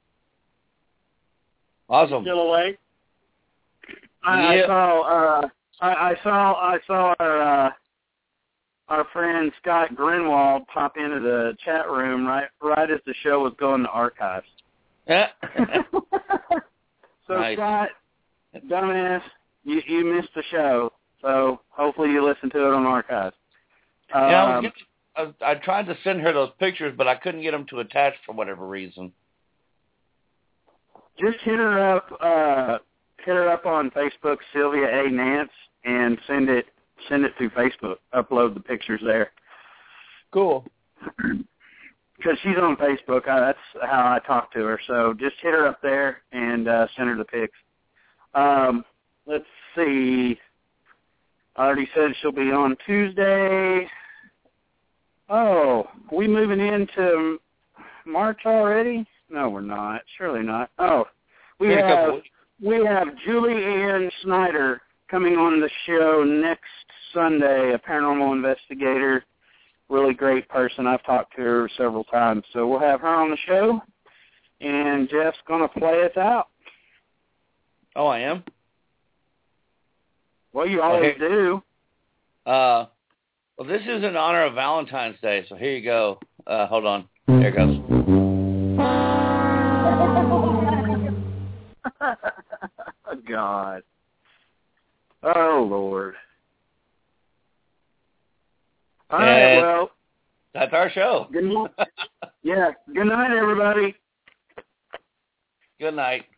S4: Awesome.
S3: Still awake? I,
S4: Yep.
S3: I saw. Uh, I, I saw. I saw our uh, our friend Scott Grinwald pop into the chat room right right as the show was going to archives.
S4: Yeah.
S3: So
S4: Nice.
S3: Scott, dumbass, you you missed the show. So hopefully you listen to it on archives. Um,
S4: Yeah, I, was getting, I, was, I tried to send her those pictures, but I couldn't get them to attach for whatever reason.
S3: just hit her up. Uh, hit her up on Facebook, Sylvia A. Nance, and send it send it through Facebook. Upload the pictures there.
S4: Cool.
S3: Because she's on Facebook. I, that's how I talk to her. So just hit her up there and uh, send her the pics. Um, let's see. I already said she'll be on Tuesday. Oh, are we moving into March already? No, we're not. Surely not. Oh, we
S4: In a couple
S3: have
S4: weeks.
S3: we have Julie Ann Snyder coming on the show next Sunday, a paranormal investigator. Really great person. I've talked to her several times. So we'll have her on the show, and Jeff's going to play us out.
S4: Oh, I am?
S3: Well, you always
S4: Okay.
S3: do.
S4: Uh, well, this is in honor of Valentine's Day, so here you go. Uh, hold on. There it goes.
S3: Oh, God. Oh, Lord. All right,
S4: And
S3: well,
S4: that's our show.
S3: good night. Yeah, good night, everybody.
S4: Good night.